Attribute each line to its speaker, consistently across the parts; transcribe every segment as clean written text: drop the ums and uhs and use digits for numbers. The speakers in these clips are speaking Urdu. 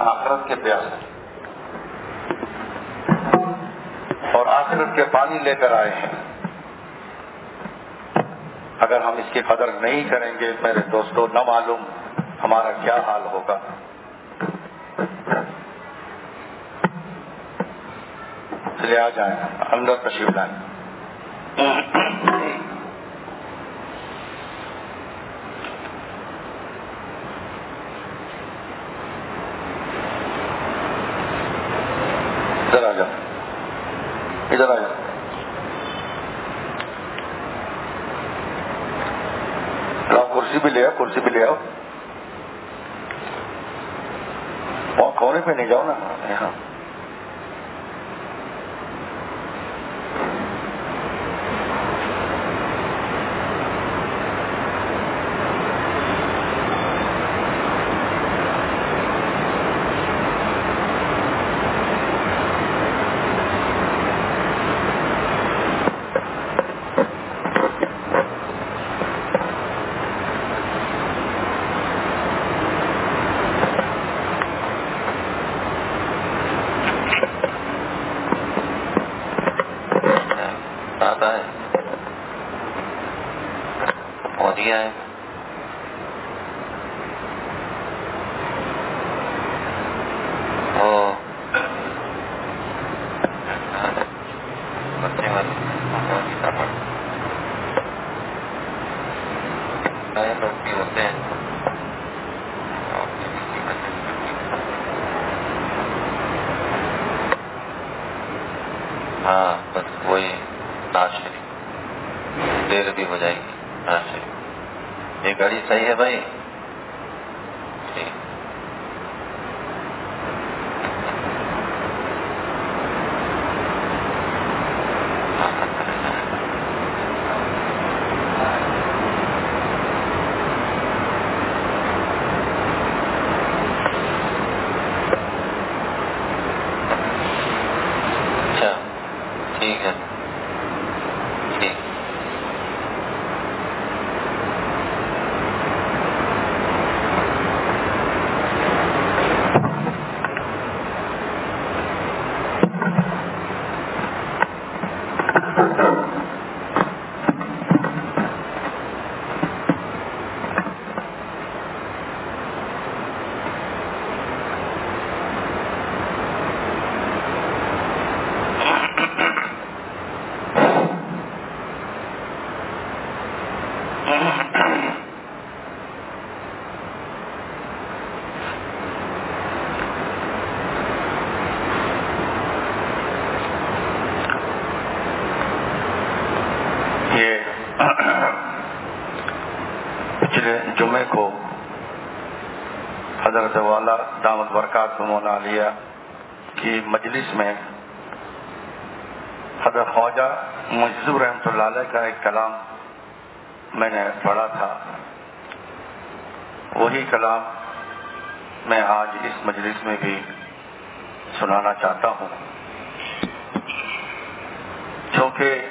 Speaker 1: آخرت کے پیاسے اور آخرت کے پانی لے کر آئے ہیں. اگر ہم اس کی قدر نہیں کریں گے میرے دوستو، نہ معلوم ہمارا کیا حال ہوگا. چلے آ جائیں، اندر تشریف لائیں. ادھر آ جاؤ، ادھر آ جاؤ. کرسی بھی لے آؤ، کرسی بھی لے آؤ. وہاں کونے پہ نہیں جاؤ نا، یہاں.
Speaker 2: ہاں بس وہی ناز شریف دیر بھی ہو جائے گی. ناز شریف یہ گاڑی صحیح ہے بھائی؟ ٹھیک. اچھا ٹھیک ہے. ٹھیک.
Speaker 1: جمعے کو حضرت والا دامت برکاتہم عالیہ کی مجلس میں حضرت خواجہ معزز رحمۃ اللہ علیہ کا ایک کلام میں نے پڑھا تھا. وہی کلام میں آج اس مجلس میں بھی سنانا چاہتا ہوں، چونکہ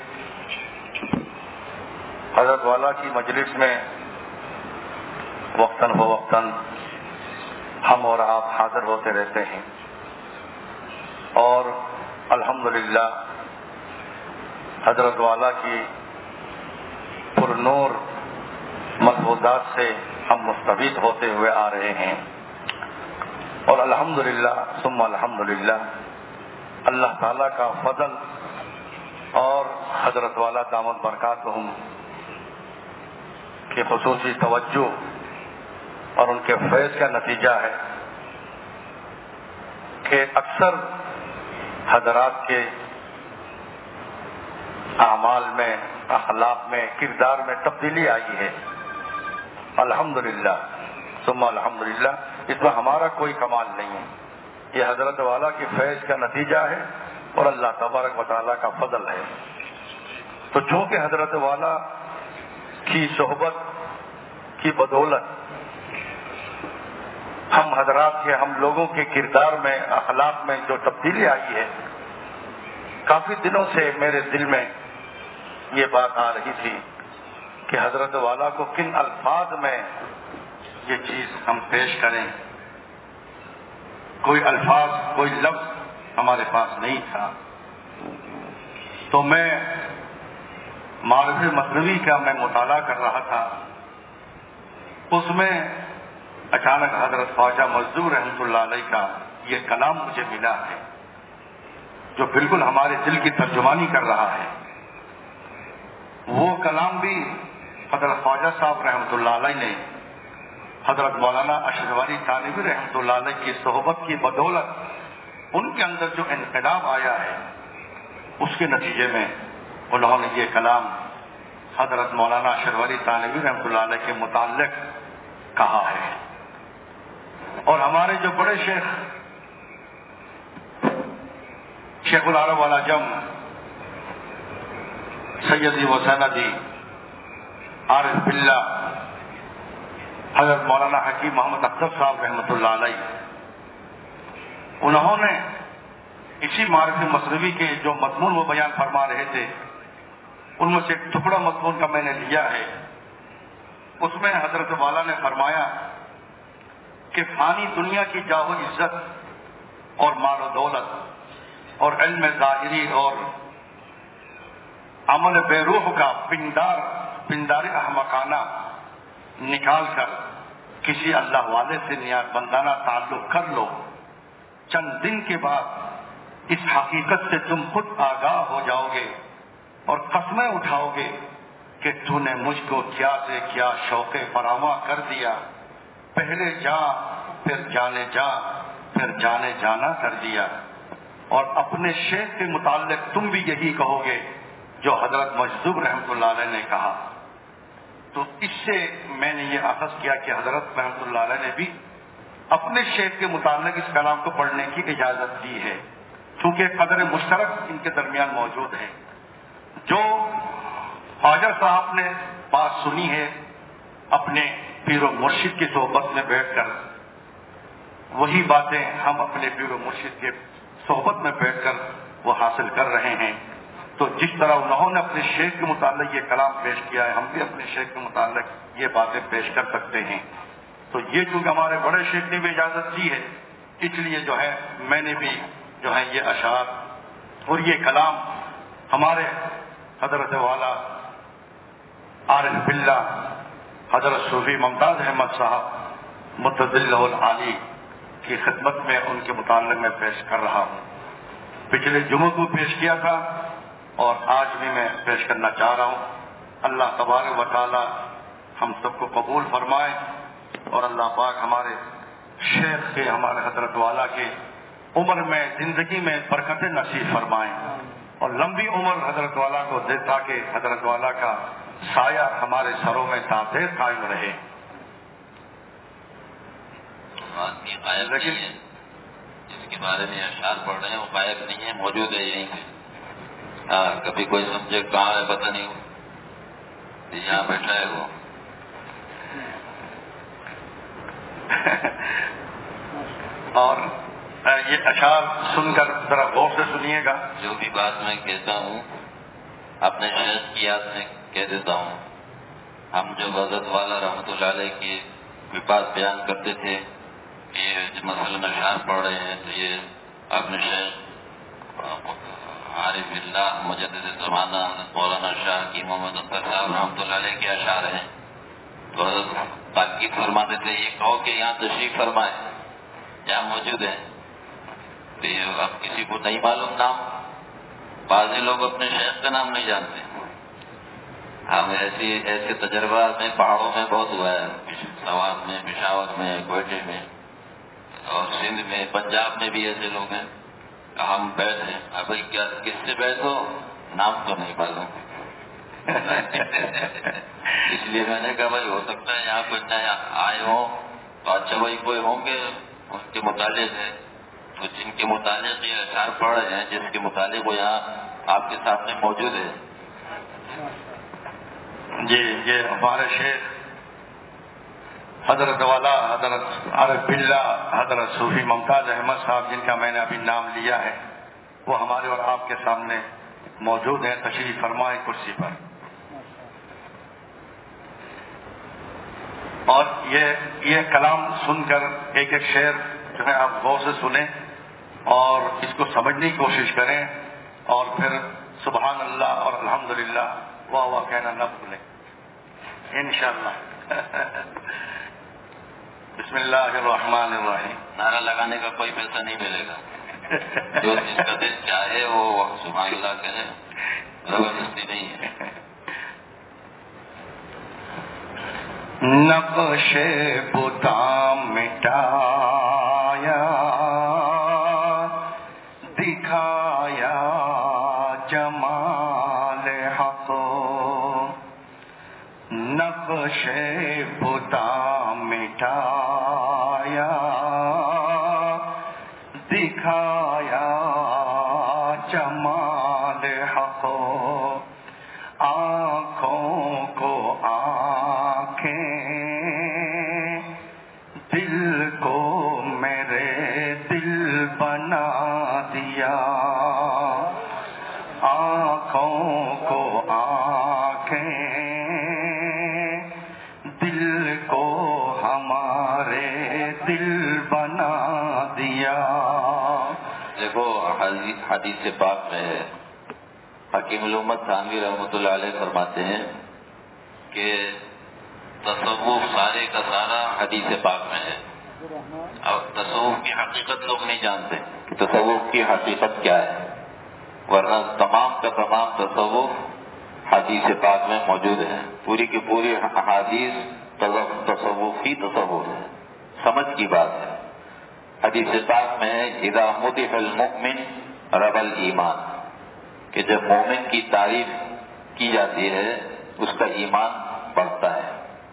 Speaker 1: حضرت والا کی مجلس میں وقتاً فوقتاً ہم اور آپ حاضر ہوتے رہتے ہیں، اور الحمدللہ حضرت والا کی پر نور ملفوظات سے ہم مستفید ہوتے ہوئے آ رہے ہیں. اور الحمدللہ ثم الحمدللہ اللہ تعالیٰ کا فضل اور حضرت والا دامت برکاتہم کی خصوصی توجہ اور ان کے فیض کا نتیجہ ہے کہ اکثر حضرات کے اعمال میں، اخلاق میں، کردار میں تبدیلی آئی ہے. الحمدللہ ثم الحمدللہ. اس میں ہمارا کوئی کمال نہیں ہے، یہ حضرت والا کی فیض کا نتیجہ ہے اور اللہ تبارک و تعالیٰ کا فضل ہے. تو چونکہ حضرت والا کی صحبت کی بدولت ہم حضرات کے، ہم لوگوں کے کردار میں، اخلاق میں جو تبدیلی آئی ہے، کافی دنوں سے میرے دل میں یہ بات آ رہی تھی کہ حضرت والا کو کن الفاظ میں یہ چیز ہم پیش کریں کوئی الفاظ، کوئی لفظ ہمارے پاس نہیں تھا. تو میں معارف مثنوی کا میں مطالعہ کر رہا تھا. اس میں اچانک حضرت خواجہ مظدور رحمۃ اللہ علیہ کا یہ کلام مجھے ملا ہے جو بالکل ہمارے دل کی ترجمانی کر رہا ہے. وہ کلام بھی حضرت خواجہ صاحب رحمۃ اللہ علیہ نے حضرت مولانا اشرف علی تھانوی رحمۃ اللہ علیہ کی صحبت کی بدولت ان کے اندر جو انقلاب آیا ہے اس کے نتیجے میں انہوں نے یہ کلام حضرت مولانا اشرف علی تھانوی رحمۃ اللہ علیہ کے متعلق کہا ہے. اور ہمارے جو بڑے شیخ العرب والعجم سیدی و سندی عارف باللہ حضرت مولانا حکیم محمد اختر صاحب رحمۃ اللہ علیہ، انہوں نے اسی معارف مثنوی کے جو مضمون وہ بیان فرما رہے تھے ان میں سے ایک ٹکڑا مضمون کا میں نے لیا ہے. اس میں حضرت والا نے فرمایا کہ فانی دنیا کی جاہ و عزت اور مال و دولت اور علم ظاہری اور عمل بے روح کا پندار احمقانہ نکال کر کسی اللہ والے سے نیاز بندانہ تعلق کر لو. چند دن کے بعد اس حقیقت سے تم خود آگاہ ہو جاؤ گے اور قسمیں اٹھاؤ گے کہ تو نے مجھ کو کیا سے کیا شوق فراواں کر دیا. پہلے جا پھر جانے جا پھر جانے جانا کر دیا. اور اپنے شیخ کے متعلق تم بھی یہی کہو گے جو حضرت مجذوب رحمۃ اللہ علیہ نے کہا. تو اس سے میں نے یہ اخذ کیا کہ حضرت رحمۃ اللہ علیہ نے بھی اپنے شیخ کے متعلق اس کلام کو پڑھنے کی اجازت دی ہے چونکہ قدر مشترک ان کے درمیان موجود ہے. جو خواجہ صاحب نے بات سنی ہے اپنے پیر و مرشد کی صحبت میں بیٹھ کر، وہی باتیں ہم اپنے پیر و مرشد کے صحبت میں بیٹھ کر وہ حاصل کر رہے ہیں. تو جس طرح انہوں نے اپنے شیخ کے متعلق یہ کلام پیش کیا ہے ہم بھی اپنے شیخ کے متعلق یہ باتیں پیش کر سکتے ہیں. تو یہ چونکہ ہمارے بڑے شیخ نے بھی اجازت دی ہے اس لیے جو ہے میں نے بھی جو ہے یہ اشعار اور یہ کلام ہمارے حضرت والا عارف باللہ حضرت صوفی ممتاز احمد صاحب متدلہ العالی کی خدمت میں ان کے متعلق میں پیش کر رہا ہوں. پچھلے جمعہ کو پیش کیا تھا اور آج بھی میں پیش کرنا چاہ رہا ہوں. اللہ تبارک و تعالی ہم سب کو قبول فرمائے اور اللہ پاک ہمارے شیخ کے ہمارے حضرت والا کے عمر میں زندگی میں برکتیں نصیب فرمائیں اور لمبی عمر حضرت والا کو دے تاکہ حضرت والا کا سایہ ہمارے سروں میں ساتھ قائم رہے.
Speaker 2: آدمی غائب نہیں ہے جس کے بارے میں اشعار پڑھ رہے ہیں وہ غائب نہیں ہے، موجود ہے یہیں پہ. کبھی کوئی سمجھے کہاں ہے پتہ نہیں ہو، یہاں بیٹھا ہے وہ.
Speaker 1: اور یہ اشعار سن کر ذرا غور سے سنیے گا.
Speaker 2: جو بھی بات میں کہتا ہوں اپنے شیخ کی یاد میں کہہ دیتا ہوں. ہم جو حضرت والا رحمۃ اللہ علیہ کی بات بیان کرتے تھے یہ مثلاً اشعار پڑھ رہے ہیں تو یہ اپنے شیخ عارف باللہ مجدد زمانہ مولانا شاہ کی محمد اختر صاحب رحمۃ اللہ علیہ کے اشعار ہیں. تو حضرت تاکید فرماتے تھے یہ کہو کہ یہاں تشریف فرمائے، یہاں موجود ہیں. تو یہ اب کسی کو نہیں معلوم نام، بعض لوگ اپنے شیخ کا نام نہیں جانتے. ہم ایسے تجربات میں پہاڑوں میں بہت ہوا ہے، سوات میں، پشاور میں، کوئٹے میں اور سندھ میں، پنجاب میں بھی ایسے لوگ ہیں. ہم بیٹھ ہیں، اب کیا کس سے بیٹھ ہو نام تو نہیں معلوم. اس لیے میں نے کہا بھائی ہو سکتا ہے یہاں کوئی نیا آئے ہوں تو اچھا بھائی کوئی ہوں گے ان کے متعلق ہے. تو جن کے متعلق یہ اشعار پڑھ رہے ہیں جس کے متعلق وہ یہاں آپ کے سامنے موجود ہے.
Speaker 1: جی یہ ہمارے شیخ حضرت والا حضرت عارف باللہ حضرت صوفی ممتاز احمد صاحب جن کا میں نے ابھی نام لیا ہے وہ ہمارے اور آپ کے سامنے موجود ہیں. تشریف فرمائیں کرسی پر. اور یہ کلام سن کر ایک ایک شعر جو ہے آپ غور سے سنیں اور اس کو سمجھنے کی کوشش کریں اور پھر سبحان اللہ اور الحمدللہ واہ واہ کہنا نہ بھولیں انشاءاللہ. بسم اللہ الرحمن الرحیم.
Speaker 2: نعرہ لگانے کا کوئی پیسہ نہیں ملے گا. جو جس کا دل چاہے وہ سبحان اللہ کہے, زبردستی نہیں ہے.
Speaker 1: نقش بتا مٹایا دکھایا جمال حق, نقش بتا مٹایا دکھایا جمال حق, آنکھوں کو آنکھیں دل کو میرے دل بنا دیا, آنکھوں کو آنکھیں دل کو ہمارے دل بنا دیا.
Speaker 2: دیکھو حدیث پاک میں حکیم الامت تھانوی رحمۃ اللہ علیہ فرماتے ہیں کہ تصوف سارے کا سارا حدیث پاک میں ہے. اور تصوف کی حقیقت لوگ نہیں جانتے کہ تصوف کی حقیقت کیا ہے, ورنہ تمام کا تمام تصوف حدیث پاک میں موجود ہے. پوری کی پوری احادیث تصوف ہی تصوف ہے, سمجھ کی بات ہے. حدیث پاک میں ہے اذا مدح المؤمن رب الایمان, کہ جب مومن کی تعریف کی جاتی ہے اس کا ایمان بڑھتا ہے.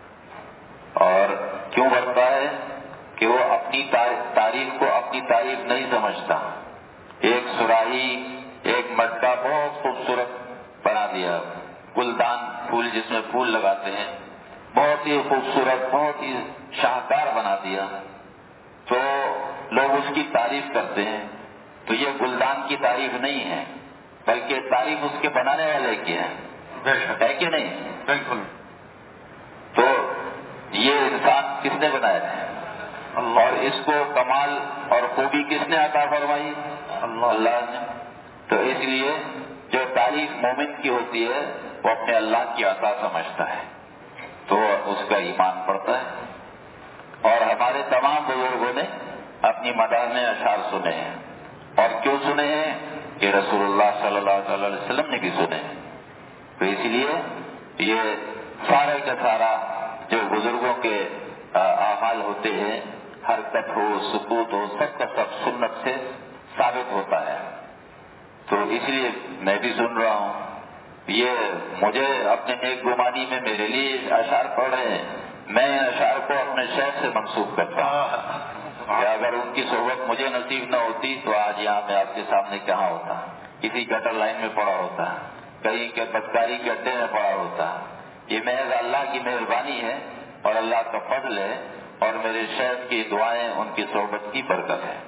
Speaker 2: اور کیوں بڑھتا ہے؟ کہ وہ اپنی تعریف کو اپنی تعریف نہیں سمجھتا. ایک سراہی ایک مٹکا بہت خوبصورت بنا دیا, گلدان پھول جس میں پھول لگاتے ہیں, بہت ہی خوبصورت بہت ہی شاہکار بنا دیا, تو لوگ اس کی تعریف کرتے ہیں. تو یہ گلدان کی تعریف نہیں ہے بلکہ تعریف اس کے بنانے والے کی ہے کہ نہیں؟
Speaker 1: بالکل.
Speaker 2: تو یہ انسان کس نے بنایا ہے؟ اور اس کو کمال اور خوبی کس نے عطا فرمائی؟ اللہ نے. تو اس لیے جو تعریف مومن کی ہوتی ہے وہ اپنے اللہ کی عطا سمجھتا ہے, تو اس کا ایمان بڑھتا ہے. اور ہمارے تمام بزرگوں نے اپنی مداح میں اشعار سنے ہیں. اور کیوں سنے ہیں؟ کہ رسول اللہ صلی اللہ علیہ وسلم نے بھی سنے. تو اس لیے یہ سارے کا سارا جو بزرگوں کے اعمال ہوتے ہیں, حرکت ہو سکوت ہو, سب کا سب سنت سے ثابت ہوتا ہے. تو اس لیے میں بھی سن رہا ہوں. یہ مجھے اپنے نیک گمانی میں میرے لیے اشعار پڑھ رہے ہیں, میں ان اشعار کو اپنے شیخ سے منسوب کرتا ہوں کہ اگر ان کی صحبت مجھے نصیب نہ ہوتی تو آج یہاں میں آپ کے سامنے کہاں ہوتا, کسی گٹر لائن میں پڑا ہوتا, کہیں کے بدکاری کے اڈے میں پڑا ہوتا. یہ محض اللہ کی مہربانی ہے اور اللہ کا فضل ہے اور میرے شیخ کی دعائیں ان کی صحبت کی برکت ہے.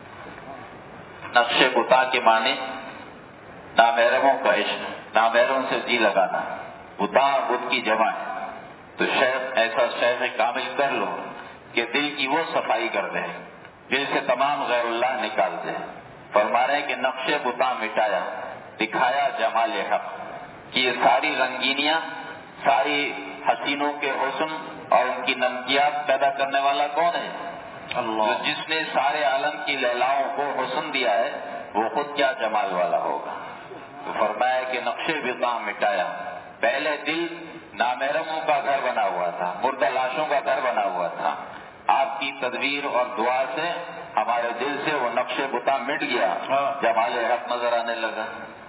Speaker 2: نقش بتا کے معنی نامحرموں کا عشق, نامحرم سے جی لگانا. بتا بت کی جمع ہے. تو شیخ ایسا شیخ کامل کر لو کہ دل کی وہ صفائی کر دے, دل سے تمام غیر اللہ نکال دے. فرما رہے کہ نقش بتا مٹایا دکھایا جمال حق, کہ یہ ساری رنگینیاں ساری حسینوں کے حسن اور ان کی نمکیات پیدا کرنے والا کون ہے؟ اللہ. جس نے سارے عالم کی لیلاؤں کو حسن دیا ہے وہ خود کیا جمال والا ہوگا. تو فرمایا کہ نقش بتا مٹایا. پہلے دل نامحرموں کا گھر بنا ہوا تھا, مردہ لاشوں کا گھر بنا ہوا تھا. آپ کی تدبیر اور دعا سے ہمارے دل سے وہ نقش بتا مٹ گیا, جمال حق نظر آنے لگا.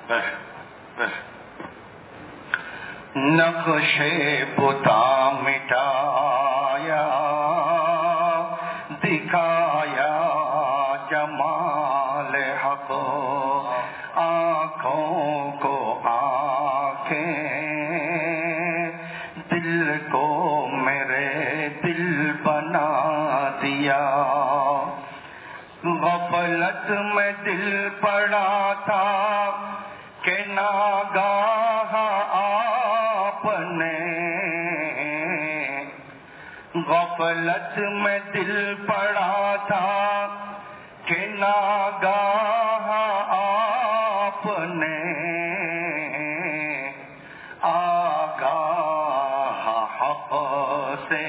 Speaker 1: نقش بتا مٹایا دکھایا جمال حق, آنکھوں کو آنکھیں دل کو میرے دل بنا دیا. غفلت میں دل پڑا تھا کہ ناگاہ آپ نے غفلت میں دل پڑا تھا کہ ناگاہ آپ نے آگاہ حق سے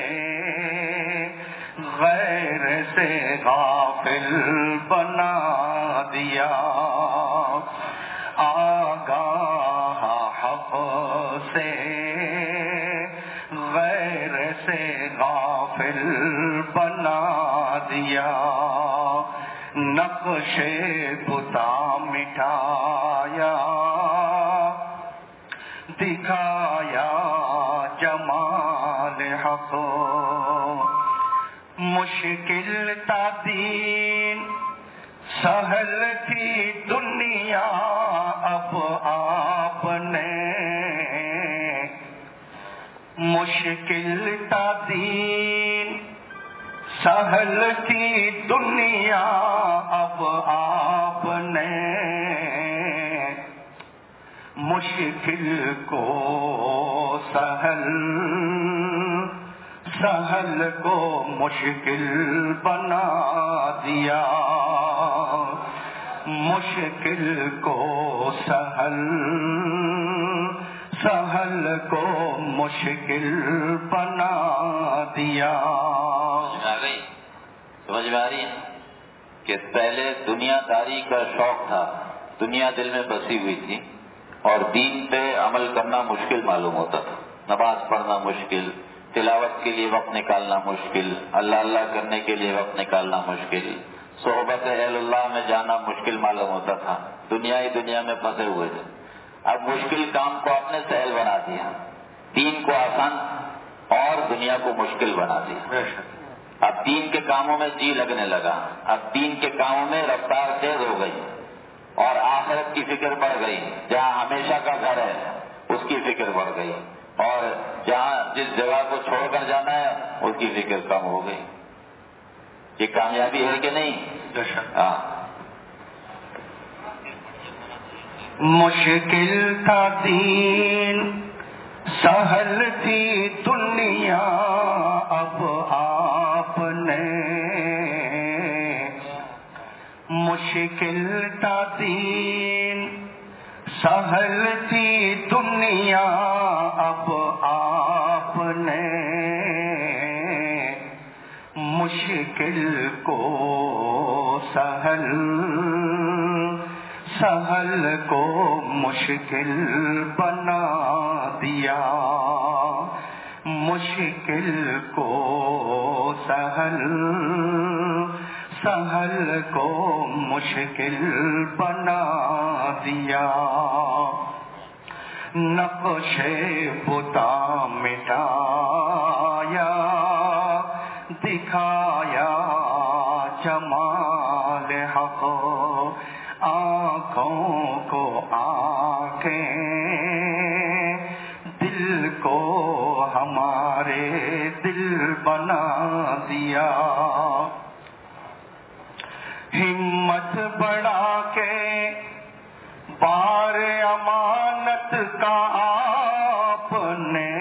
Speaker 1: غیر سے غافل بنا دیا، آگاہ حق سے غیر سے غافل بنا دیا، نقش بتا مٹھایا، دکھایا جمال حق، مشکل تا دین سہل تھی دنیا اب آپ نے، مشکل تا دین سہل تھی دنیا اب آپ نے، مشکل کو سہل، سہل کو مشکل بنا دیا، مشکل کو سہل، سہل کو مشکل بنا دیا۔
Speaker 2: سمجھ میں آ رہی ہے کہ پہلے دنیا داری کا شوق تھا، دنیا دل میں بسی ہوئی تھی اور دین پہ عمل کرنا مشکل معلوم ہوتا تھا، نماز پڑھنا مشکل، تلاوت کے لیے وقت نکالنا مشکل، اللہ اللہ کرنے کے لیے وقت نکالنا مشکل، صحبت اہل اللہ میں جانا مشکل معلوم ہوتا تھا، دنیا ہی دنیا میں پھنسے ہوئے تھے۔ اب مشکل کام کو آپ نے سہل بنا دیا، دین کو آسان اور دنیا کو مشکل بنا دیا۔ اب دین کے کاموں میں جی لگنے لگا، اب دین کے کاموں میں رفتار تیز ہو گئی اور آخرت کی فکر بڑھ گئی، جہاں ہمیشہ کا گھر ہے اس کی فکر بڑھ گئی، اور جہاں جس جگہ کو چھوڑ کر جانا ہے اس کی فکر کم ہو گئی۔ یہ کامیابی ہے کہ نہیں؟ ہاں۔
Speaker 1: مشکل تھا دین سہل تھی دنیا اب آپ نے، مشکل تھا دین سہل تھی دنیا اب آپ نے، مشکل کو سہل، سہل کو مشکل بنا دیا، مشکل کو سہل، سہل کو مشکل بنا دیا، نقش بتا مٹایا، دکھایا جمال حق، آنکھوں کو آنکھیں، دل کو ہمارے دل بنا دیا، ہمت بڑھا کے بار امانت کا آپ نے،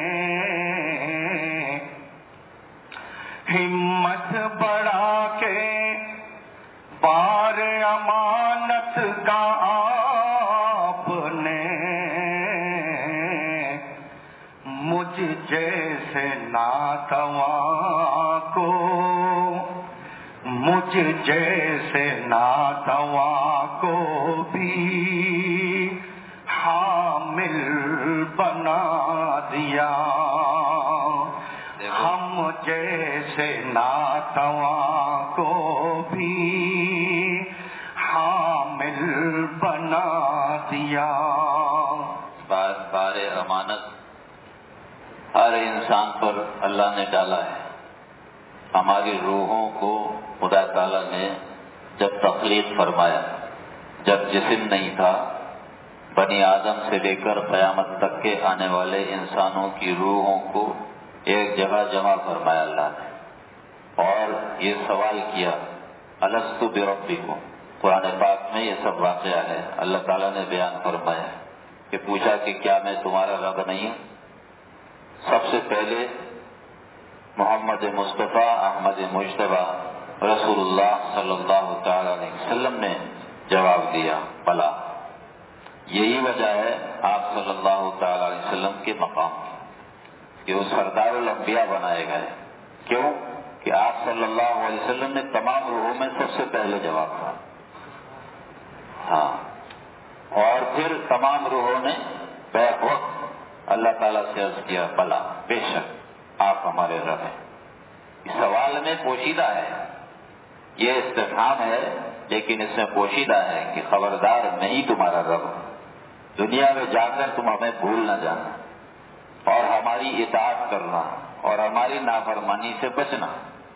Speaker 1: ہمت بڑھا کے بار امانت کا آپ نے، مجھ جیسے ناتواں کو، مجھ جیسے ناتواں کو بھی حامل بنا دیا، ہم جیسے ناتواں کو بھی حامل بنا دیا۔
Speaker 2: بار امانت ہر انسان پر اللہ نے ڈالا ہے۔ ہماری روحوں کو خدا تعالیٰ نے جب تخلیق فرمایا، جب جسم نہیں تھا، بنی آدم سے لے کر قیامت تک کے آنے والے انسانوں کی روحوں کو ایک جگہ جمع فرمایا اللہ نے، اور یہ سوال کیا الست بربکم، قرآن پاک میں یہ سب واقعہ ہے، اللہ تعالیٰ نے بیان فرمایا کہ پوچھا کہ کیا میں تمہارا رب نہیں ہوں؟ سب سے پہلے محمد مصطفیٰ احمد مجتبیٰ رسول اللہ صلی اللہ تعالی علیہ وسلم نے جواب دیا بلا. یہی وجہ ہے آپ صلی اللہ تعالی علیہ وسلم کے مقام کہ وہ سردار الانبیاء بنائے گئے. کیوں؟ کہ آپ صلی اللہ علیہ وسلم نے تمام روحوں میں سب سے پہلے جواب دیا. ہاں، اور پھر تمام روحوں نے بیک وقت اللہ تعالیٰ سے عرض کیا بلا، بے شک آپ ہمارے رب ہیں. اس سوال میں پوشیدہ ہے، یہ استفہام ہے لیکن اس میں پوشیدہ ہے کہ خبردار نہیں تمہارا رب. دنیا میں جا کر تم ہمیں بھول نہ جانا اور ہماری اطاعت کرنا اور ہماری نافرمانی سے بچنا.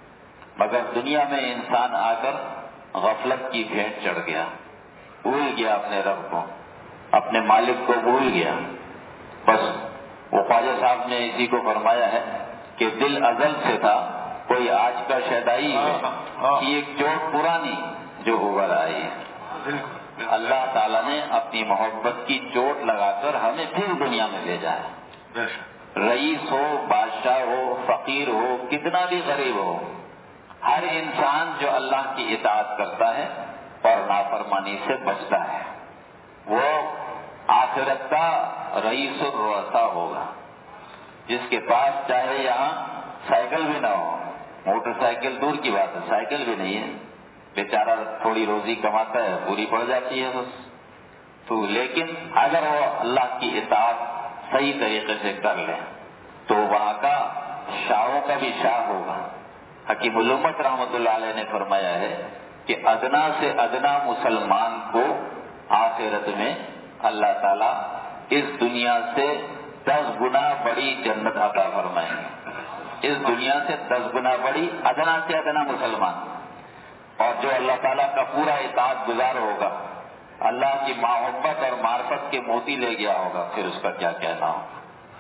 Speaker 2: مگر دنیا میں انسان آ کر غفلت کی بھیٹ چڑھ گیا، بھول گیا اپنے رب کو، اپنے مالک کو بھول گیا. بس وہ خواجہ صاحب نے اسی کو فرمایا ہے کہ دل ازل سے تھا، کوئی آج کا شیدائی ہے کہ ایک چوٹ پرانی جو ابھر آئی ہے. اللہ تعالیٰ نے اپنی محبت کی چوٹ لگا کر ہمیں پھر دنیا میں بھیجا ہے. رئیس ہو، بادشاہ ہو، فقیر ہو، کتنا بھی غریب ہو، ہر انسان جو اللہ کی اطاعت کرتا ہے اور نافرمانی سے بچتا ہے وہ آخرت کا رئیس الرؤساء ہوگا. جس کے پاس چاہے یہاں سائیکل بھی نہ ہو، موٹر سائیکل دور کی بات ہے، سائیکل بھی نہیں ہے، بیچارہ تھوڑی روزی کماتا ہے، پوری پڑ جاتی ہے بس تو. لیکن اگر وہ اللہ کی اطاعت صحیح طریقے سے کر لیں تو وہاں کا شاہوں کا بھی شاہ ہوگا. حکیم الامت رحمۃ اللہ علیہ نے فرمایا ہے کہ ادنا سے ادنا مسلمان کو آخرت میں اللہ تعالیٰ اس دنیا سے 10 گنا بڑی جنت عطا فرمائیں گے. اس دنیا سے 10 گنا بڑی ادنا سے ادنا مسلمان. اور جو اللہ تعالیٰ کا پورا اطاعت گزار ہوگا، اللہ کی محبت اور معرفت کے موتی لے گیا ہوگا، پھر اس کا کیا کہنا ہوگا.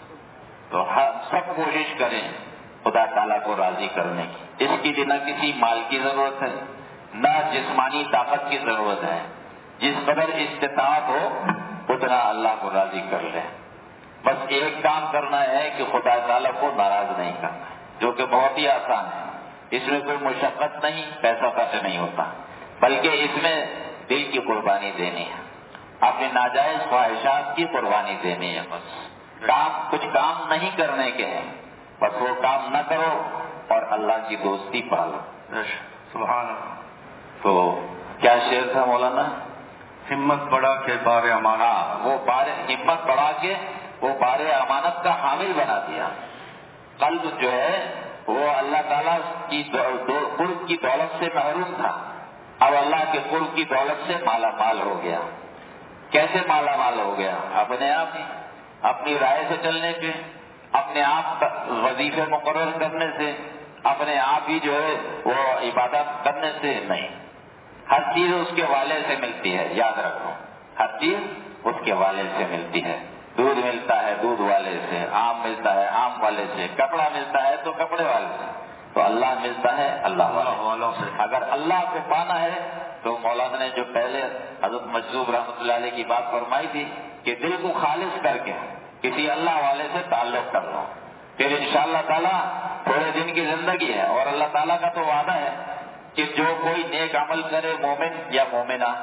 Speaker 2: تو سب کوشش کریں خدا تعالیٰ کو راضی کرنے کی. اس کی نہ کسی مال کی ضرورت ہے، نہ جسمانی طاقت کی ضرورت ہے. جس قدر استطاعت ہو اتنا اللہ کو راضی کر لیں. بس ایک کام کرنا ہے کہ خدا تعالیٰ کو ناراض نہیں کرنا، جو کہ بہت ہی آسان ہے. اس میں کوئی مشقت نہیں، پیسہ خرچ نہیں ہوتا، بلکہ اس میں دل کی قربانی دینی ہے، اپنے ناجائز خواہشات کی قربانی دینی ہے. بس کچھ کام نہیں کرنے کے ہیں، بس وہ کام نہ کرو اور اللہ کی دوستی پالو.
Speaker 1: سبحان اللہ.
Speaker 2: تو کیا شعر تھا مولانا؟
Speaker 1: ہمت بڑھا کے بار امانت،
Speaker 2: وہ ہمت بڑھا کے وہ بار امانت کا حامل بنا دیا. قلب جو ہے وہ اللہ تعالیٰ کی قرب کی دولت سے محروم تھا، اب اللہ کے قرب کی دولت سے مالا مال ہو گیا. کیسے مالا مال ہو گیا؟ اپنے آپ ہی، اپنی رائے سے چلنے کے، اپنے آپ وظیفے مقرر کرنے سے، اپنے آپ ہی جو ہے وہ عبادت کرنے سے نہیں. ہر چیز اس کے والد سے ملتی ہے، یاد رکھو، ہر چیز اس کے والد سے ملتی ہے. دودھ ملتا ہے دودھ والے سے، آم ملتا ہے آم والے سے، کپڑا ملتا ہے تو کپڑے والے سے، تو اللہ ملتا ہے اللہ والوں سے. اگر اللہ کو پانا ہے تو مولانا نے جو پہلے حضرت مجذوب رحمۃ اللہ علیہ کی بات فرمائی تھی کہ دل کو خالص کر کے کسی اللہ والے سے تعلق کر لو، پھر انشاءاللہ تعالیٰ تھوڑے دن کی زندگی ہے. اور اللہ تعالیٰ کا تو وعدہ ہے کہ جو کوئی نیک عمل کرے مومن یا مومنہ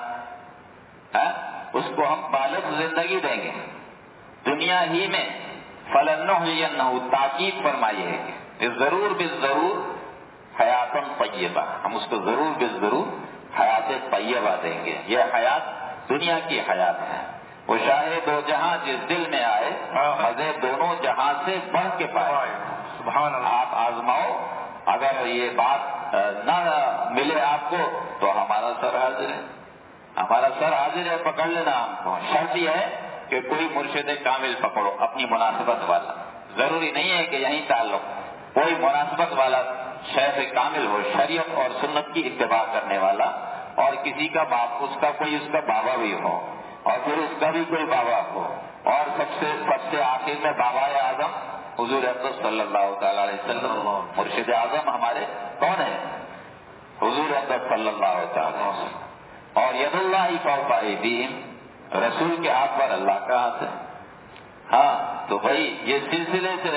Speaker 2: اس کو ہم بالغ زندگی دیں گے دنیا ہی میں. فَلَنُحْيِيَنَّهُ تاکید فرمائی ہے کہ ضرور بالضرور حیاتن طیبہ، ہم اس کو ضرور بالضرور حیات طیبہ دیں گے. یہ حیات دنیا کی حیات ہے. وہ شاہ دو جہاں جس دل میں آئے مزے دونوں جہاں سے بڑھ کے پائے.
Speaker 1: سبحان اللہ.
Speaker 2: آپ آزماؤ، اگر یہ بات نہ ملے آپ کو تو ہمارا سر حاضر ہے، ہمارا سر حاضر ہے، پکڑ لینا ہم کو. شرط یہ ہے کہ کوئی مرشد کامل پکڑو اپنی مناسبت والا. ضروری نہیں ہے کہ یہیں تعلق، کوئی مناسبت والا شیخ کامل ہو، شریعت اور سنت کی اتباع کرنے والا، اور کسی کا باپ اس کا بابا بھی ہو، اور پھر اس کا بھی کوئی بابا ہو، اور سب سے آخر میں بابا اعظم حضور اقدس صلی اللہ تعالی علیہ وسلم. مرشد اعظم ہمارے کون ہے؟ حضور اقدس صلی اللہ تعالی علیہ وسلم. اور ید اللہ فوق ایدیہم، رسول کے ہاتھ پر اللہ کا ہاتھ ہے. ہاں تو بھائی یہ سلسلے سے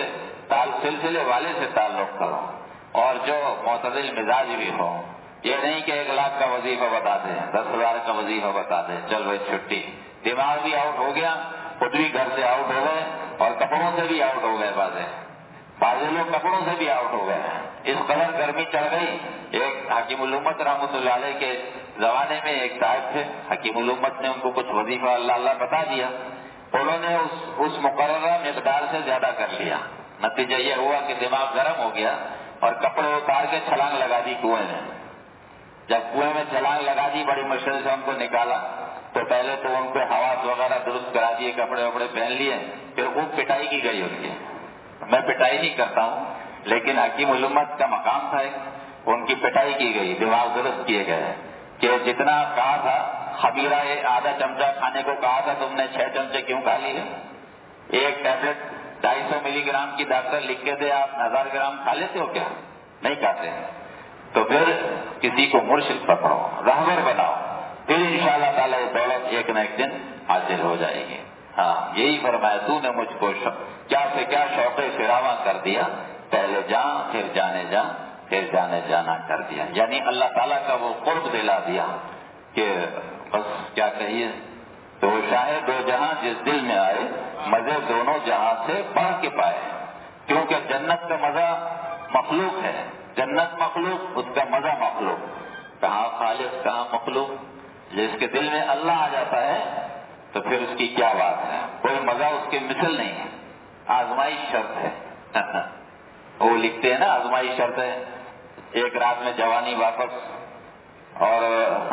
Speaker 2: سلسلے والے سے تعلق کرو، اور جو معتدل مزاج بھی ہو. یہ نہیں کہ 1,00,000 کا وظیفہ بتا دیں، 10,000 کا وظیفہ بتا دیں، چل بھائی چھٹی. دماغ بھی آؤٹ ہو گیا، خود بھی گھر سے آؤٹ ہو گئے، اور کپڑوں سے بھی آؤٹ ہو گئے. بعض لوگ کپڑوں سے بھی آؤٹ ہو گئے. اس قدر گرمی چڑھ گئی. ایک حکیم الامت رحمۃ اللہ علیہ کے زمانے میں ایک صاحب تھے، حکیم الامت نے ان کو کچھ وظیفہ اللہ بتا دیا. انہوں نے اس مقررہ مقدار سے زیادہ کر لیا. نتیجہ یہ ہوا کہ دماغ گرم ہو گیا اور کپڑے اتار کے چھلانگ لگا دی کنویں میں. جب کنویں میں چھلانگ لگا دی، بڑی مشکل سے ان کو نکالا، تو پہلے تو ان پہ حواس وغیرہ درست کرا دیے، کپڑے وپڑے پہن لیے، پھر خوب پٹائی کی گئی ان کی. میں پٹائی نہیں کرتا ہوں، لیکن حکیم الامت کا مقام تھا، ان کی پٹائی کی گئی، دماغ درست کیے گئے کہ جتنا کہا تھا خمیرہ آدھا چمچہ کھانے کو کہا تھا، تم نے 6 چمچے کیوں کھا لیے؟ ایک ٹیبلٹ 250 ملی گرام کی ڈاکٹر لکھ کے دے، آپ 1000 گرام کھا لیتے ہو کیا؟ نہیں کھاتے. تو پھر کسی کو مرشد پکڑو، رہبر بناؤ، پھر انشاءاللہ تعالیٰ یہ دولت ایک نہ ایک دن حاصل ہو جائے گی. ہاں یہی فرمایا، تو نے مجھ کو کیا سے کیا شوق فراواں کر دیا، پہلے جاں پھر جانے جاں پھر جانے جانا کر دیا. یعنی اللہ تعالیٰ کا وہ قرب دلا دیا کہ بس کیا کہیے. تو شاہ دو جہاں جس دل میں آئے، مزے دونوں جہاں سے بڑھ کے پائے. کیونکہ جنت کا مزہ مخلوق ہے، جنت مخلوق، اس کا مزہ مخلوق. کہاں خالق کہاں مخلوق. جس کے دل میں اللہ آ جاتا ہے تو پھر اس کی کیا بات ہے، کوئی مزہ اس کے مثل نہیں ہے. آزمائش شرط ہے. وہ لکھتے ہیں نا، آزمائش شرط ہے. ایک رات میں جوانی واپس، اور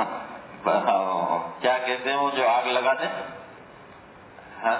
Speaker 2: کیا کہتے ہیں وہ جو آگ لگاتے ہیں،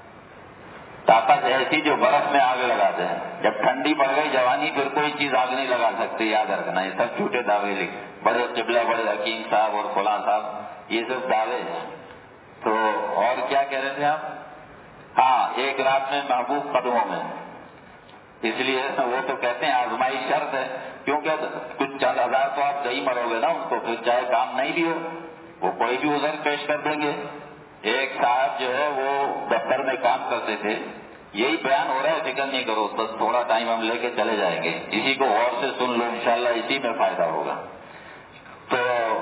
Speaker 2: طاقت ایسی جو برف میں آگ لگاتے ہیں. جب ٹھنڈی پڑ گئی جوانی، پھر کوئی چیز آگ نہیں لگا سکتی. یاد رکھنا، یہ سب جھوٹے دعوے لکھ، بڑے قبلہ بڑے حکیم صاحب اور فلاں صاحب، یہ سب دعوے. تو اور کیا کہہ رہے تھے آپ؟ ہاں، ایک رات میں محبوب قدموں میں. اس لیے وہ تو کہتے ہیں آزمائی شرط ہے، کیونکہ کچھ چند ہزار تو آپ صحیح مرو گے نا ان کو، پھر چاہے کام نہیں بھی ہو وہ کوئی بھی عذر پیش کر دیں گے. ایک صاحب جو ہے وہ دفتر میں کام کرتے تھے، یہی بیان ہو رہا ہے، فکر نہیں کرو، بس تھوڑا ٹائم ہم لے کے چلے جائیں گے، اسی کو غور سے سن لو، انشاءاللہ اسی میں فائدہ ہوگا. تو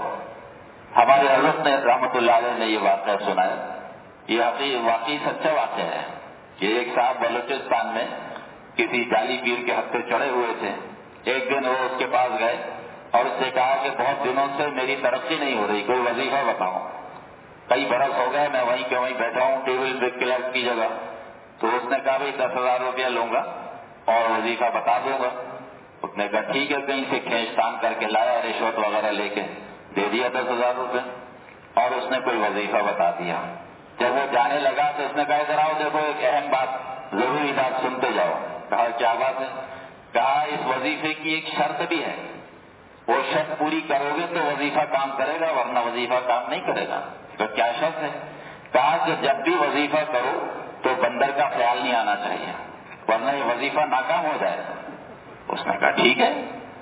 Speaker 2: ہمارے حضرت نے رحمۃ اللہ علیہ نے یہ واقعہ سنایا. یہ واقعی سچا واقعہ ہے کہ ایک صاحب بلوچستان میں کسی جعلی پیر کے ہتھے چڑھے ہوئے تھے. ایک دن وہ اس کے پاس گئے اور اس سے کہا کہ بہت دنوں سے میری ترقی نہیں ہو رہی، کوئی وظیفہ بتاؤ. کئی برس ہو گئے میں وہیں کے وہیں بیٹھا ہوں ٹیبل کلرک کی جگہ. تو اس نے کہا بھائی 10,000 روپیہ لوں گا اور وظیفہ بتا دوں گا. اس نے کہا ٹھیک ہے، کہیں سے کھینچ تان کر کے لایا، رشوت وغیرہ لے کے دے دیا 10,000 روپے، اور اس نے کوئی وظیفہ بتا دیا. جب وہ جانے لگا تو اس نے کہا ادھر آؤ، دیکھو ایک اہم بات، ضروری بات سنتے جاؤ. کہا کیا بات ہے؟ کہا اس وظیفے کی ایک شرط بھی ہے، وہ شرط پوری کرو گے تو وظیفہ کام کرے گا، ورنہ وظیفہ کام نہیں کرے گا. تو کیا شرط ہے؟ کہا کہ جب بھی وظیفہ کرو تو بندر کا خیال نہیں آنا چاہیے، ورنہ یہ وظیفہ ناکام ہو جائے. اس نے کہا ٹھیک ہے.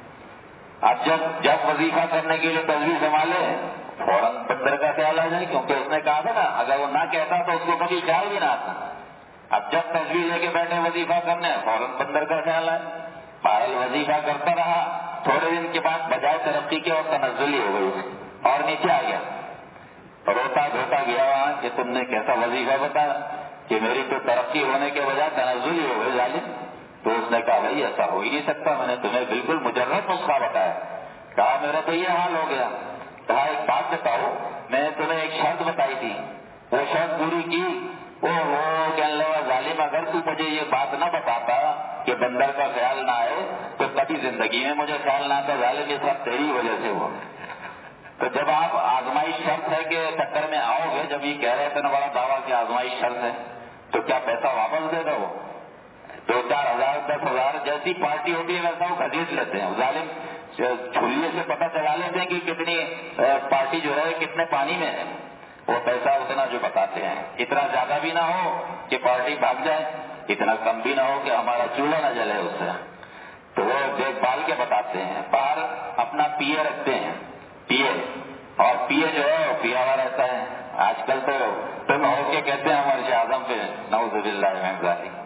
Speaker 2: اب جب وظیفہ کرنے کے لیے تصویر سنبھالے، فوراً بندر کا خیال آ جائے، کیونکہ اس نے کہا تھا نا اگر وہ نہ کہتا تو اس کو کبھی خیال بھی نہ آتا. اب جب تصویر لے کے بیٹھے وظیفہ کرنے، فوراً بندر کا خیال آئے. بہرحال وظیفہ کرتا رہا. تھوڑے دن کے بعد بجائے ترقی کے اور تنزلی ہو گئی اور نیچے آ گیا. روتا دھوتا گیا وہاں کہ تم نے کیسا وظیفہ بتایا کہ میری تو ترقی ہونے کے بجائے تنزلی ہو گئی ظالم. تو اس نے کہا بھائی ایسا ہو ہی نہیں سکتا، میں نے تمہیں بالکل مجرد نسخہ بتایا. کہا میرا تو یہ حال ہو گیا. کہا ایک بات بتاؤ، میں نے تمہیں ایک شرط بتائی تھی، وہ شرط پوری کی؟ کہنے لگا ظالم اگر تو مجھے یہ بات نہ بتاتا کہ بندر کا خیال نہ آئے تو کبھی زندگی میں مجھے خیال نہ آتا. ظالم یہ سب تیری وجہ سے ہوا. تو جب آپ آزمائش شرط ہے کہ چکر میں آؤ گے، جب یہ کہہ رہے تھے نا بڑا دعویٰ کہ آزمائش شرط ہے، تو کیا پیسہ واپس دے گا؟ وہ 2-4 ہزار 10,000 جیسی پارٹی ہوتی ہے ویسا وہ خرید لیتے ہیں. ظالم چھلیے سے پتہ چلا لیتے ہیں کہ کتنی پارٹی جو ہے کتنے پانی میں ہے. وہ پیسہ اتنا جو بتاتے ہیں، اتنا زیادہ بھی نہ ہو کہ پارٹی بھاگ جائے، اتنا کم بھی نہ ہو کہ ہمارا چولہا نہ جلے اس سے. تو وہ دیکھ بھال کے بتاتے ہیں. باہر اپنا پی اے رکھتے ہیں، پی اے، اور پی اے جو ہے وہ پیا ہوا رہتا ہے. آج کل تو تم ہو کے کہتے ہیں ہمارے اعظم پہ نعوذ باللہ من ذالک.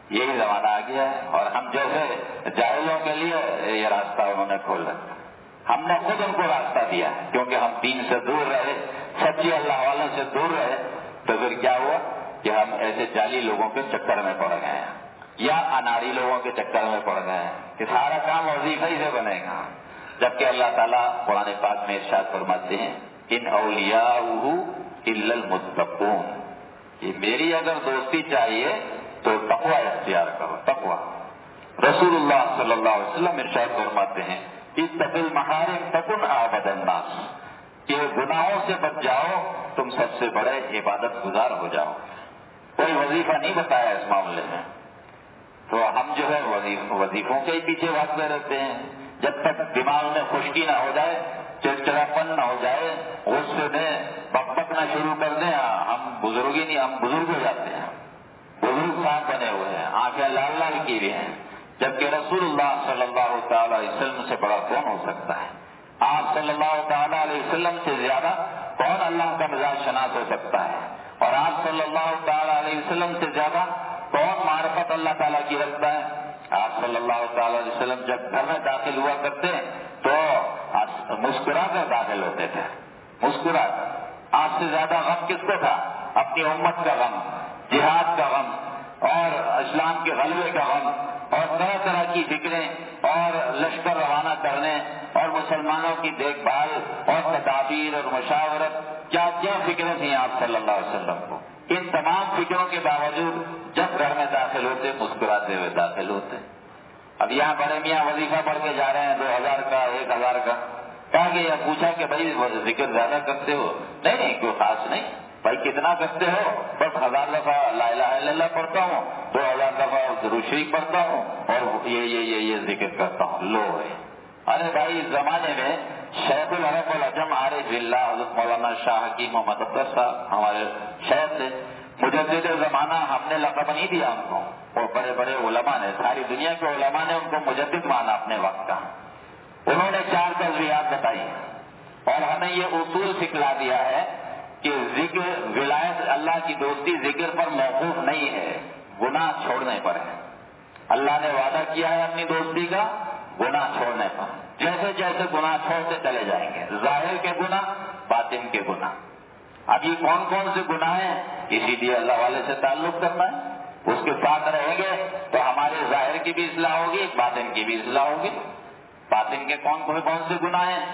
Speaker 3: یہی زمانہ آ گیا ہے، اور ہم جیسے جاہلوں کے لیے یہ راستہ انہوں نے کھول رکھا. ہم نے خود ان کو راستہ دیا کیونکہ ہم دین سے دور رہے، سچی اللہ والوں سے دور رہے، تو پھر کیا ہوا کہ ہم ایسے جعلی لوگوں کے چکر میں پڑ گئے ہیں یا اناڑی لوگوں کے چکر میں پڑ گئے ہیں کہ سارا کام وظیفہ ہی سے بنے گا. جبکہ اللہ تعالیٰ قرآن پاک میں ارشاد فرماتے ہیں ان اولیاءہ الا المتقون، کہ میری اگر دوستی چاہیے تو تقوی اختیار کرو. تقوی رسول اللہ صلی اللہ علیہ وسلم ارشاد فرماتے ہیں اتق المحارم تکن اعبد الناس، کہ گناہوں سے بچ جاؤ تم سب سے بڑے عبادت گزار ہو جاؤ. کوئی وظیفہ نہیں بتایا اس معاملے میں، تو ہم جو ہے وظیفوں کے ہی پیچھے بھاگتے رہتے ہیں. جب تک دماغ میں خشکی نہ ہو جائے، چڑچڑاپن نہ ہو جائے، غصے میں بکبکنا شروع کر دیں، ہم بزرگ ہی نہیں، ہم بزرگ ہو جاتے ہیں. بزرگ صاحب بنے ہوئے ہیں، آنکھیں لال لال کی ہوئی ہیں، جبکہ رسول اللہ صلی اللہ تعالی علیہ وسلم سے بڑا کون ہو سکتا ہے؟ آپ صلی اللہ تعالی علیہ وسلم سے زیادہ کون اللہ کا مزاج شناس ہو سکتا ہے؟ اور آپ صلی اللہ تعالی علیہ وسلم سے زیادہ کون معرفت اللہ تعالیٰ کی رکھتا ہے؟ آپ صلی اللہ تعالی علیہ وسلم جب گھر میں داخل ہوا کرتے تو مسکرا کر داخل ہوتے تھے، مسکرا کر. آپ سے زیادہ غم کس کو تھا؟ اپنی امت کا غم، جہاد کا غم، اور اسلام کے غلبے کا غم، اور طرح طرح کی فکریں، اور لشکر روانہ کرنے، اور مسلمانوں کی دیکھ بھال، اور تدابیر اور مشاورت، کیا کیا فکریں تھیں آپ صلی اللہ علیہ وسلم کو. ان تمام فکروں کے باوجود جب گھر میں داخل ہوتے مسکراتے ہوئے داخل ہوتے. اب یہاں بڑے میاں وظیفہ پڑھ کے جا رہے ہیں 2000 کا 1000 کا، کہا کہ یہ پوچھا کہ بھائی ذکر زیادہ کرتے ہو؟ نہیں کوئی خاص نہیں. بھائی کتنا کرتے ہو؟ بس 1000 دفعہ لا الہ الا اللہ پڑھتا ہوں، 2000 دفعہ درود شریف پڑھتا ہوں، اور یہ ذکر کرتا ہوں. لو ہے. ارے بھائی اس زمانے میں شیخ العرب والعجم عارف باللہ حضرت مولانا شاہ حکیم محمد اختر صاحب ہمارے شیخ تھے، مجدد زمانہ. ہم نے لقب نہیں دیا ان کو، وہ بڑے بڑے علماء نے، ساری دنیا کے علماء نے ان کو مجدد مانا اپنے وقت کا. انہوں نے 4 تجویزات بتائی اور ہمیں یہ اصول سکھلا دیا ہے کہ ذکر ولایت اللہ کی دوستی ذکر پر موقوف نہیں ہے، گناہ چھوڑنے پر ہے. اللہ نے وعدہ کیا ہے اپنی دوستی کا گناہ چھوڑنے پر. جیسے جیسے گناہ چھوڑتے چلے جائیں گے، ظاہر کے گناہ، باطن کے گناہ. اب یہ کون کون سے گناہ ہیں؟ اسی لیے اللہ والے سے تعلق کرنا ہے. اس کے ساتھ رہیں گے تو ہمارے ظاہر کی بھی اصلاح ہوگی، باطن کی بھی اصلاح ہوگی. باطن کے کون سے گناہ ہیں؟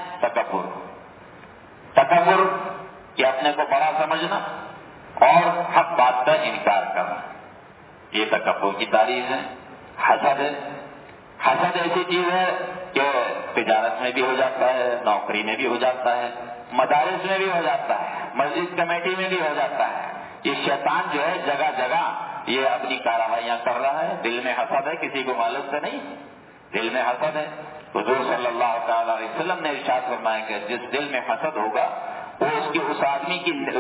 Speaker 3: تکبر کہ اپنے کو بڑا سمجھنا اور حق بات کا انکار کرنا، یہ تکبر کی تعریف ہے. حسد ہے. حسد ایسی چیز ہے کہ تجارت میں بھی ہو جاتا ہے، نوکری میں بھی ہو جاتا ہے، مدارس میں بھی ہو جاتا ہے، مسجد کمیٹی میں بھی ہو جاتا ہے. یہ شیطان جو ہے جگہ جگہ یہ اپنی کارروائیاں کر رہا ہے. دل میں حسد ہے، کسی کو معلوم تو نہیں، دل میں حسد ہے. حضور صلی اللہ تعالی علیہ وسلم نے ارشاد فرمایا کہ جس دل میں حسد ہوگا وہ اس آدمی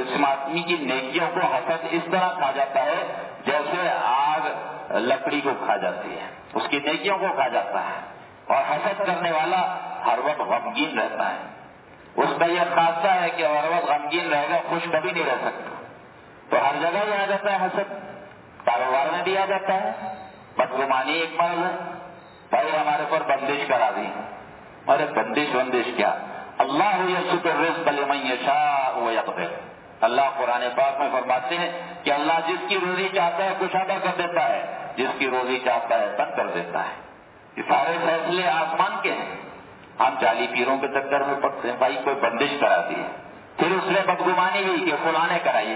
Speaker 3: کی نیکیوں کو حسد اس طرح کھا جاتا ہے جیسے آگ لکڑی کو کھا جاتی ہے، اس کی نیکیوں کو کھا جاتا ہے. اور حسد کرنے والا ہر وقت غمگین رہتا ہے. اس کا یہ خاصہ ہے کہ ہر وقت غمگین رہے گا، خوش کبھی نہیں رہ سکتا. تو ہر جگہ ہی آ جاتا ہے حسد، کاروبار میں بھی آ جاتا ہے. بدگمانی ایک مرض ہے. بھائی ہمارے پر بندش کرا دی. ارے بندش کیا؟ اللہ یبسط الرزق لمن یشاء ویقدر. اللہ قرآن پاک میں فرماتے ہیں کہ اللہ جس کی روزی چاہتا ہے کشادہ کر دیتا ہے، جس کی روزی چاہتا ہے تنگ کر دیتا ہے. یہ سارے فیصلے آسمان کے ہیں. ہم جعلی پیروں کے چکر میں پڑتے ہیں. بھائی کوئی بندش کرا دی ہے، پھر اس نے بدگمانی بھی کہ فلاں نے کرائی،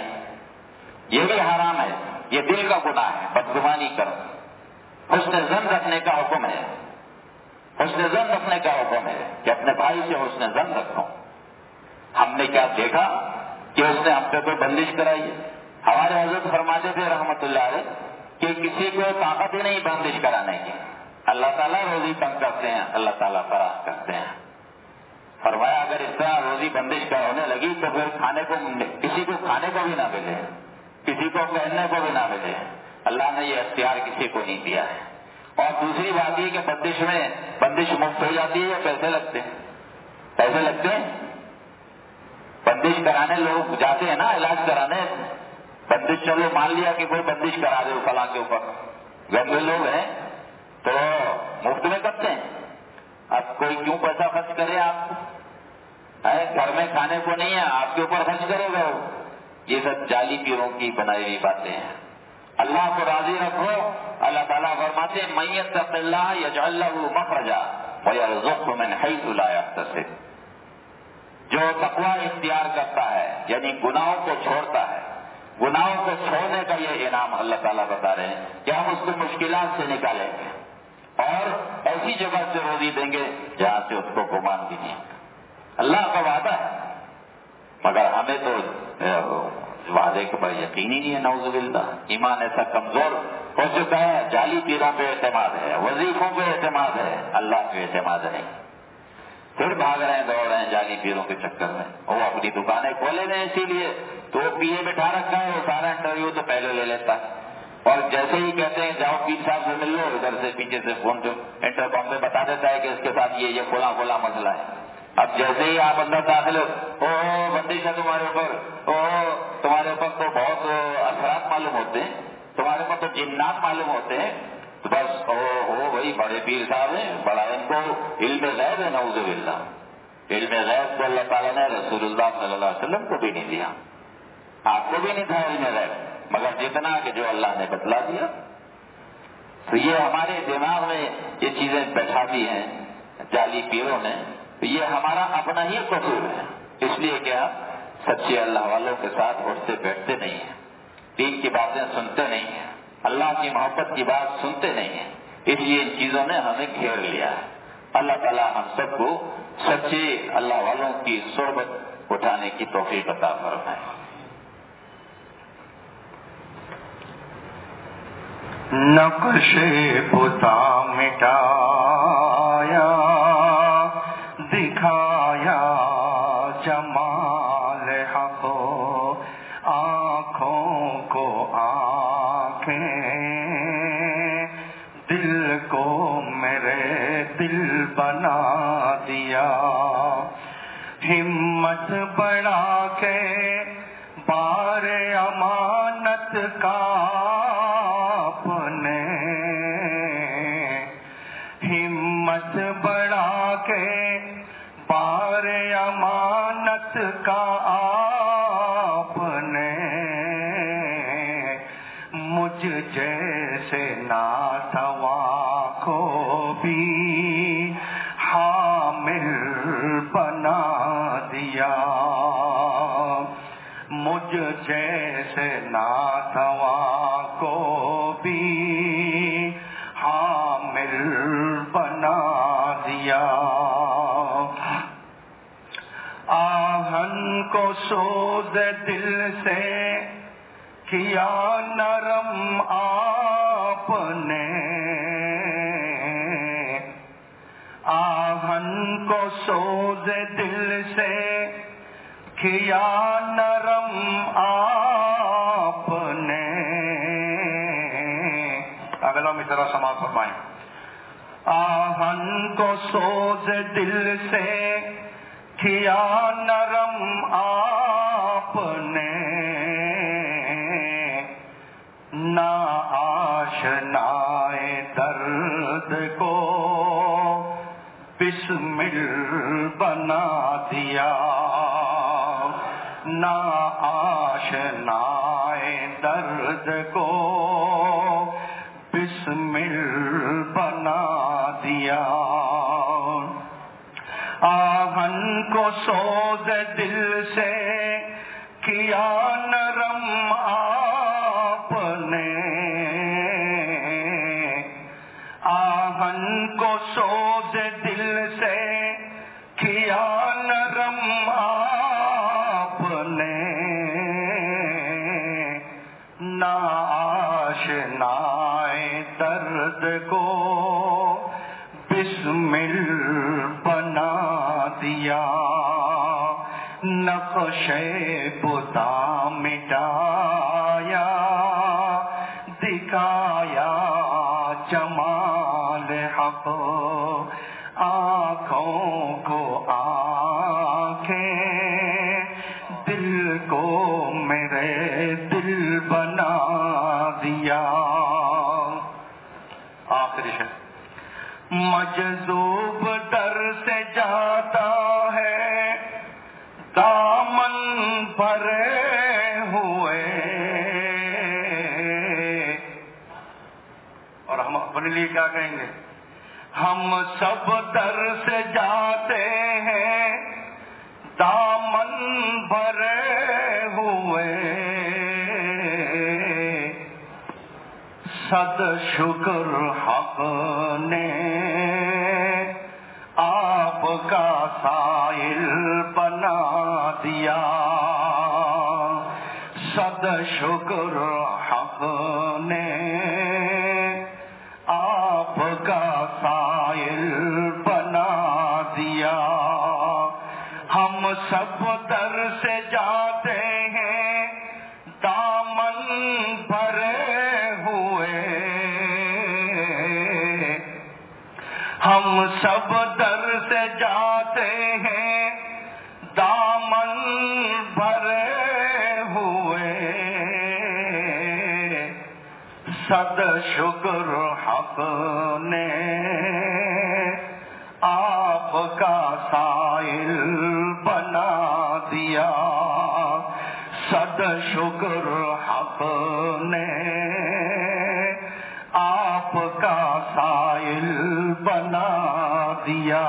Speaker 3: یہ بھی حرام ہے، یہ دل کا گناہ ہے. بدگمانی کرو. حسن ظن رکھنے کا حکم ہے، حسن ظن رکھنے کا حکم ہے کہ اپنے بھائی سے حسن ظن رکھو. ہم نے کیا دیکھا کہ اس نے ہم پہ کوئی بندش کرائی ہے. ہمارے حضرت فرماتے تھے رحمت اللہ علیہ کہ کسی کو طاقت ہی نہیں بندش کرانے کی. اللہ تعالیٰ روزی تنگ کرتے ہیں، اللہ تعالیٰ فراخ کرتے ہیں. فرمایا اگر اس طرح روزی بندش کا ہونے لگی تو پھر کسی کو کھانے کو بھی نہ ملے، کسی کو پہننے کو بھی نہ ملے. اللہ نے یہ اختیار کسی کو نہیں دیا ہے. اور دوسری بات یہ کہ بندش مفت ہو جاتی ہے یا پیسے لگتے ہیں؟ پیسے لگتے ہیں. بندش کرانے لوگ جاتے ہیں نا علاج کرانے. بندش چلو مان لیا کہ کوئی بندش کرا دے فلاں کے اوپر، گندے لوگ ہیں تو مفت میں کرتے ہیں. اب کوئی کیوں پیسہ خرچ کرے آپ کو؟ گھر میں کھانے کو نہیں ہے, آپ کے اوپر خرچ کرے گا وہ. یہ سب جعلی پیروں کی بنائی ہوئی باتیں ہیں. اللہ کو راضی رکھو. اللہ تعالیٰ فرماتے ہیں من یتق اللہ یجعل لہ مخرجا ویرزقہ من حیث لا یحتسب. جو تقوی اختیار کرتا ہے یعنی گناہوں کو چھوڑتا ہے, گناہوں کو چھوڑنے کا یہ انعام اللہ تعالیٰ بتا رہے ہیں کہ ہم اس کو مشکلات سے نکالیں گے اور ایسی جگہ سے روزی دیں گے جہاں سے اس کو گمان بھی نہیں. اللہ کا وعدہ ہے, مگر ہمیں تو وعدے کے پر یقین ہی نہیں ہے. نعوذ باللہ, ایمان ایسا کمزور ہو چکا ہے. جعلی پیروں پہ اعتماد ہے, وظیفوں پہ اعتماد ہے, اللہ پہ اعتماد نہیں. پھر بھاگ رہے ہیں, دوڑ رہے ہیں جعلی پیروں کے چکر میں. وہ اپنی دکانیں کھولے ہیں, اسی لیے تو پیے بٹھا رکھا ہے. وہ سارا انٹرویو تو پہلے لے لیتا ہے اور جیسے ہی کہتے ہیں جاؤ پیر صاحب سے مل لو, ادھر سے پیچھے سے فون جو انٹر کام پہ بتا دیتا ہے کہ اس کے ساتھ یہ کھولا مسئلہ ہے. اب جیسے ہی آپ اندر داخل ہو, بندش ہے تمہارے اوپر, تمہارے اوپر تو بہت اثرات معلوم ہوتے ہیں, تمہارے اوپر تو جنات معلوم ہوتے ہیں, تو بس وہی بڑے پیر صاحب ہیں, بڑا ان کو علم غیب ہے. نعوذ باللہ, علم غیب تو اللہ تعالیٰ نے رسول اللہ صلی اللہ علیہ وسلم کو بھی نہیں دیا, آپ کو بھی نہیں تھا علم غیب, مگر جتنا کہ جو اللہ نے بتلا دیا. تو یہ ہمارے دماغ میں یہ چیزیں بیٹھا دی ہیں جعلی پیروں نے. یہ ہمارا اپنا ہی قصور ہے, اس لیے کہ ہم سچے اللہ والوں کے ساتھ اٹھتے بیٹھتے نہیں ہیں, دین کی باتیں سنتے نہیں ہیں, اللہ کی محبت کی بات سنتے نہیں ہیں. اس لیے ان چیزوں نے ہمیں گھیر لیا ہے. اللہ تعالیٰ ہم سب کو سچے اللہ والوں کی صحبت اٹھانے کی توفیق عطا فرمائے.
Speaker 1: نقش بتا مٹایا, دکھایا جمال حق, آنکھوں کو آنکھیں, دل کو میرے دل بنا دیا. ہمت بڑھا کے بار امانت کا اپنے, ہمت بڑھا کے بار امانت کا آپ نے, مجھ جیسے ناتواں کو بھی حامل بنا دیا. مجھ جیسے ناتواں کو بھی حامل بنا دیا. آہن کو سوز دل سے کیا نرم آپ نے, آہن کو سوز دل سے کیا نرم آپ نے. اگلا میں ذرا سماعت فرمائیں. آہن کو سوز دل سے کیا نرم آپ نے, نا آشنائے درد کو بسمل بنا دیا. نا آشنائے درد کو بسمل بنا دیا. آہن کو سوز دل سے کیا نرم آپ نے, آہن کو سوز دل سے کیا نرم آپ نے, نا آشنائے درد کو بسمل بنا دیا. نقش بتا مٹایا, دکھایا جمال حق, آنکھوں کو آنکھیں, دل کو میرے دل بنا دیا. مجذوب در سے جاتا ہے دامن بھرے ہوئے. اور ہم اپنے لیے کیا کہیں گے؟ ہم سب در سے جاتے ہیں دامن بھرے ہوئے. صد شکر حق نے آپ کا سائل بنا دیا. صد شکر حق نے آپ کا سائل بنا دیا. ہم سب در سے جاتے ہیں دامن بھرے ہوئے. ہم سب در سے جاتے ہیں دامن بھرے ہوئے. صد شکر حق نے آپ کا سائل بنا دیا. صد شکر حق نے آپ کا سائل بنا دیا.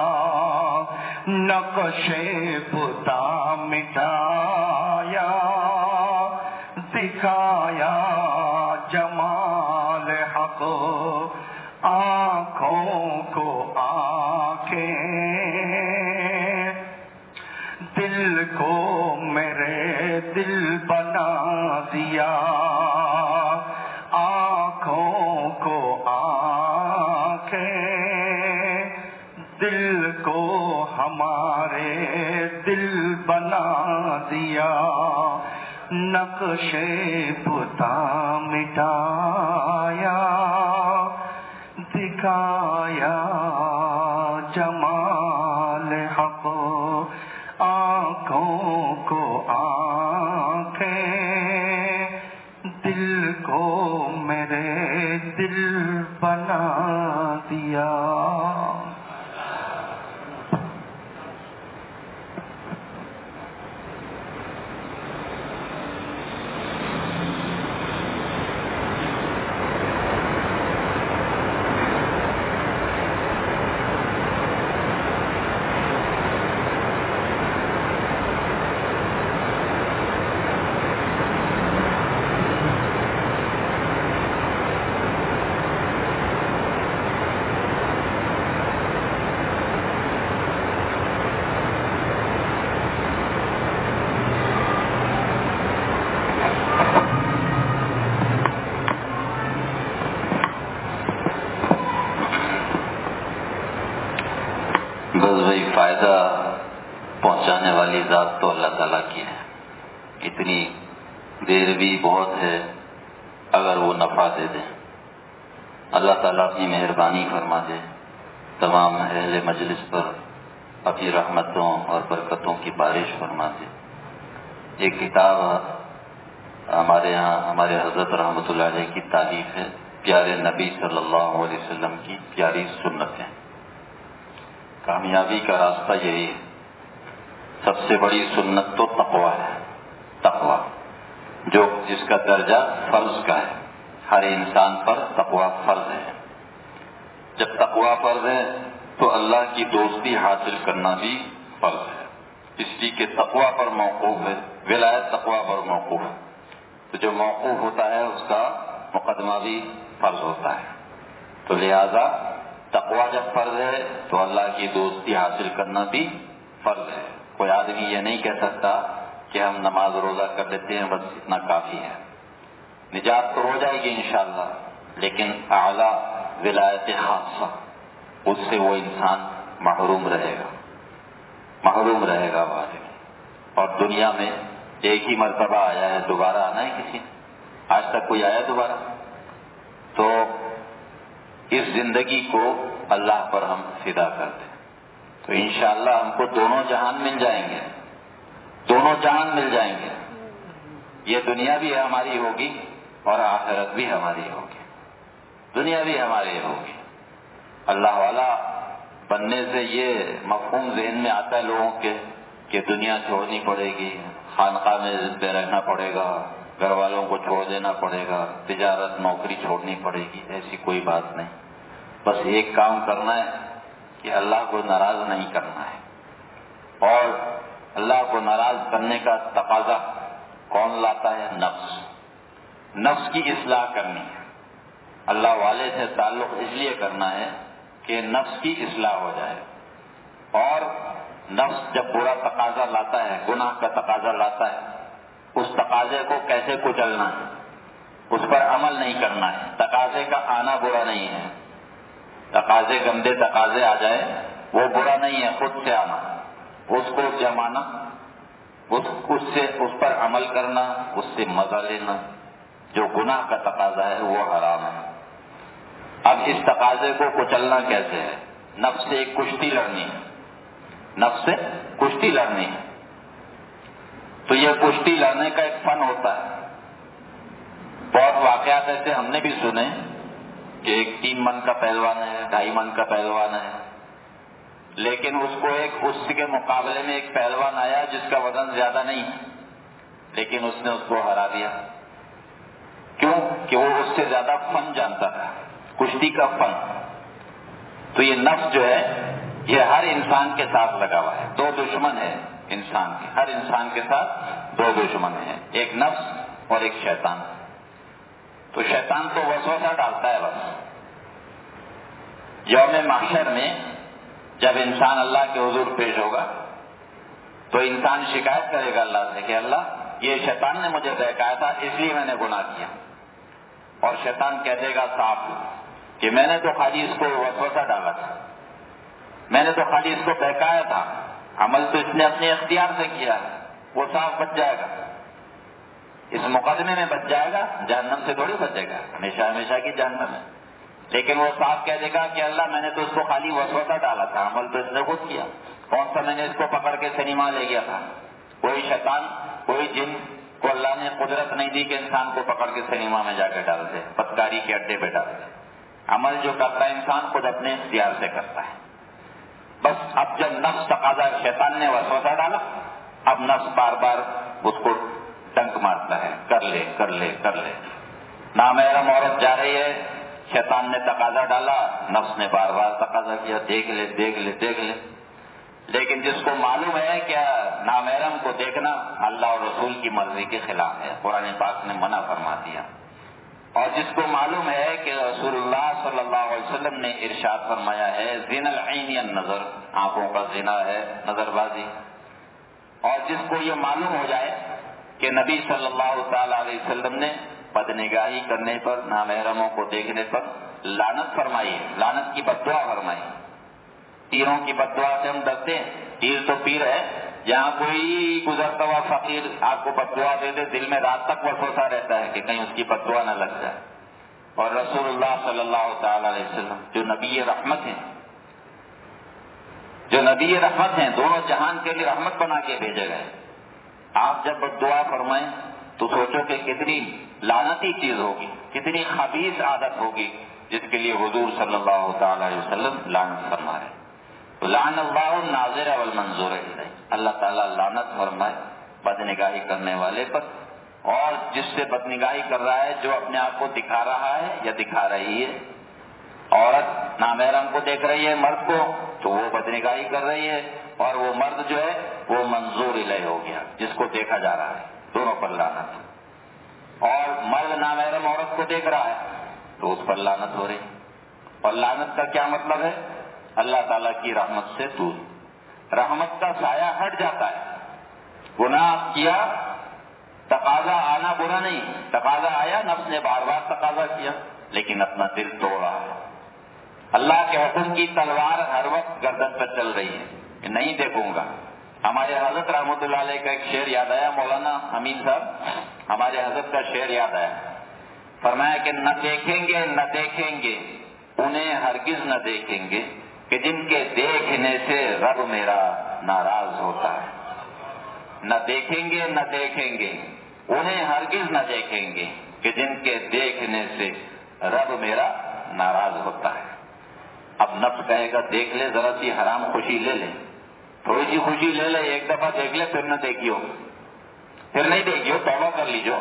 Speaker 1: نقش پتا مٹایا دکھایا جمال حق. آنکھوں کو آنکھیں دل کو میرے دل بنا دیا. آنکھوں کو آنکھیں دل کو ہمارے دل بنا دیا. نقش پتا مٹایا دکھایا جمال حق. آنکھوں کو آنکھیں دل کو میرے دل بنا دیا.
Speaker 2: فائدہ پہنچانے والی ذات تو اللہ تعالیٰ کی ہے. اتنی دیر بھی بہت ہے اگر وہ نفع دے دیں. اللہ تعالیٰ اپنی مہربانی فرما دے. تمام اہل مجلس پر اپنی رحمتوں اور برکتوں کی بارش فرما دے. ایک کتاب ہمارے یہاں ہمارے حضرت رحمۃ اللہ علیہ کی تالیف ہے، پیارے نبی صلی اللہ علیہ وسلم کی پیاری سنتیں. کامیابی کا راستہ یہی ہے. سب سے بڑی سنت تو تقویٰ ہے. تقویٰ جس کا درجہ فرض کا ہے. ہر انسان پر تقویٰ فرض ہے. جب تقویٰ فرض ہے تو اللہ کی دوستی حاصل کرنا بھی فرض ہے، اس لیے کہ تقویٰ پر موقوف ہے. ولایت تقویٰ پر موقوف ہے، تو جو موقوف ہوتا ہے اس کا مقدمہ بھی فرض ہوتا ہے. تو لہذا تقویٰ جب فرض ہے تو اللہ کی دوستی حاصل کرنا بھی فرض ہے. کوئی آدمی یہ نہیں کہہ سکتا کہ ہم نماز روزہ کر لیتے ہیں بس اتنا کافی ہے. نجات تو ہو جائے گی انشاءاللہ، لیکن اعلیٰ ولایت خاصہ اس سے وہ انسان محروم رہے گا. محروم رہے گا وہ آدمی. اور دنیا میں ایک ہی مرتبہ آیا ہے، دوبارہ آنا ہے کسی نے؟ آج تک کوئی آیا دوبارہ؟ تو اس زندگی کو اللہ پر ہم فدا کر دیں تو انشاءاللہ ہم کو دونوں جہان مل جائیں گے. دونوں جہان مل جائیں گے. یہ دنیا بھی ہماری ہوگی اور آخرت بھی ہماری ہوگی. دنیا بھی ہماری ہوگی. اللہ والا
Speaker 3: بننے سے یہ مفہوم ذہن میں آتا ہے لوگوں کے کہ دنیا چھوڑنی پڑے گی، خانقاہ میں پہ رہنا پڑے گا، گھر والوں کو چھوڑ دینا پڑے گا، تجارت نوکری چھوڑنی پڑے گی. ایسی کوئی بات نہیں. بس ایک کام کرنا ہے کہ اللہ کو ناراض نہیں کرنا ہے. اور اللہ کو ناراض کرنے کا تقاضا کون لاتا ہے؟ نفس کی اصلاح کرنی ہے. اللہ والے سے تعلق اس لیے کرنا ہے کہ نفس کی اصلاح ہو جائے. اور نفس جب برا تقاضا لاتا ہے، گناہ کا تقاضا لاتا ہے، اس تقاضے کو کیسے کچلنا ہے، اس پر عمل نہیں کرنا ہے. تقاضے کا آنا برا نہیں ہے، تقاضے گندے تقاضے آ جائے وہ برا نہیں ہے، خود سے آنا، اس کو جمانا، اس پر عمل کرنا، اس سے مزہ لینا. جو گناہ کا تقاضا ہے وہ حرام ہے. اب اس تقاضے کو کچلنا کیسے ہے؟ نفس سے ایک کشتی لڑنی ہے. نفس سے کشتی لڑنی ہے. تو یہ کشتی لڑنے کا ایک فن ہوتا ہے. بہت واقعات ایسے ہم نے بھی سنے کہ ایک 3 من کا پہلوان ہے، 2.5 من کا پہلوان ہے، لیکن اس کے مقابلے میں ایک پہلوان آیا جس کا وزن زیادہ نہیں ہے، لیکن اس نے اس کو ہرا دیا. کیوں؟ کہ وہ اس سے زیادہ فن جانتا تھا، کشتی کا فن. تو یہ نفس جو ہے یہ ہر انسان کے ساتھ لگا ہوا ہے. 2 دشمن ہیں انسان کے، ہر انسان کے ساتھ 2 دشمن ہیں، ایک نفس اور ایک شیطان. تو شیطان تو وسوسہ ڈالتا ہے. بس یوم محشر میں جب انسان اللہ کے حضور پیش ہوگا تو انسان شکایت کرے گا اللہ سے کہ اللہ یہ شیطان نے مجھے بہکایا تھا، اس لیے میں نے گناہ کیا. اور شیطان کہہ دے گا صاف کہ میں نے تو خالی اس کو وسوسہ ڈالا تھا، میں نے تو خالی اس کو بہکایا تھا، عمل تو اس نے اپنے اختیار سے کیا ہے. وہ صاف بچ جائے گا، اس مقدمے میں بچ جائے گا، جہنم سے تھوڑی بچے گا، ہمیشہ ہمیشہ کی جہنم ہے. لیکن وہ صاف کہہ دے گا کہ اللہ میں نے تو اس کو خالی وسوسہ ڈالا تھا، عمل تو اس نے خود کیا. کون سا میں نے اس کو پکڑ کے سنیما لے گیا تھا؟ کوئی شیطان، کوئی جن کو اللہ نے قدرت نہیں دی کہ انسان کو پکڑ کے سنیما میں جا کے ڈال دے، بدکاری کے اڈے پہ ڈال دے. عمل جو کرتا ہے انسان خود اپنے اختیار سے کرتا ہے. بس اب جب نفس تقاضا، شیطان نے وسوسہ ڈالا، اب نفس بار بار اس کو ڈنک مارتا ہے، کر لے کر لے کر لے. نامحرم عورت جا رہی ہے، شیطان نے تقاضا ڈالا، نفس نے بار بار تقاضا کیا، دیکھ لے دیکھ لے دیکھ لے. لیکن جس کو معلوم ہے کہ نامحرم کو دیکھنا اللہ اور رسول کی مرضی کے خلاف ہے، قرآن پاک نے منع فرما دیا. اور جس کو معلوم ہے کہ رسول اللہ صلی اللہ علیہ وسلم نے ارشاد فرمایا ہے زنا العین النظر، آنکھوں کا زنا ہے نظر بازی. اور جس کو یہ معلوم ہو جائے کہ نبی صلی اللہ تعالی علیہ وسلم نے بدنگاہی کرنے پر، نامحرموں کو دیکھنے پر لعنت فرمائی ہے، لعنت کی بددعا فرمائی. تیروں کی بددعا سے ہم ڈرتے ہیں، تیر تو پیر ہے، جہاں کوئی گزرتا ہوا فقیر آپ کو بددعا دے دے، دل میں رات تک وسوسہ رہتا ہے کہ کہیں اس کی بددعا نہ لگ جائے. اور رسول اللہ صلی اللہ تعالی علیہ وسلم جو نبی رحمت ہیں، جو نبی رحمت ہیں، دونوں جہان کے لیے رحمت بنا کے بھیجے گئے، آپ جب بددعا فرمائیں تو سوچو کہ کتنی لعنتی چیز ہوگی، کتنی خبیث عادت ہوگی جس کے لیے حضور صلی اللہ تعالی علیہ وسلم لعنت فرما رہے. تو لعن اللہ الناظر والمنظور الیہ، اللہ تعالیٰ لعنت فرمائے بدنگاہی کرنے والے پر، اور جس سے بدنگاہی کر رہا ہے، جو اپنے آپ کو دکھا رہا ہے یا دکھا رہی ہے. عورت نامحرم کو دیکھ رہی ہے مرد کو تو وہ بدنگاہی کر رہی ہے، اور وہ مرد جو ہے وہ منظور الیہ ہو گیا، جس کو دیکھا جا رہا ہے. دونوں پر لعنت. اور مرد نامحرم عورت کو دیکھ رہا ہے تو اس پر لعنت ہو رہی. اور لعنت کا کیا مطلب ہے؟ اللہ تعالیٰ کی رحمت سے دور، رحمت کا سایہ ہٹ جاتا ہے. گناہ کیا، تقاضا آنا برا نہیں، تقاضا آیا، نفس نے بار بار تقاضا کیا، لیکن اپنا دل توڑا ہے. اللہ کے حکم کی تلوار ہر وقت گردن پر چل رہی ہے کہ نہیں دیکھوں گا. ہمارے حضرت رحمۃ اللہ علیہ کا ایک شعر یاد آیا، مولانا امین صاحب ہمارے حضرت کا شعر یاد آیا. فرمایا کہ نہ دیکھیں گے نہ دیکھیں گے انہیں ہرگز نہ دیکھیں گے کہ جن کے دیکھنے سے رب میرا ناراض ہوتا ہے. نہ دیکھیں گے نہ دیکھیں گے انہیں ہرگز نہ دیکھیں گے کہ جن کے دیکھنے سے رب میرا ناراض ہوتا ہے. اب نفس کہے گا دیکھ لے ذرا سی حرام خوشی لے لے، تھوڑی سی خوشی لے لے، ایک دفعہ دیکھ لے، پھر نہ دیکھیو، پھر نہیں دیکھیو، توبہ کر لیجو.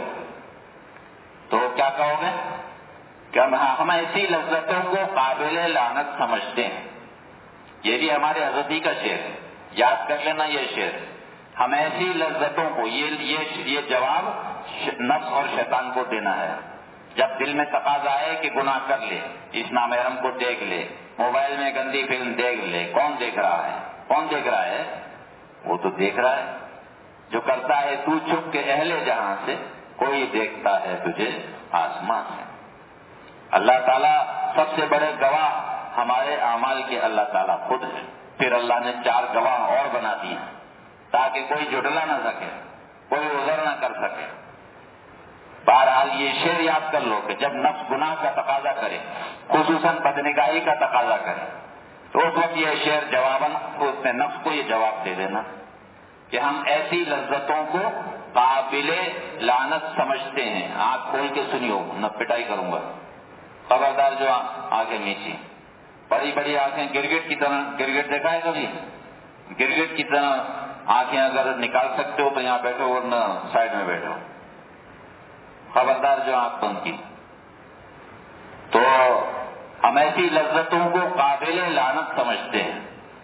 Speaker 3: تو کیا کہو گے کہ ہم ایسی لذتوں کو قابل لعنت سمجھتے ہیں. یہ بھی ہمارے حضرت ہی کا شعر ہے، یاد کر لینا یہ شعر. ہم ایسی لذتوں کو، یہ جواب نفس اور شیطان کو دینا ہے. جب دل میں تقاضا آئے کہ گناہ کر لے، اس نامحرم کو دیکھ لے، موبائل میں گندی فلم دیکھ لے، کون دیکھ رہا ہے؟ کون دیکھ رہا ہے؟ وہ تو دیکھ رہا ہے جو کرتا ہے تو چھپ کے اہل جہاں سے، کوئی دیکھتا ہے تجھے آسمان سے. اللہ تعالیٰ سب سے بڑے گواہ ہمارے اعمال کے اللہ تعالیٰ خود ہے. پھر اللہ نے 4 گواہ اور بنا دیے تاکہ کوئی جھٹلا نہ سکے، کوئی عذر نہ کر سکے. بہرحال یہ شعر یاد کر لو کہ جب نفس گناہ کا تقاضا کرے، خصوصاً بدنگاہی کا تقاضا کرے، تو اس وقت یہ شعر جواباً اس نے نفس کو یہ جواب دے دینا کہ ہم ایسی لذتوں کو قابل لعنت سمجھتے ہیں. آنکھ کھول کے سنیو، نہ پٹائی کروں گا. خبردار جو آنکھیں نیچی، بڑی بڑی آنکھیں گرگٹ کی طرح. گرگٹ دیکھا ہے کبھی؟ گرگٹ کی طرح آنکھیں اگر نکال سکتے ہو تو یہاں بیٹھو، ورنہ سائڈ میں بیٹھو. خبردار جو آنکھ بند کی. تو ہم ایسی لذتوں کو قابل لعنت سمجھتے ہیں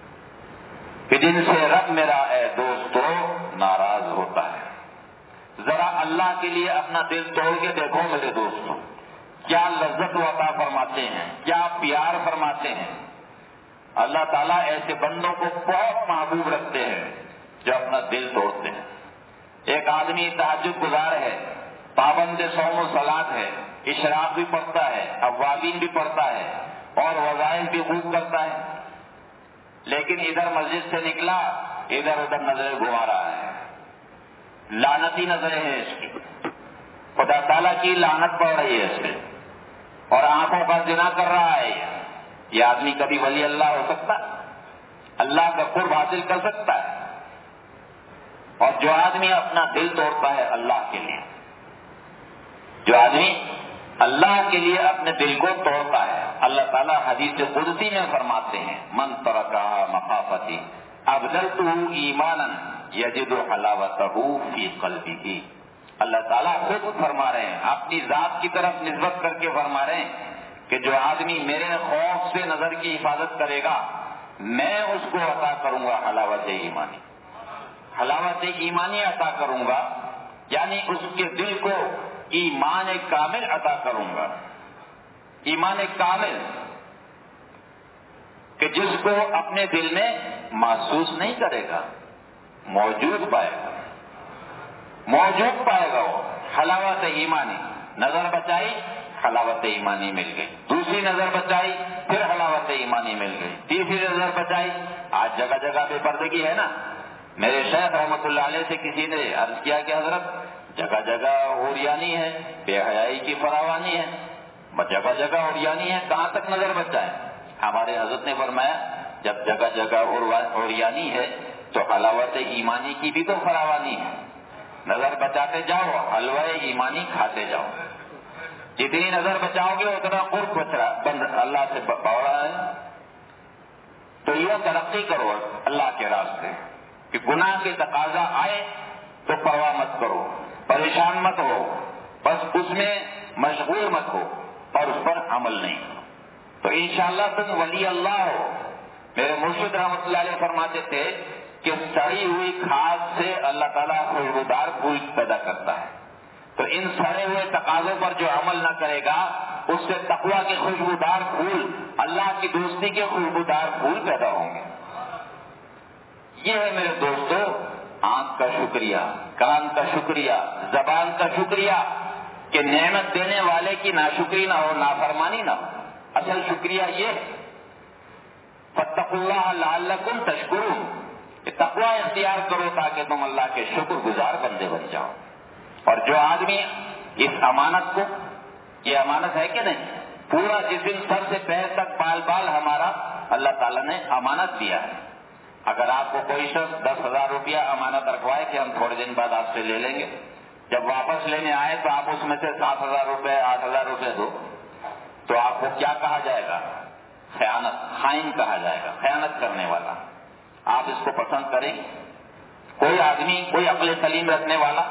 Speaker 3: کہ جن سے رب میرا اے دوستو ناراض ہوتا ہے. ذرا اللہ کے لیے اپنا دل توڑ کے دیکھو میرے دوستوں، کیا لذت و عطا فرماتے ہیں، کیا پیار فرماتے ہیں. اللہ تعالیٰ ایسے بندوں کو بہت محبوب رکھتے ہیں جو اپنا دل توڑتے ہیں. ایک آدمی تہجد گزار ہے، پابند صوم و صلاۃ ہے، اشراق بھی پڑھتا ہے، اوابین بھی پڑھتا ہے اور وظائف بھی خوب کرتا ہے، لیکن ادھر مسجد سے نکلا ادھر ادھر نظریں گھما رہا ہے. لعنتی نظریں ہیں اس کی، خدا تعالیٰ کی لعنت پڑ رہی ہے اس پہ، اور آنکھوں کا زنا کر رہا ہے. یہ آدمی کبھی ولی اللہ ہو سکتا ہے؟ اللہ کا قرب حاصل کر سکتا ہے؟ اور جو آدمی اپنا دل توڑتا ہے اللہ کے لیے، جو آدمی اللہ کے لیے اپنے دل کو توڑتا ہے، اللہ تعالیٰ حدیث قدسی میں فرماتے ہیں من ترکہ مخافتی ابدلتہ ایمانا یجد حلاوتہ فی قلبہ. اللہ تعالیٰ خود فرما رہے ہیں، اپنی ذات کی طرف نسبت کر کے فرما رہے ہیں کہ جو آدمی میرے خوف سے نظر کی حفاظت کرے گا میں اس کو عطا کروں گا حلاوت ایمانی. حلاوت ایمانی عطا کروں گا یعنی اس کے دل کو ایمان کامل عطا کروں گا. ایمان کامل کہ جس کو اپنے دل میں محسوس نہیں کرے گا، موجود پائے گا، موجود پائے گا. وہ حلاوت ایمانی. نظر بچائی، حلاوت ایمانی مل گئی. دوسری نظر بچائی، پھر حلاوت ایمانی مل گئی. تیسری نظر بچائی. آج جگہ جگہ بے پردگی ہے نا. میرے شیخ رحمۃ اللہ علیہ سے کسی نے عرض کیا کہ حضرت جگہ جگہ عریانی ہے، بے حیائی کی فراوانی ہے، جگہ جگہ عریانی ہے، کہاں تک نظر بچائے؟ ہمارے حضرت نے فرمایا جب جگہ جگہ عریانی ہے تو حلاوت ایمانی کی بھی تو فراوانی ہے. نظر بچاتے جاؤ، حلوہ ایمانی کھاتے جاؤ. جتنی نظر بچاؤ گے اتنا قرب اللہ سے بڑھ رہا ہے. تو یہ ترقی کرو اللہ کے راستے کہ گناہ کے تقاضا آئے تو پرواہ مت کرو، پریشان مت ہو، بس اس میں مشغول مت ہو اور اس پر عمل نہیں کرو تو انشاءاللہ تم ولی اللہ ہو. میرے مرشد رحمۃ اللہ علیہ فرماتے تھے کہ سڑی ہوئی کھاد سے اللہ تعالیٰ خوشبودار پھول پیدا کرتا ہے. تو ان سڑے ہوئے تقاضوں پر جو عمل نہ کرے گا اس سے تقویٰ کے خوشبودار پھول، اللہ کی دوستی کے خوشبودار پھول پیدا ہوں گے. یہ ہے میرے دوستو آنکھ کا شکریہ، کان کا شکریہ، زبان کا شکریہ کہ نعمت دینے والے کی ناشکری نہ ہو، نافرمانی نہ ہو. اصل شکریہ یہ فاتقوا اللہ لعلکم تشکرون، تقوی اختیار کرو تاکہ تم اللہ کے شکر گزار بندے بن جاؤ. اور جو آدمی اس امانت کو، یہ امانت ہے کہ نہیں، پورا جسم سر سے پیر تک بال بال ہمارا اللہ تعالیٰ نے امانت دیا ہے. اگر آپ کو کوئی شخص 10,000 روپیہ امانت رکھوائے کہ ہم تھوڑے دن بعد آپ سے لے لیں گے، جب واپس لینے آئے تو آپ اس میں سے 7,000 روپے 8,000 روپے دو، تو آپ کو کیا کہا جائے گا؟ خائن کہا جائے گا، خیانت کرنے والا. آپ اس کو پسند کریں گے؟ کوئی آدمی، کوئی عقل سلیم رکھنے والا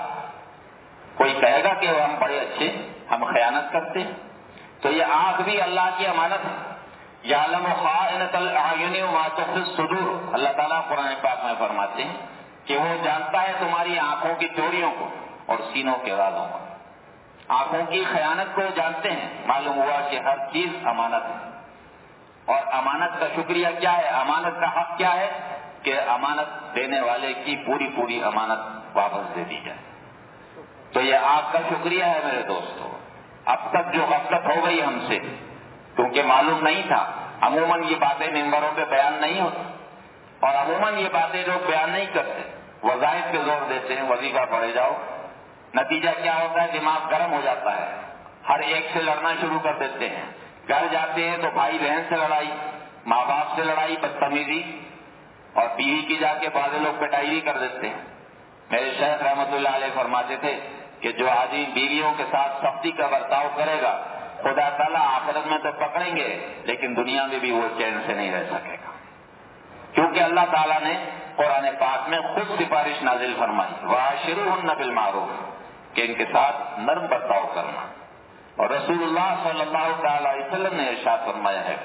Speaker 3: کوئی کہے گا کہ ہم بڑے اچھے، ہم خیانت کرتے ہیں؟ تو یہ آنکھ بھی اللہ کی امانت ہے. یعلم خائنۃ الاعین وما تخفی الصدور. اللہ تعالیٰ قرآن پاک میں فرماتے ہیں کہ وہ جانتا ہے تمہاری آنکھوں کی چوریوں کو اور سینوں کے رازوں کو. آنکھوں کی خیانت کو جانتے ہیں. معلوم ہوا کہ ہر چیز امانت ہے. اور امانت کا شکریہ کیا ہے؟ امانت کا حق کیا ہے؟ کہ امانت دینے والے کی پوری پوری امانت واپس دے دی جائے. تو یہ آپ کا شکریہ ہے میرے دوستو. اب تک جو غفلت ہو گئی ہم سے، کیونکہ معلوم نہیں تھا. عموماً یہ باتیں ممبروں پہ بیان نہیں ہوتی، اور عموماً یہ باتیں لوگ بیان نہیں کرتے، وظائف پہ زور دیتے ہیں، وظیفہ پڑھے جاؤ. نتیجہ کیا ہوتا ہے؟ دماغ گرم ہو جاتا ہے، ہر ایک سے لڑنا شروع کر دیتے ہیں. گھر جاتے ہیں تو بھائی بہن سے لڑائی، ماں باپ سے لڑائی، بدتمیزی، اور بیوی کی جا کے بعض لوگ پٹائی بھی کر دیتے ہیں. میرے شیخ رحمۃ اللہ علیہ فرماتے تھے کہ جو آدمی بیویوں کے ساتھ سختی کا برتاؤ کرے گا، خدا تعالیٰ آخرت میں تو پکڑیں گے لیکن دنیا میں بھی وہ چین سے نہیں رہ سکے گا. کیونکہ اللہ تعالیٰ نے قرآن پاک میں خود سفارش نازل فرمائی، وَعَاشِرُوهُنَّ بِالْمَعْرُوفِ، کہ ان کے ساتھ نرم برتاؤ کرنا. اور رسول اللہ صلی اللہ تعالی علیہ وسلم نے ارشاد فرمایا ہے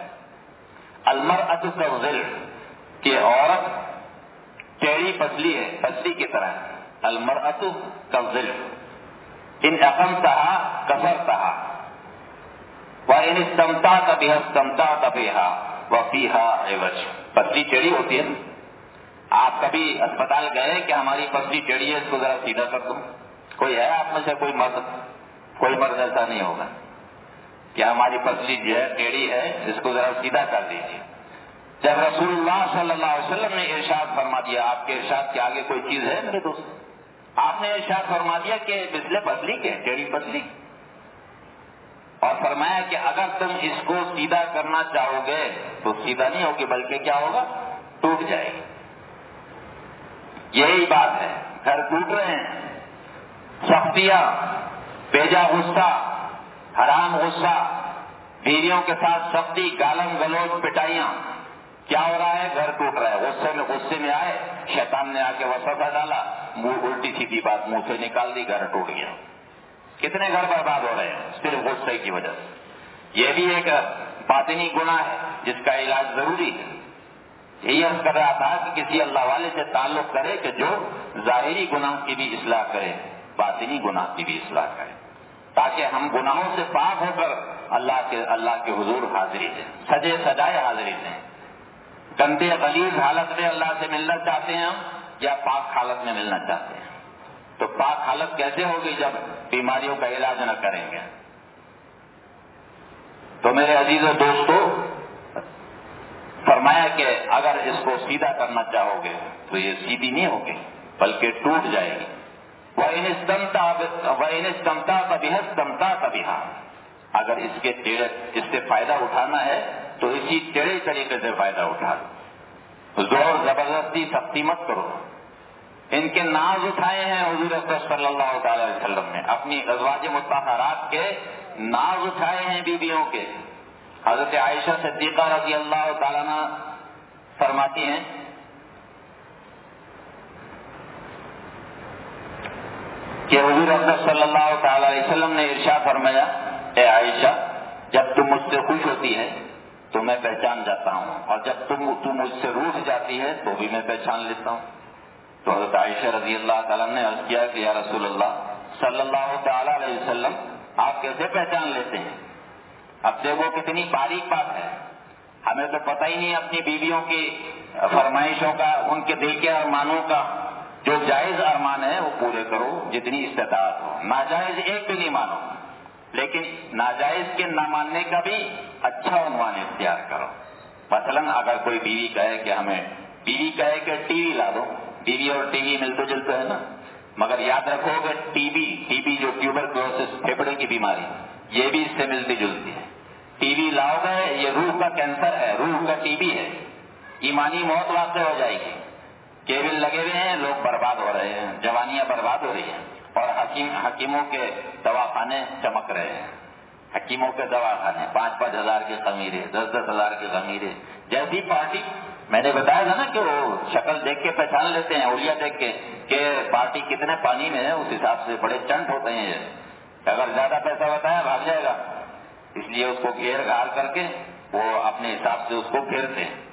Speaker 3: المرأۃ کالظل، کہ عورت ٹیڑھی پتلی ہے، پتلی کی طرح. المرأۃ کالظل ان اقمتها کسرتها وَإِنِ اسْتَمْتَعْتَ بِهَا اسْتَمْتَعْتَ بِهَا وَفِيهَا عِوَجٌ. پتلی ٹیڑھی ہوتی ہے. آپ کبھی اسپتال گئے کہ ہماری پتلی ٹیڑھی ہے، اس کو ذرا سیدھا کر دو؟ کوئی ہے آپ میں سے کوئی مرد ایسا نہیں ہوگا کہ ہماری پتلی جو ہے ٹیڑھی ہے، اس کو ذرا سیدھا کر دیجیے. جب رسول اللہ صلی اللہ علیہ وسلم نے ارشاد فرما دیا، آپ کے ارشاد کے آگے کوئی چیز ہے میرے دوست؟ آپ نے ارشاد فرما دیا کہ مثل پتلی کے، ٹیڑھی پتلی، اور فرمایا کہ اگر تم اس کو سیدھا کرنا چاہو گے تو سیدھا نہیں ہوگی بلکہ کیا ہوگا؟ ٹوٹ جائے گی. یہی بات ہے، گھر ٹوٹ رہے ہیں. سختیاں، بیجا غصہ، حرام غصہ، بیویوں کے ساتھ سختی، گالم گلوچ، پٹائیاں. کیا ہو رہا ہے؟ گھر ٹوٹ رہا ہے. غصے میں آئے، شیطان نے آ کے وسوسہ ڈالا، منہ الٹی سیدھی بات منہ سے نکال دی، گھر ٹوٹ گیا. کتنے گھر برباد ہو رہے ہیں صرف غصے کی وجہ سے. یہ بھی ایک باطنی گناہ ہے جس کا علاج ضروری ہے. یہی عرض کر رہا تھا کہ کسی اللہ والے سے تعلق کرے کہ جو ظاہری گناہ کی بھی اصلاح کرے، باطنی گناہ کی بھی اصلاح کرے، تاکہ ہم گناہوں سے پاک ہو کر اللہ کے حضور حاضری دیں، سجے سجائے حاضری دیں. گندے غلیظ حالت میں اللہ سے ملنا چاہتے ہیں ہم، یا پاک حالت میں ملنا چاہتے ہیں؟ تو پاک حالت کیسے ہوگی جب بیماریوں کا علاج نہ کریں گے؟ تو میرے عزیز و دوستو، فرمایا کہ اگر اس کو سیدھا کرنا چاہو گے تو یہ سیدھی نہیں ہوگی بلکہ ٹوٹ جائے گی. وَإِنِ اسْتَمْتَعْتَ بِهَا اسْتَمْتَعْتَ بِهَا، اگر اس سے فائدہ اٹھانا ہے تو اسی ٹیڑھے طریقے سے فائدہ اٹھا لو. زور زبردستی سختی مت کرو. ان کے ناز اٹھائے ہیں حضور اکرم صلی اللہ تعالی علیہ وسلم نے، اپنی ازواج مطہرات کے ناز اٹھائے ہیں بیویوں کے. حضرت عائشہ صدیقہ رضی اللہ تعالیٰ عنہ فرماتی ہیں کہ حضور اکرم صلی اللہ تعالی علیہ وسلم نے ارشاد فرمایا، اے عائشہ، جب تم مجھ سے خوش ہوتی ہے تو میں پہچان جاتا ہوں، اور جب تم مجھ سے روٹھ جاتی ہے تو بھی میں پہچان لیتا ہوں. تو حضرت عائشہ رضی اللہ تعالیٰ نے عرض کیا کہ یا رسول اللہ صلی اللہ تعالیٰ علیہ وسلم، آپ کیسے پہچان لیتے ہیں؟ اب دیکھو کتنی باریک بات ہے. ہمیں تو پتہ ہی نہیں اپنی بیویوں کی فرمائشوں کا، ان کے دل کے ارمانوں کا. جو جائز ارمان ہے وہ پورے کرو جتنی استطاعت ہو، ناجائز ایک بھی نہیں مانو، لیکن ناجائز کے نہ ماننے کا بھی اچھا عنوان اختیار کرو. مثلاً اگر کوئی بیوی کہے کہ ٹی وی لا دو، ٹی وی اور ٹی وی ملتے جلتے ہے نا، مگر یاد رکھو کہ ٹی بی جو ٹیوبرکلوسس، پھیپھڑے کی بیماری، یہ بھی اس سے ملتی جلتی ہے. ٹی وی لاؤ گے، یہ روح کا کینسر ہے، روح کا ٹی بی ہے، ایمانی موت واقع ہو جائے گی. کیبل لگے ہوئے ہیں، لوگ برباد ہو رہے ہیں، جوانیاں برباد ہو رہی ہیں، اور حکیموں کے دواخانے چمک رہے ہیں. حکیموں کے دوا خانے، 5-5 ہزار کے خمیرے، 10-10 ہزار کے خمیرے. جیسی پارٹی میں نے بتایا تھا نا کہ وہ شکل دیکھ کے پہچان لیتے ہیں، اڑیا دیکھ کے کہ پارٹی کتنے پانی میں ہے، اس حساب سے بڑے چنٹ ہوتے ہیں یہ. اگر زیادہ پیسہ بتایا بھاگ جائے گا، اس لیے اس کو گھیر گھار کر کے وہ اپنے حساب سے اس کو گھیرتے ہیں.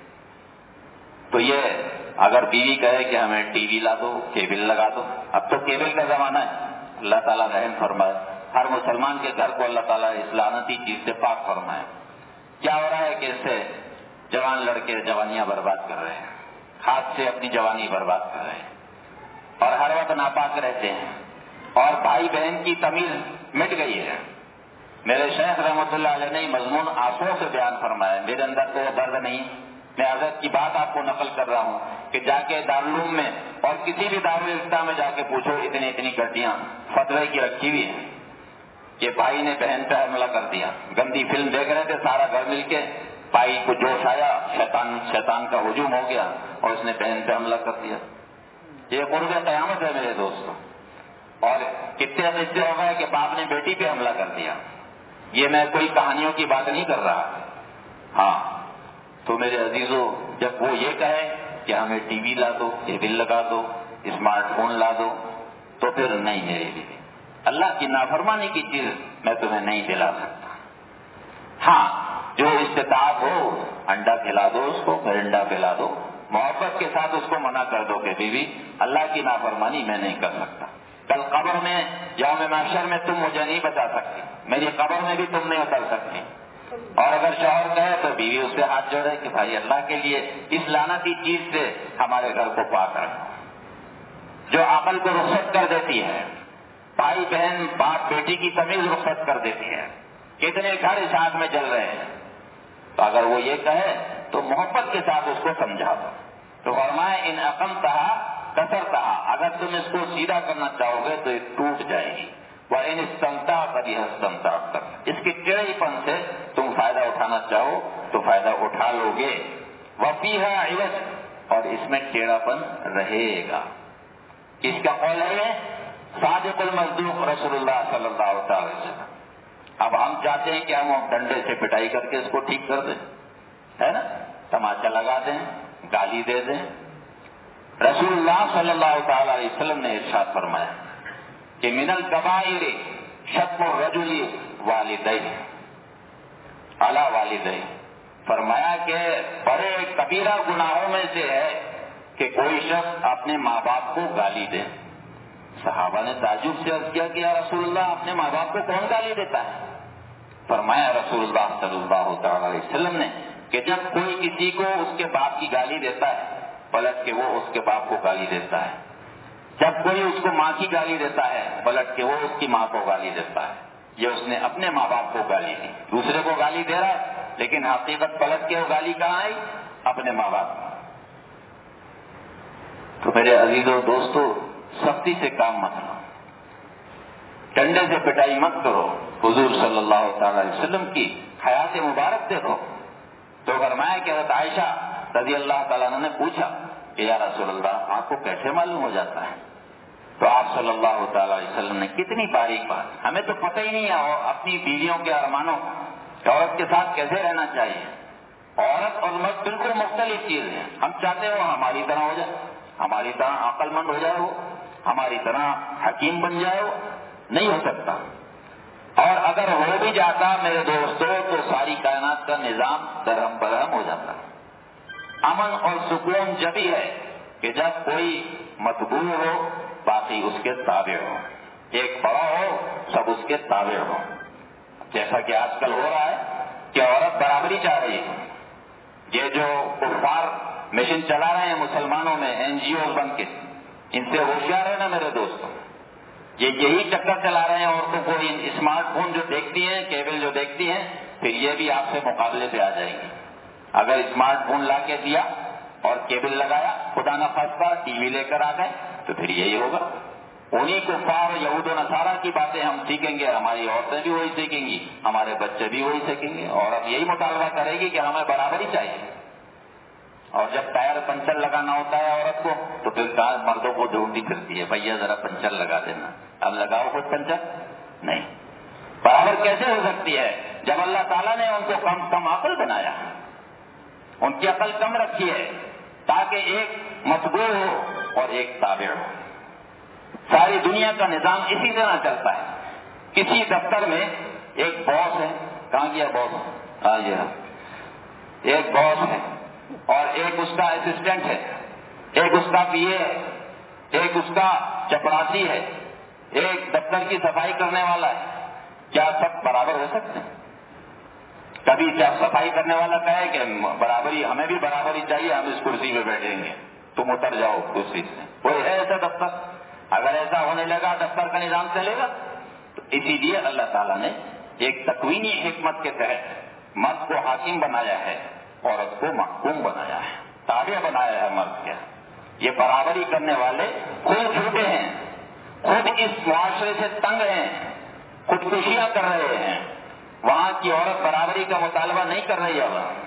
Speaker 3: تو یہ اگر بیوی کہے کہ ہمیں ٹی وی لا دو، کیبل لگا دو، اب تو کیبل کا زمانہ ہے، اللہ تعالیٰ رحم فرمائے. ہر مسلمان کے گھر کو اللہ تعالیٰ اس لعنتی چیز سے پاک فرمائے. کیا ہو رہا ہے کہ اس سے جوان لڑکے جوانیاں برباد کر رہے ہیں، ہاتھ سے اپنی جوانی برباد کر رہے ہیں اور ہر وقت ناپاک رہتے ہیں، اور بھائی بہن کی تمیز مٹ گئی ہے. میرے شیخ رحمۃ اللہ علیہ نے مضمون آنسوؤں سے بیان فرمایا. میرے اندر تو درد نہیں، میں حضرت کی بات آپ کو نقل کر رہا ہوں کہ جا کے دارالعلوم میں اور کسی بھی دارالفتہ میں جا کے پوچھو، اتنی گڈیاں فتوے کی رکھی ہوئی ہیں کہ بھائی نے بہن پہ حملہ کر دیا. گندی فلم دیکھ رہے تھے سارا گھر مل کے، بھائی کو جوش آیا، شیطان کا ہجوم ہو گیا اور اس نے بہن پہ حملہ کر دیا. یہ قرب قیامت ہے میرے دوستوں. اور کتنے قصے ہو گئے کہ باپ نے بیٹی پہ حملہ کر دیا. یہ میں کوئی کہانیوں کی بات نہیں کر رہا. ہاں تو میرے عزیزوں، جب وہ یہ کہے کہ ہمیں ٹی وی لا دو، کیبل لگا دو، اسمارٹ فون لا دو، تو پھر نہیں میرے لیے اللہ کی نافرمانی کی چیز میں تمہیں نہیں دلا سکتا. ہاں جو استطاعت ہو، انڈا کھلا دو اس کو، مرنڈا پلا دو، محبت کے ساتھ اس کو منع کر دو کہ بیوی اللہ کی نافرمانی میں نہیں کر سکتا. کل قبر میں، یوم محشر میں تم مجھے نہیں بچا سکتی، میری قبر میں بھی تم نہیں اتر سکتی. اور اگر شوہر کہے تو بیوی اس سے ہاتھ جوڑے کہ بھائی اللہ کے لیے اس لعنتی چیز سے ہمارے گھر کو پاک رکھو، جو عقل کو رخصت کر دیتی ہے. بھائی بہن، باپ بیٹی کی تمیز رخصت کر دیتی ہے. کتنے گھر اس آگ میں جل رہے ہیں. تو اگر وہ یہ کہے تو محبت کے ساتھ اس کو سمجھا دو. تو فرمائے ان اقمتہا کسرتہا، اگر تم اس کو سیدھا کرنا چاہو گے تو یہ ٹوٹ جائے گی. وَإِنِ اسْتَمْتَعْتَ بِهَا اسْتَمْتَعْتَ، اس کی ٹیڑھی پن سے تم فائدہ اٹھانا چاہو تو فائدہ اٹھا لو گے. وَفِيهَا عِوَجٌ، اور اس میں ٹیڑھا پن رہے گا. اس کا قول ہے صادق المصدوق رسول اللہ صلی اللہ علیہ وسلم. اب ہم چاہتے ہیں کہ ہم ڈنڈے سے پٹائی کر کے اس کو ٹھیک کر دیں، ہے نا، تماچا لگا دیں، گالی دے دیں. رسول اللہ صلی اللہ تعالی علیہ وسلم نے ارشاد فرمایا کہ من الکبائر شتم الرجل والدیہ علی والدیہ. فرمایا کہ بڑے کبیرہ گناہوں میں سے ہے کہ کوئی شخص اپنے ماں باپ کو گالی دے. صحابہ نے تعجب سے عرض کیا کہ یا رسول اللہ، اپنے ماں باپ کو کون گالی دیتا ہے؟ فرمایا رسول اللہ صلی اللہ تعالی علیہ وسلم نے کہ جب کوئی کسی کو اس کے باپ کی گالی دیتا ہے، پلٹ کے وہ اس کے باپ کو گالی دیتا ہے. جب کوئی اس کو ماں کی گالی دیتا ہے، پلٹ کے وہ اس کی ماں کو گالی دیتا ہے. یہ اس نے اپنے ماں باپ کو گالی دی، دوسرے کو گالی دے رہا ہے، لیکن حقیقت پلٹ کے وہ گالی کہاں آئی؟ اپنے ماں باپ. تو میرے عزیزوں دوستو، سختی سے کام مت لو، ڈنڈے سے پٹائی مت کرو. حضور صلی اللہ تعالی علیہ وسلم کی حیات مبارک دیکھو. تو فرمایا کہ حضرت عائشہ رضی اللہ تعالیٰ عنہ نے پوچھا کہ یا رسول اللہ، آپ کو کیسے معلوم ہو جاتا ہے؟ تو آپ صلی اللہ تعالی علیہ وسلم نے کتنی باریک بات، ہمیں تو پتہ ہی نہیں ہے اپنی بیویوں کے ارمانوں، عورت کے ساتھ کیسے رہنا چاہیے. عورت اور مرد بالکل مختلف چیز ہے. ہم چاہتے ہیں وہ ہماری طرح ہو جائے، ہماری طرح عقل مند ہو جائے، وہ ہماری طرح حکیم بن جائے، وہ نہیں ہو سکتا. اور اگر ہو بھی جاتا میرے دوستوں تو ساری کائنات کا نظام درہم برہم ہو جاتا. امن اور سکون جب ہی ہے کہ جب کوئی متبوع ہو، باقی اس کے تابع ہو، ایک بڑا ہو، سب اس کے تابع ہو. جیسا کہ آج کل ہو رہا ہے کہ عورت برابری چاہ رہی ہے. یہ جو کفار مشن چلا رہے ہیں مسلمانوں میں، این جی او بن کے، ان سے ہوشیار ہے نا میرے دوستوں. یہ یہی چکر چلا رہے ہیں عورتوں کو. اسمارٹ فون جو دیکھتی ہیں، کیبل جو دیکھتی ہیں، پھر یہ بھی آپ سے مقابلے پہ آ جائیں گی. اگر اسمارٹ فون لا کے دیا اور کیبل لگایا، خدا نہ خواستہ ٹی وی لے کر آ گئے، تو پھر یہی ہوگا. انہیں کفار یہود و نصارہ کی باتیں ہم سیکھیں گے، ہماری عورتیں بھی وہی سیکھیں گی، ہمارے بچے بھی وہی سیکھیں گے. اور اب یہی مطالبہ کرے گی کہ ہمیں برابری چاہیے. اور جب ٹائر پنچر لگانا ہوتا ہے عورت کو تو پھر مردوں کو ڈھونڈتی پھرتی ہے، بھیا ذرا پنچر لگا دینا. اب لگاؤ خود پنچر نہیں. برابر برابر کیسے ہو سکتی ہے جب اللہ تعالیٰ نے ان کو کم عقل بنایا، ان کی عقل کم رکھی ہے تاکہ ایک متبوع ہو اور ایک تابع ہو۔ ساری دنیا کا نظام اسی طرح چلتا ہے۔ کسی دفتر میں ایک باس ہے، کہاں گیا باس؟ ایک باس ہے اور ایک اس کا اسسٹنٹ ہے، ایک اس کا پی اے ہے، ایک اس کا چپراسی ہے، ایک دفتر کی صفائی کرنے والا ہے۔ کیا سب برابر ہو سکتے ہیں؟ کبھی جب صفائی کرنے والا کہے کہ برابری، ہمیں بھی برابری چاہیے، ہم اس کرسی پہ بیٹھیں گے، تم اتر جاؤ کرسی سے؟ کوئی ہے ایسا دفتر؟ اگر ایسا ہونے لگا دفتر کا نظام چلے گا۔ تو اسی لیے اللہ تعالیٰ نے ایک تکوینی حکمت کے تحت مرد کو حاکم بنایا ہے، عورت کو محکوم بنایا ہے، تابع بنایا ہے مرد کے۔ یہ برابری کرنے والے خود جھوٹے ہیں، خود اس معاشرے سے تنگ ہیں، خودکشیاں کر رہے ہیں۔ وہاں کی عورت برابری کا مطالبہ نہیں کر رہی ہے،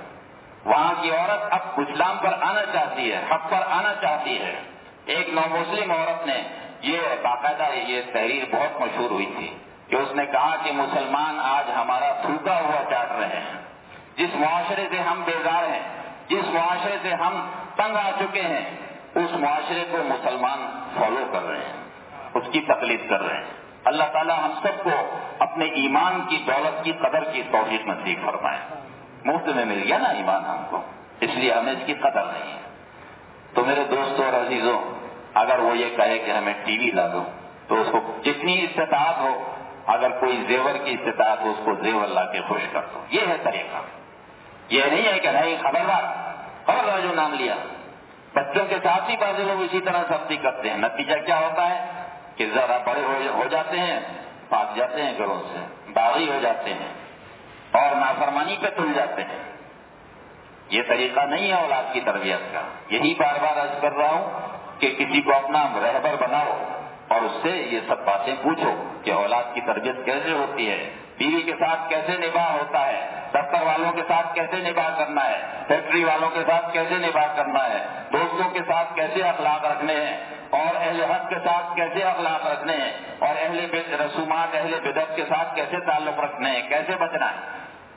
Speaker 3: وہاں کی عورت اب اسلام پر آنا چاہتی ہے، حق پر آنا چاہتی ہے۔ ایک نومسلم عورت نے یہ باقاعدہ یہ تحریر بہت مشہور ہوئی تھی کہ اس نے کہا کہ مسلمان آج ہمارا تھوکا ہوا چاٹ رہے ہیں۔ جس معاشرے سے ہم بیزار ہیں، جس معاشرے سے ہم تنگ آ چکے ہیں، اس معاشرے کو مسلمان فالو کر رہے ہیں، اس کی تقلید کر رہے ہیں۔ اللہ تعالیٰ ہم سب کو اپنے ایمان کی دولت کی قدر کی توفیق نصیب فرمائے۔ مفت میں مل گیا نا ایمان ہم کو، اس لیے ہمیں اس کی قدر نہیں ہے۔ تو میرے دوستوں اور عزیزوں، اگر وہ یہ کہے کہ ہمیں ٹی وی لا دو تو اس کو جتنی استطاعت ہو، اگر کوئی زیور کی استطاعت ہو اس کو زیور لا کے خوش کر دو، یہ ہے طریقہ۔ یہ نہیں ہے کہ نہیں خبردار جو نام لیا۔ بچوں کے ساتھ بھی بعض لوگ اسی طرح سختی کرتے ہیں، نتیجہ کیا ہوتا ہے کہ ذرا بڑے ہو جاتے ہیں، بھاگ جاتے ہیں گھروں سے، باغی ہو جاتے ہیں اور نافرمانی پہ تل جاتے ہیں۔ یہ طریقہ نہیں ہے اولاد کی تربیت کا۔ یہی بار بار عرض کر رہا ہوں کہ کسی کو اپنا رہبر بناؤ اور اس سے یہ سب باتیں پوچھو کہ اولاد کی تربیت کیسے ہوتی ہے، بیوی کے ساتھ کیسے نباہ ہوتا ہے، دفتر والوں کے ساتھ کیسے نباہ کرنا ہے، فیکٹری والوں کے ساتھ کیسے نباہ کرنا ہے، دوستوں کے ساتھ کیسے اخلاق رکھنے ہیں، اور اہل حق کے ساتھ کیسے اخلاق رکھنے ہیں، اور اہل رسومات اہل بدعت کے ساتھ کیسے تعلق رکھنے ہیں، کیسے بچنا ہے۔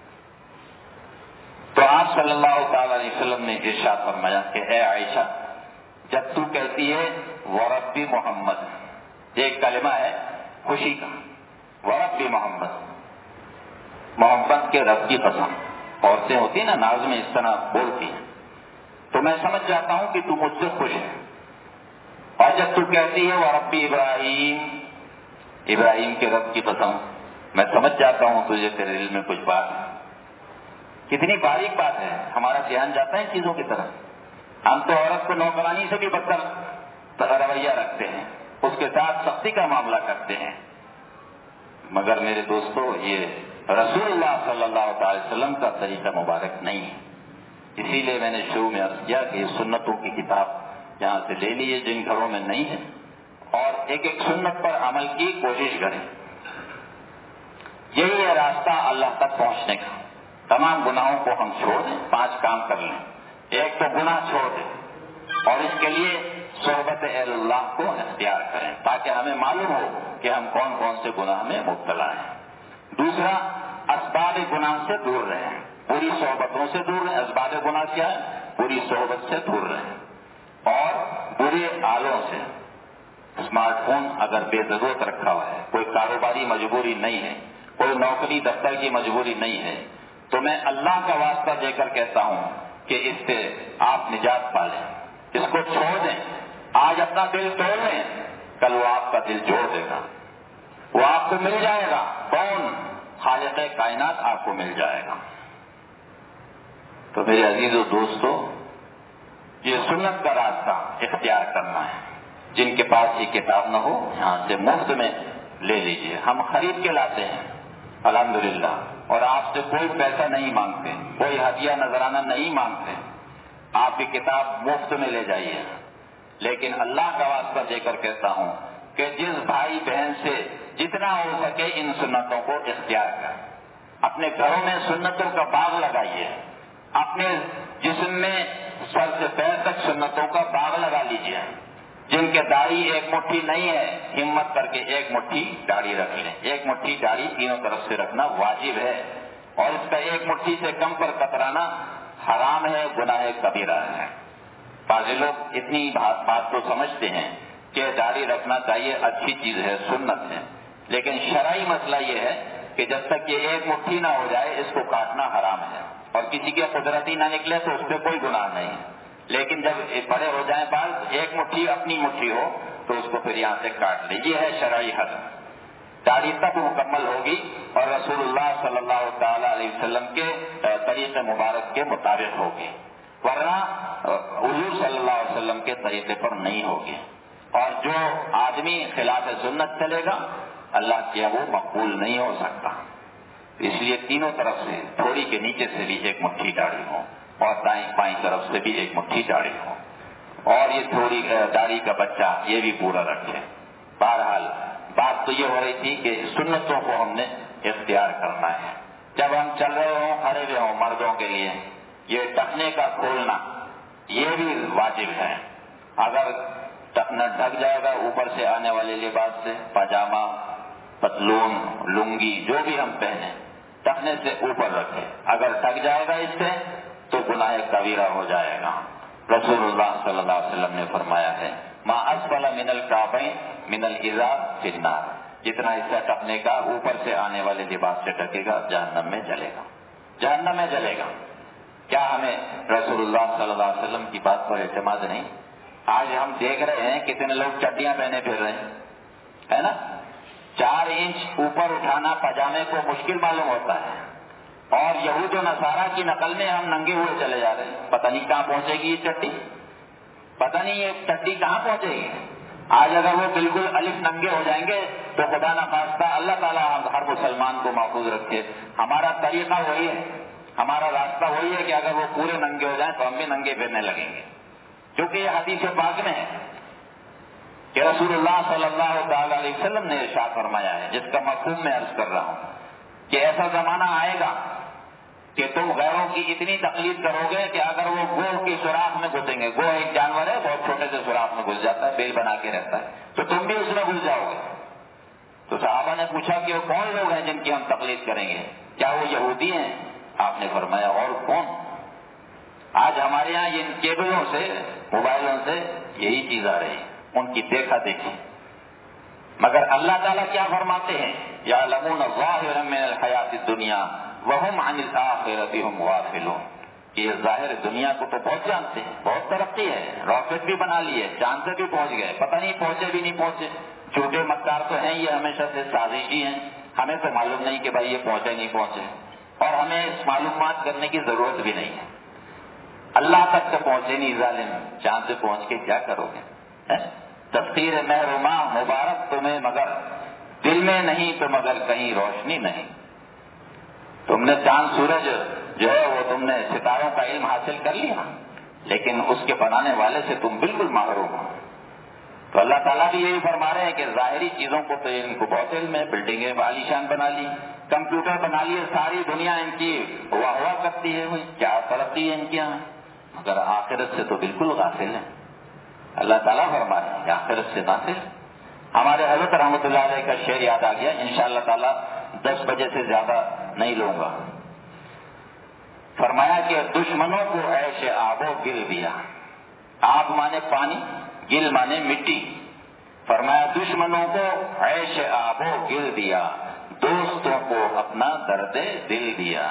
Speaker 3: تو آپ صلی اللہ تعالی علیہ وسلم نے ارشاد فرمایا کہ اے عائشہ، جب تو کہتی ہے ورب محمد، ایک کلمہ ہے خوشی کا، ورب محمد، محمد کے رب کی قسم۔ عورتیں ہوتی ہیں نا ناز میں اس طرح بولتی ہیں، تو میں سمجھ جاتا ہوں کہ تو مجھ سے خوش ہے۔ اور جب تو کہتی ہے ورب ابراہیم، ابراہیم کے رب کی قسم، میں سمجھ جاتا ہوں تجھے تیرے دل میں کچھ بات ہے۔ کتنی باریک بات ہے، ہمارا دھیان جاتا ہے ان چیزوں کی طرف۔ ہم تو عورت کو نوکرانی سے بھی بدتر رویہ رکھتے ہیں، اس کے ساتھ سختی کا معاملہ کرتے ہیں، مگر میرے دوستو یہ رسول اللہ صلی اللہ تعالی وسلم کا طریقہ مبارک نہیں ہے۔ اسی لیے میں نے شروع میں عرض کیا کہ یہ سنتوں کی کتاب یہاں سے لے لیے جن گھروں میں نہیں ہے، اور ایک ایک سنت پر عمل کی کوشش کریں۔ یہی ہے راستہ اللہ تک پہنچنے کا۔ تمام گناہوں کو ہم چھوڑ دیں، 5 کام کر لیں۔ ایک تو گناہ چھوڑ دیں، اور اس کے لیے صحبت اہل اللہ کو اختیار کریں تاکہ ہمیں معلوم ہو کہ ہم کون کون سے گناہ میں مبتلا ہیں۔ دوسرا، اسباب گناہ سے دور رہیں، بری صحبتوں سے دور رہیں۔ اسباب گناہ کیا ہے؟ بری صحبت سے دور رہیں اور برے آلوں سے۔ اسمارٹ فون اگر بے ضرورت رکھا ہوا ہے، کوئی کاروباری مجبوری نہیں ہے، کوئی نوکری دفتر کی مجبوری نہیں ہے، تو میں اللہ کا واسطہ دے کر کہتا ہوں کہ اس سے آپ نجات پا لیں، اس کو چھوڑ دیں۔ آج اپنا دل توڑ لیں، کل وہ آپ کا دل جوڑ دے گا، وہ آپ کو مل جائے گا۔ کون؟ خالق کائنات آپ کو مل جائے گا۔ تو میرے عزیزو دوستو، یہ سنت کا راستہ اختیار کرنا ہے۔ جن کے پاس یہ کتاب نہ ہو یہاں سے مفت میں لے لیجئے، ہم خرید کے لاتے ہیں الحمدللہ، اور آپ سے کوئی پیسہ نہیں مانگتے، کوئی ہدیہ نذرانہ نہیں مانگتے۔ آپ یہ کتاب مفت میں لے جائیے، لیکن اللہ کا واسطہ دے کر کہتا ہوں کہ جس بھائی بہن سے جتنا ہو سکے ان سنتوں کو اختیار کریں۔ اپنے گھروں میں سنتوں کا باغ لگائیے، اپنے جسم میں سر سے پیر تک سنتوں کا باغ لگا لیجیے۔ جن کے داڑھی ایک مٹھی نہیں ہے، ہمت کر کے ایک مٹھی داڑھی داڑھی رکھ لیں. ایک مٹھی داڑھی تینوں طرف سے رکھنا واجب ہے, اور اس کا ایک مٹھی سے کم پر کترانا حرام ہے, گناہ کبیرہ ہے. بعض لوگ اتنی بات تو سمجھتے ہیں کہ داڑھی رکھنا چاہیے, اچھی چیز ہے, سنت ہے, لیکن شرعی مسئلہ یہ ہے کہ جب تک یہ ایک مٹھی نہ ہو جائے اس کو کاٹنا حرام ہے, اور کسی کے قدرتی نہ نکلے تو اس پہ کوئی گناہ نہیں. لیکن جب بڑے ہو جائیں بال, ایک مٹھی اپنی مٹھی ہو تو اس کو پھر یہاں سے کاٹ لے. یہ ہے شرعی حد. داڑھی تب مکمل ہوگی اور رسول اللہ صلی اللہ تعالی علیہ وسلم کے طریقے مبارک کے مطابق ہوگی, ورنہ حضور صلی اللہ علیہ وسلم کے طریقے پر نہیں ہوگی. اور جو آدمی خلاف سنت چلے گا اللہ کیا وہ مقبول نہیں ہو سکتا. اس لیے تینوں طرف سے, تھوڑی کے نیچے سے بھی ایک مٹھی داڑھی ہو, اور دائیں بائیں طرف سے بھی ایک مٹھی داڑھی ہو, اور یہ تھوڑی داڑھی کا بچہ یہ بھی پورا رکھے. بہرحال بات تو یہ ہو رہی تھی کہ سنتوں کو ہم نے اختیار کرنا ہے. جب ہم چل رہے ہوں, کھڑے ہوئے ہوں, مردوں کے لیے یہ ٹخنے کا کھولنا یہ بھی واجب ہے. اگر ٹخنا ڈھک جائے گا اوپر سے آنے والے لباس سے, پاجامہ, پتلون, لنگی جو بھی ہم پہنے, ٹخنے سے اوپر رکھے. اگر ڈھک جائے گا اس سے تو گناہ کبیرہ ہو جائے گا. رسول اللہ صلی اللہ علیہ وسلم نے فرمایا ہے ما اسفل من الکعبین من الازار فی النار, جتنا حصہ ٹخنے کا اوپر سے آنے والے لباس سے ڈھکے گا جہنم میں جلے گا, جہنم میں جلے گا. کیا ہمیں رسول اللہ صلی اللہ علیہ وسلم کی بات پر اعتماد نہیں؟ آج ہم دیکھ رہے ہیں کتنے لوگ چڈیاں پہنے پھر رہے ہیں, ہے نا. 4 انچ اوپر اٹھانا پاجامے کو مشکل معلوم ہوتا ہے, اور یہود و نصارہ کی نقل میں ہم ننگے ہوئے چلے جا رہے ہیں. پتہ نہیں کہاں پہنچے گی یہ چڈی, پتہ نہیں یہ چڈی کہاں پہنچے گی. آج اگر وہ بالکل الف ننگے ہو جائیں گے تو خدا نخواستہ اللہ تعالیٰ ہر مسلمان کو محفوظ رکھے. ہمارا طریقہ وہی ہے, ہمارا راستہ وہی ہے کہ اگر وہ پورے ننگے ہو جائیں تو ہم بھی ننگے پھرنے لگیں گے, کیونکہ یہ حدیث پاک میں ہے کہ رسول اللہ صلی اللہ تعالی علیہ وسلم نے ارشاد فرمایا ہے, جس کا مفہوم میں عرض کر رہا ہوں کہ ایسا زمانہ آئے گا کہ تم غیروں کی اتنی تقلید کرو گے کہ اگر وہ گوہ کی سوراخ میں گھسیں گے, گوہ ایک جانور ہے بہت چھوٹے سے سوراخ میں گھس جاتا ہے, بیل بنا کے رہتا ہے, تو تم بھی اس میں گھس جاؤ گے. تو صحابہ نے پوچھا کہ وہ کون لوگ ہیں جن کی ہم تقلید کریں گے, کیا وہ یہودی ہیں؟ آپ نے فرمایا اور کون. آج ہمارے یہاں ان کیبلوں سے, موبائلوں سے یہی چیز آ رہی ہے, ان کی دیکھا دیکھی. مگر اللہ تعالیٰ کیا فرماتے ہیں, یعلمون ظاہرا من الحیات الدنیا وہم عن الآخرۃ ہم غافلون, کہ یہ ظاہر دنیا کو تو بہت جانتے ہیں, بہت ترقی ہے, راکٹ بھی بنا لیے, چاند سے بھی پہنچ گئے, پتہ نہیں پہنچے بھی نہیں پہنچے. چھوٹے مکار تو ہیں یہ, ہمیشہ سے سازشی ہیں, ہمیں تو معلوم نہیں کہ بھائی یہ پہنچے نہیں پہنچے, اور ہمیں اس معلومات کرنے کی ضرورت بھی نہیں ہے. اللہ تک سے پہنچے نہیں ظالم, چاند سے پہنچ کے کیا کرو گے؟ تفسیر محرومہ مبارک تمہیں مگر دل میں نہیں تو مگر کہیں روشنی نہیں. تم نے چاند سورج جو ہے وہ تم نے ستاروں کا علم حاصل کر لیا, لیکن اس کے بنانے والے سے تم بالکل محروم ہو. تو اللہ تعالیٰ بھی یہی فرما رہے ہیں کہ ظاہری چیزوں کو تو ان کو بہت علم ہے, بلڈنگیں عالیشان بنا لی, کمپیوٹر بنا لیے, ساری دنیا ان کی واہ واہ کرتی ہے, ہوئی کیا ترقی ہے ان کے یہاں, مگر آخرت سے تو بالکل غافل ہے. اللہ تعالیٰ فرما رہے ہیں کہ آخرت سے غافل. ہمارے حضرت رحمۃ اللہ علیہ کا شعر یاد آ گیا, انشاءاللہ تعالیٰ 10 بجے سے زیادہ نہیں لوں گا. فرمایا کہ دشمنوں کو عیش آب و گل دیا, آب مانے پانی, گل مانے مٹی. فرمایا دشمنوں کو عیش آب و گل دیا, دوستوں کو اپنا درد دل دیا.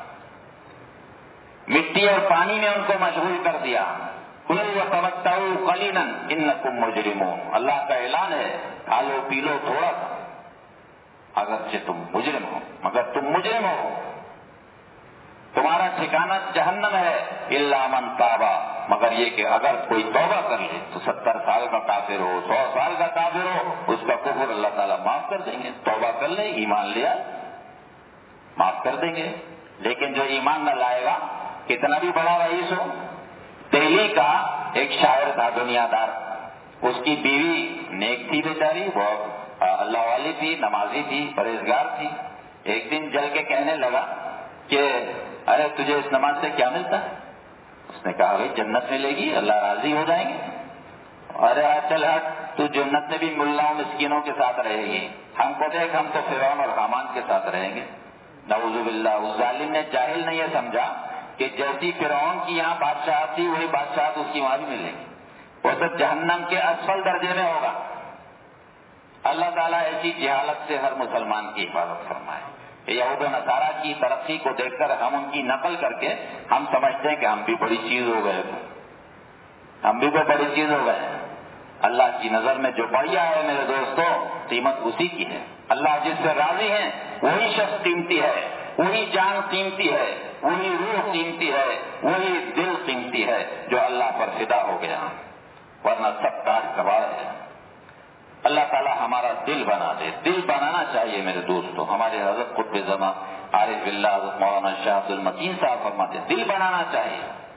Speaker 3: مٹی اور پانی میں ان کو مشغول کر دیا. کلوا وتمتعوا قلیلا انکم مجرمون, اللہ کا اعلان ہے کھا لو پی لو تھوڑا سا, اگرچہ تم مجرم ہو, مگر تم مجرم ہو, تمہارا ٹھکانہ جہنم ہے. الا من تابا, مگر یہ کہ اگر کوئی توبہ کر لے تو 70 سال کا کافر ہو, 100 سال کا کافر ہو, اس کا کفر اللہ تعالیٰ معاف کر دیں گے. توبہ کر لے, ایمان لیا, معاف کر دیں گے. لیکن جو ایمان نہ لائے گا کتنا بھی بڑا رئیس ہو. دہلی کا ایک شاعر تھا دنیا دار, اس کی بیوی نیک تھی بیچاری, بہت اللہ والی تھی, نمازی تھی, پرہیزگار تھی. ایک دن جل کے کہنے لگا کہ ارے تجھے اس نماز سے کیا ملتا ہے؟ اس نے کہا بھائی جنت ملے گی, اللہ راضی ہو جائیں گے. ارے چل ہٹ, تو جنت میں بھی ملاؤں مسکینوں کے ساتھ رہے گی. ہم کو دیکھ، ہم تو فرعون اور حامان کے ساتھ رہیں گے. نعوذ باللہ. اس ظالم نے جاہل نے یہ سمجھا کہ جیسی فرعون کی یہاں بادشاہت تھی وہی بادشاہت اس کی وہاں بھی ملے گی. وہ تو جہنم کے اسفل درجے میں ہوگا. اللہ تعالیٰ ایسی جہالت سے ہر مسلمان کی حفاظت فرمائے. یہود و نصارہ کی ترقی کو دیکھ کر ہم ان کی نقل کر کے ہم سمجھتے ہیں کہ ہم بھی بڑی چیز ہو گئے، ہم بھی کوئی بڑی چیز ہو گئے. اللہ کی نظر میں جو بڑھیا ہے میرے دوستوں، قیمت اسی کی ہے. اللہ جس سے راضی ہیں وہی شخص قیمتی ہے، وہی جان قیمتی ہے، وہی روح قیمتی ہے، وہی دل قیمتی ہے جو اللہ پر فدا ہو گیا، ورنہ سب کاج کباڑ ہے. اللہ تعالیٰ ہمارا دل بنا دے. دل بنانا چاہیے میرے دوستوں. ہمارے حضرت قطب زمان عارف باللہ حضرت مولانا شاہ عبد المتین صاحب فرماتے ہیں دل بنانا چاہیے.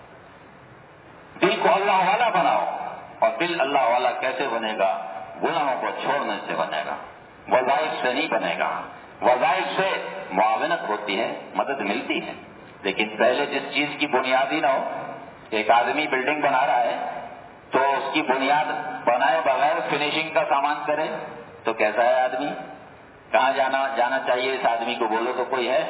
Speaker 3: دل کو اللہ والا بناؤ. اور دل اللہ والا کیسے بنے گا؟ گناہوں کو چھوڑنے سے بنے گا، وظائف سے نہیں بنے گا. وظائف سے معاونت ہوتی ہے، مدد ملتی ہے، لیکن پہلے جس چیز کی بنیاد ہی نہ ہو. ایک آدمی بلڈنگ بنا رہا ہے تو اس کی بنیاد بنائے بغیر فنیشنگ کا سامان کرے تو کیسا ہے آدمی؟ کہاں جانا چاہیے اس آدمی کو؟ بولو تو کوئی ہے؟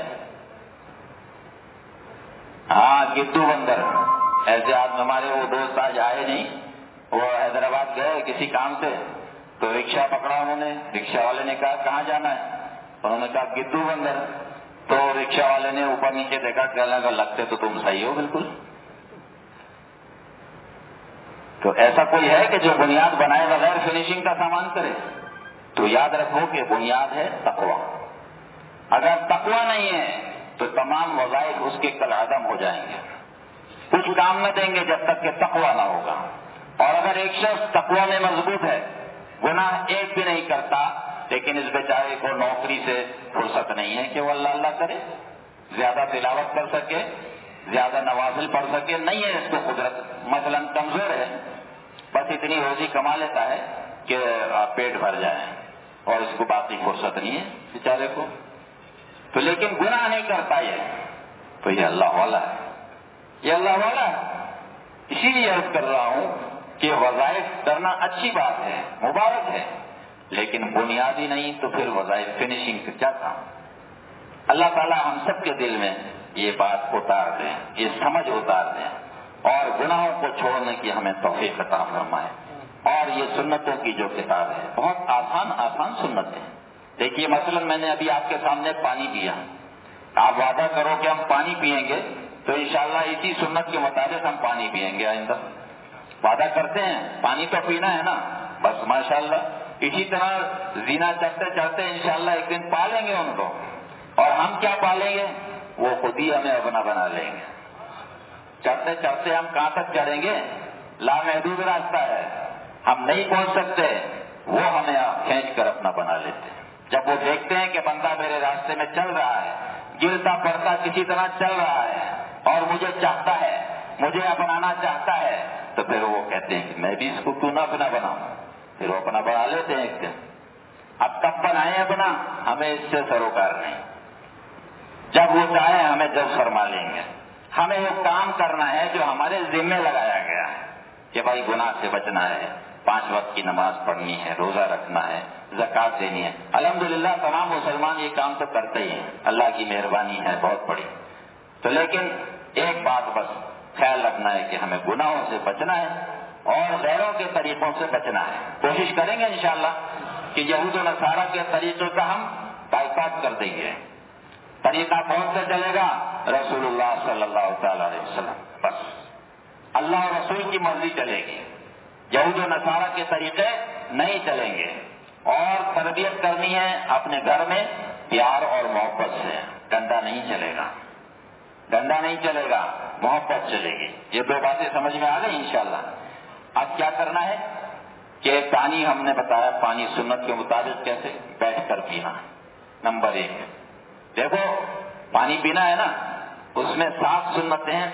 Speaker 3: ہاں، گدو بندر. ایسے آدمی ہمارے وہ دوست آج آئے نہیں، وہ حیدرآباد گئے کسی کام سے تو رکشہ پکڑا انہوں نے. رکشہ والے نے کہا کہاں جانا ہے؟ انہوں نے کہا گدو بندر. تو رکشہ والے نے اوپر نیچے دیکھا، کہنے لگا لگتے تو تم صحیح ہو بالکل. تو ایسا کوئی ہے کہ جو بنیاد بنائے بغیر فنیشنگ کا سامان کرے؟ تو یاد رکھو کہ بنیاد ہے تقویٰ. اگر تقویٰ نہیں ہے تو تمام وظائف اس کے کالعدم ہو جائیں گے، کچھ کام نہ دیں گے جب تک کہ تقویٰ نہ ہوگا. اور اگر ایک شخص تقویٰ میں مضبوط ہے، گناہ ایک بھی نہیں کرتا، لیکن اس بیچارے کو نوکری سے فرصت نہیں ہے کہ وہ اللہ اللہ کرے، زیادہ تلاوت کر سکے، زیادہ نوافل پڑھ سکے، نہیں ہے اس کو قدرت. مثلا کمزور ہے، بس اتنی روزی کما لیتا ہے کہ پیٹ بھر جائے، اور اس کو باقی فرصت نہیں ہے بیچارے کو. تو لیکن گناہ نہیں کرتا تو یہ اللہ والا ہے، یہ اللہ والا ہے. اسی لیے عرض کر رہا ہوں کہ وظائف کرنا اچھی بات ہے، مبارک ہے، لیکن بنیادی نہیں تو پھر وظائف فنیشنگ کا کیا کام؟ اللہ تعالیٰ ہم سب کے دل میں یہ بات اتار دیں، یہ سمجھ اتار دیں، اور گناہوں کو چھوڑنے کی ہمیں توفیق عطا فرمائے. اور یہ سنتوں کی جو کتاب ہے بہت آسان سنت ہے. دیکھیے مثلا میں نے ابھی آپ کے سامنے پانی پیا. آپ وعدہ کرو کہ ہم پانی پیئیں گے تو انشاءاللہ اسی سنت کے مطابق ہم پانی پیئیں گے. آئندہ وعدہ کرتے ہیں، پانی تو پینا ہے نا، بس ماشاءاللہ اسی طرح زنا چڑھتے چڑھتے انشاءاللہ ایک دن پالیں گے ان کو. اور ہم کیا پالیں گے؟ وہ خود ہی ہمیں اپنا بنا لیں گے. چڑھتے چڑھتے ہم کہاں تک چڑھیں گے؟ لامحدود راستہ ہے، ہم نہیں پہنچ سکتے، وہ ہمیں کھینچ کر اپنا بنا لیتے ہیں. جب وہ دیکھتے ہیں کہ بندہ میرے راستے میں چل رہا ہے، گرتا پڑتا کسی طرح چل رہا ہے اور مجھے چاہتا ہے، مجھے اپنانا چاہتا ہے، تو پھر وہ کہتے ہیں کہ میں بھی اس کو کیوں نہ اپنا بناؤں. پھر وہ اپنا بنا لیتے ہیں ایک دن. اب کب بنائیں اپنا؟ ہمیں اس سے سروکار نہیں. جب وہ چاہے ہمیں جب فرما لیں گے. ہمیں وہ کام کرنا ہے جو ہمارے ذمہ لگایا گیا ہے کہ بھائی گناہ سے بچنا ہے، 5 وقت کی نماز پڑھنی ہے، روزہ رکھنا ہے، زکوٰۃ دینی ہے. الحمدللہ تمام مسلمان یہ کام تو کرتے ہی ہیں، اللہ کی مہربانی ہے بہت بڑی. تو لیکن ایک بات بس خیال رکھنا ہے کہ ہمیں گناہوں سے بچنا ہے اور غیروں کے طریقوں سے بچنا ہے. کوشش کریں گے انشاءاللہ کہ یہود و نصارہ کے طریقے کا ہم بائیکاٹ کر دیں گے. طریقہ کون سے چلے گا؟ رسول اللہ صلی اللہ تعالی علیہ وسلم. بس اللہ اور رسول کی مرضی چلے گی، یہود و نصارہ کے طریقے نہیں چلیں گے. اور تربیت کرنی ہے اپنے گھر میں پیار اور محبت سے. ڈنڈا نہیں چلے گا، ڈنڈا نہیں چلے گا، محبت چلے گی. یہ 2 باتیں سمجھ میں آ گئی انشاءاللہ. اب کیا کرنا ہے کہ پانی ہم نے بتایا، پانی سنت کے مطابق کیسے بیٹھ کر پینا. نمبر 1 دیکھو، پانی پینا ہے نا، اس میں 7 سنتیں ہیں.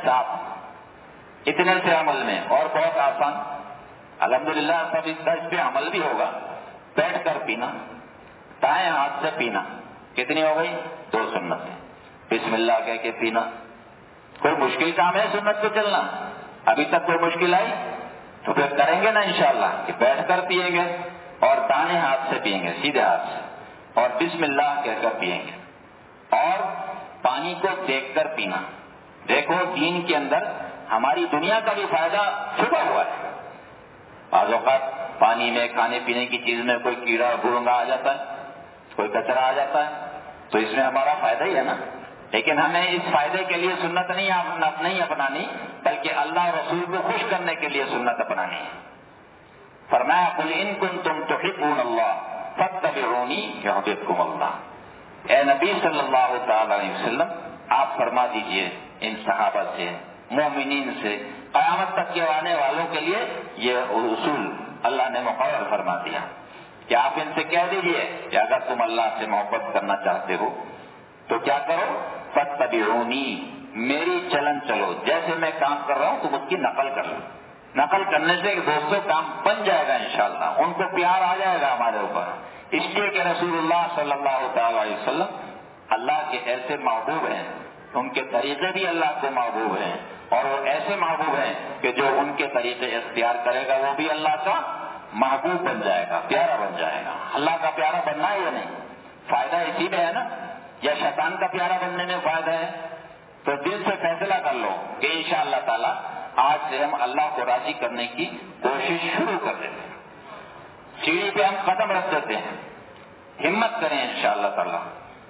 Speaker 3: 7 اتنے سے عمل میں، اور بہت آسان. الحمدللہ سب اس پہ عمل بھی ہوگا. بیٹھ کر پینا، دائیں ہاتھ سے پینا. کتنی ہو گئی؟ 2 سنتیں. بسم اللہ کہہ کے پینا. کوئی مشکل کام ہے سنت پہ چلنا؟ ابھی تک کوئی مشکل آئی؟ تو پھر کریں گے نا انشاءاللہ کہ بیٹھ کر پیئیں گے اور دائیں ہاتھ سے پیئیں گے، سیدھے ہاتھ سے، اور بسم اللہ کہہ کر پیئیں گے، اور پانی کو دیکھ کر پینا۔ دیکھو دین کے اندر ہماری دنیا کا بھی فائدہ چھپا ہوا ہے۔ بعض اوقات پانی میں، کھانے پینے کی چیز میں کوئی کیڑا گھونگا آ جاتا ہے، کوئی کچرا آ جاتا ہے، تو اس میں ہمارا فائدہ ہی ہے نا۔ لیکن ہمیں اس فائدے کے لیے سنت نہیں اپنانی، بلکہ اللہ اور رسول کو خوش کرنے کے لیے سنت اپنانی ہے۔ فرمایا قل ان کنتم تحبون اللہ فاتبعونی یحببکم اللہ۔ اے نبی صلی اللہ تعالی علیہ وسلم، آپ فرما دیجئے ان صحابہ سے، مومنین سے، قیامت تک کے آنے والوں کے لیے یہ اصول اللہ نے مقرر فرما دیا کہ آپ ان سے کہہ دیجئے کہ اگر تم اللہ سے محبت کرنا چاہتے ہو تو کیا کرو، فاتبعونی، میری چلن چلو، جیسے میں کام کر رہا ہوں تم اس کی نقل کر لو۔ نقل کرنے سے دوستوں کام بن جائے گا انشاءاللہ، ان کو پیار آ جائے گا ہمارے اوپر، اس لیے کہ رسول اللہ صلی اللہ تعالی علیہ وسلم اللہ کے ایسے محبوب ہیں، ان کے طریقے بھی اللہ کو محبوب ہیں، اور وہ ایسے محبوب ہیں کہ جو ان کے طریقے اختیار کرے گا وہ بھی اللہ کا محبوب بن جائے گا، پیارا بن جائے گا۔ اللہ کا پیارا بننا ہے یا نہیں؟ فائدہ اسی میں ہے نا، یا شیطان کا پیارا بننے میں فائدہ ہے؟ تو دل سے فیصلہ کر لو کہ انشاءاللہ تعالی آج سے ہم اللہ کو راضی کرنے کی کوشش شروع کر دیتے ہیں، سیڑھی پہ ہم قدم رکھ دیتے ہیں، ہمت کریں انشاءاللہ تعالی۔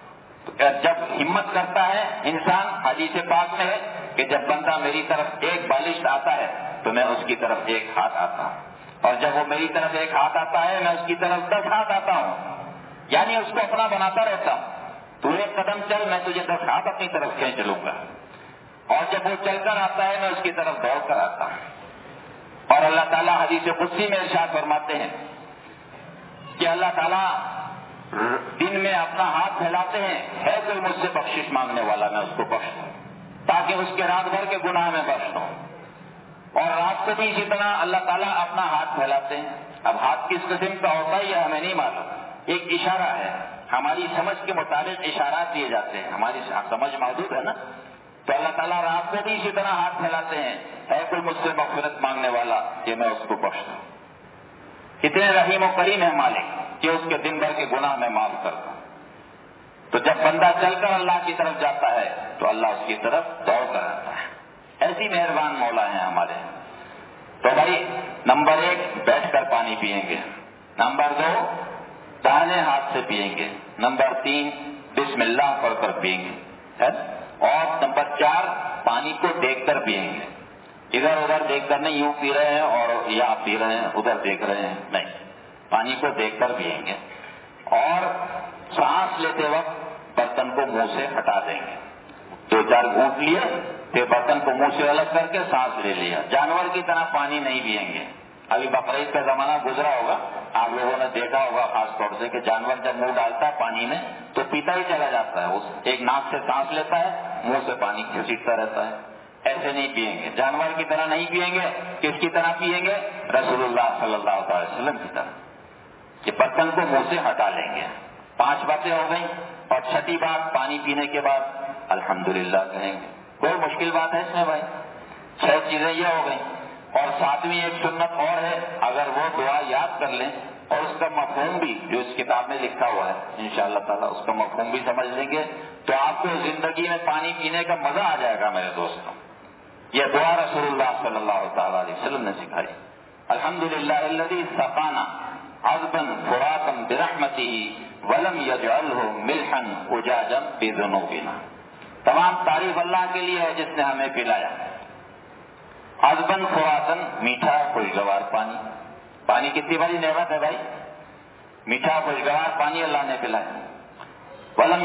Speaker 3: جب ہمت کرتا ہے انسان، حدیث پاک میں ہے کہ جب بندہ میری طرف ایک بالشت آتا ہے تو میں اس کی طرف ایک ہاتھ آتا ہوں، اور جب وہ میری طرف ایک ہاتھ آتا ہے میں اس کی طرف 10 ہاتھ آتا ہوں، یعنی اس کو اپنا بناتا رہتا ہوں۔ تو ایک قدم چل، میں تجھے 10 ہاتھ اپنی طرف کھینچ لوں گا، اور جب وہ چل کر آتا ہے میں اس کی طرف دوڑ کر آتا ہوں۔ اور اللہ تعالیٰ حدیث قدسی میں ارشاد فرماتے ہیں کہ اللہ تعالیٰ دن میں اپنا ہاتھ پھیلاتے ہیں، ہے کوئی مجھ سے بخشش مانگنے والا میں اس کو بخش دوں، تاکہ اس کے رات بھر کے گناہ میں بخش دوں۔ اور رات کو بھی اسی طرح اللہ تعالیٰ اپنا ہاتھ پھیلاتے ہیں۔ اب ہاتھ کس قسم کا ہوتا ہے یہ ہمیں نہیں معلوم، ایک اشارہ ہے، ہماری سمجھ کے مطابق اشارات دیے جاتے ہیں، ہماری سمجھ محدود ہے نا، تو اللہ تعالیٰ رات کو بھی اسی طرح ہاتھ پھیلاتے ہیں، ہے کوئی مجھ سے مغفرت مانگنے والا کہ میں اس کو بخش دوں۔ کتنے رحیم و کریم ہے مالک کہ اس کے دن بھر کے گناہ میں معاف کر دوں۔ تو جب بندہ چل کر اللہ کی طرف جاتا ہے تو اللہ اس کی طرف دوڑ کر آتا ہے۔ ایسی مہربان مولا ہیں ہمارے۔ تو بھائی نمبر 1 بیٹھ کر پانی پئیں گے، نمبر 2 دائیں ہاتھ سے پئیں گے، نمبر 3 بسم اللہ پڑھ کر پئیں گے، اور نمبر 4 پانی کو دیکھ کر پئیں گے۔ ادھر ادھر دیکھ کر نہیں، یوں پی رہے ہیں اور یا پی رہے ہیں ادھر دیکھ رہے ہیں، نہیں، پانی کو دیکھ کر پئیں گے۔ اور سانس لیتے وقت برتن کو منہ سے ہٹا دیں گے، 2-4 گھونٹ لیے پھر برتن کو منہ سے الگ کر کے سانس لے لیا۔ جانور کی طرح پانی نہیں پئیں گے۔ ابھی بقرعید کا زمانہ گزرا ہوگا، آپ لوگوں نے دیکھا ہوگا خاص طور سے کہ جانور جب منہ ڈالتا ہے پانی میں تو پیتا ہی چلا جاتا ہے، اس ایک ناک سے سانس لیتا ہے، منہ سے پانی کھینچتا رہتا ہے۔ ایسے نہیں پئیں گے، جانور کی طرح نہیں پئیں گے۔ کس کی طرح پئیں گے؟ رسول اللہ صلی اللہ علیہ وسلم کی طرح، کہ برتن کو منہ سے ہٹا لیں گے۔ 5 باتیں ہو گئیں، اور 6ٹھی بات پانی پینے کے بعد الحمدللہ کہیں گے۔ کوئی مشکل بات ہے اس میں بھائی؟ 6 چیزیں یہ ہو گئیں، اور 7ویں ایک سنت اور ہے، اگر وہ دعا یاد کر لیں اور اس کا مفہوم بھی جو اس کتاب میں لکھا ہوا ہے انشاءاللہ تعالیٰ اس کا مفہوم بھی سمجھ لیں گے تو آپ کو زندگی میں پانی پینے کا مزہ آ جائے گا میرے دوستوں۔ یہ دعا رسول اللہ صلی اللہ تعالیٰ علیہ وسلم نے سکھائی۔ الحمدللہ الذی سقانا عذبا فراتا برحمتہ ولم یجعلہ ملحا اجاجا بذنوبنا۔ تمام تعریف اللہ کے لیے ہے جس نے ہمیں پلایا۔ عذباً فراتن، میٹھا خوشگوار پانی۔ پانی کتنی بڑی نعمت ہے بھائی، میٹھا خوشگوار پانی اللہ نے پلایا۔ ولم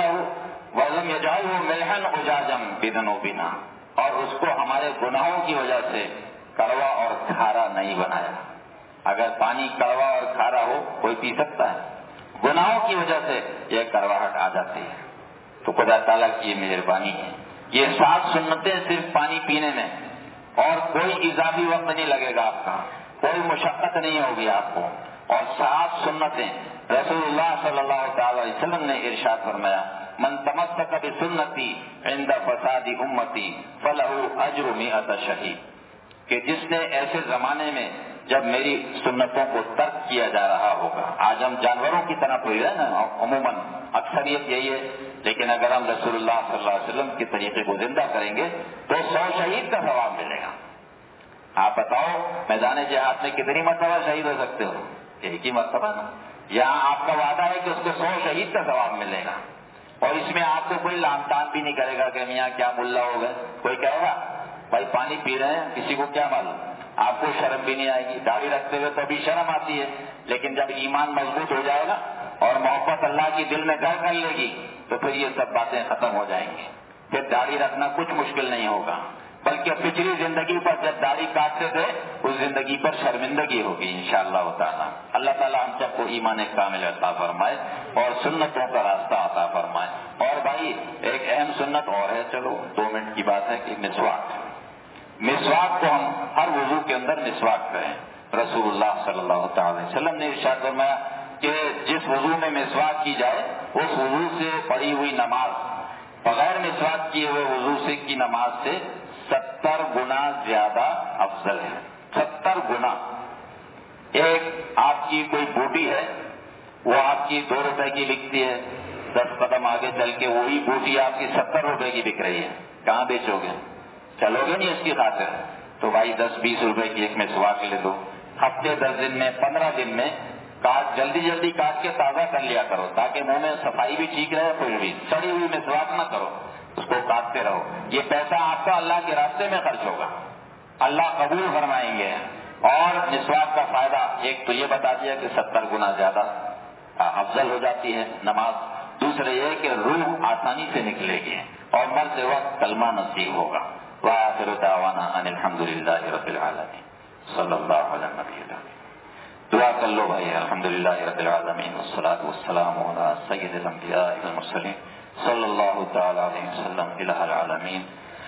Speaker 3: یجعلہ ملحا اجاجا بذنوبنا، اور اس کو ہمارے گناہوں کی وجہ سے کڑوا اور کھارا نہیں بنایا۔ اگر پانی کڑوا اور کھارا ہو کوئی پی سکتا ہے؟ گناہوں کی وجہ سے یہ کڑواہٹ آ جاتی ہے۔ تو خدا تعالیٰ کی یہ مہربانی ہے۔ یہ 7 سنتیں صرف پانی پینے میں، اور کوئی اضافی وقت نہیں لگے گا آپ کا، کوئی مشقت نہیں ہوگی آپ کو، اور 7 سنتیں رسول اللہ صلی اللہ تعالی علیہ وسلم نے ارشاد فرمایا، من تمسک بسنتی عند فساد امتی فلہ اجر 100 شہید، کہ جس نے ایسے زمانے میں جب میری سنتوں کو ترک کیا جا رہا ہوگا، آج ہم جانوروں کی طرح پڑ رہے ہیں نا، عموماً اکثریت یہی ہے، لیکن اگر ہم رسول اللہ صلی اللہ علیہ وسلم کے طریقے کو زندہ کریں گے تو 100 شہید کا ثواب ملے گا۔ آپ بتاؤ میدان جہاد میں کتنی مرتبہ شہید ہو سکتے ہو؟ ایک ہی مرتبہ نا۔ یہاں آپ کا وعدہ ہے کہ اس کو 100 شہید کا ثواب ملے گا، اور اس میں آپ کو کوئی لام تان بھی نہیں کرے گا کہ میاں کیا ملا ہو گئے۔ کوئی کہے گا بھائی پانی پی رہے ہیں، کسی کو کیا معلوم، آپ کو شرم بھی نہیں آئے گی۔ داڑھی رکھتے ہوئے تو ابھی شرم آتی ہے، لیکن جب ایمان مضبوط ہو جائے گا اور محبت اللہ کی دل میں گھر کر لے گی تو پھر یہ سب باتیں ختم ہو جائیں گی۔ پھر داڑھی رکھنا کچھ مشکل نہیں ہوگا، بلکہ پچھلی زندگی پر جب داڑھی کاٹتے تھے اس زندگی پر شرمندگی ہوگی انشاءاللہ تعالی۔ اللہ تعالی ہم سب کو ایمان کامل عطا فرمائے اور سنتوں کا راستہ عطا فرمائے۔ اور بھائی ایک اہم سنت اور ہے، چلو 2 منٹ کی بات ہے، کہ مسواک کو ہم ہر وضو کے اندر مسواک کریں۔ رسول اللہ صلی اللہ تعالی علیہ وسلم نے ارشاد فرمایا کہ جس وضو میں مسواک کی جائے اس وضو سے پڑھی ہوئی نماز بغیر مسواک کیے ہوئے وضو سے کی نماز سے 70 گنا زیادہ افضل ہے۔ 70 گنا۔ ایک آپ کی کوئی بوٹی ہے، وہ آپ کی 2 روپے کی بکتی ہے، 10 قدم آگے چل کے وہی بوٹی آپ کی 70 روپے کی بک رہی ہے، کہاں بیچو گے؟ چلو گے نہیں اس کی خاطر؟ تو بھائی 10-20 روپے کی ایک مسواک لے دو، ہفتے 10 دن میں 15 دن میں کاٹ جلدی کاٹ کے تازہ کر لیا کرو، تاکہ منہ میں صفائی بھی ٹھیک رہے، پھر بھی سڑی ہوئی مسواک نہ کرو، اس کو کاٹتے رہو۔ یہ پیسہ آپ کا اللہ کے راستے میں خرچ ہوگا، اللہ قبول فرمائیں گے۔ اور مسواک کا فائدہ ایک تو یہ بتا دیا کہ 70 گنا زیادہ افضل ہو جاتی ہے نماز، دوسرے یہ کہ روح آسانی سے نکلے گی اور مرتے وقت کلمہ نصیب ہوگا۔ وآخر دعوانا ان الحمدللہ رب العالمین صلی اللہ علیہ وسلم۔ دعا کر لو بھائی، الحمدللہ رب العالمین والصلاة والسلام علی سید الانبیاء والمرسلین صلی اللہ تعالی علیہ وسلم الہ العالمین۔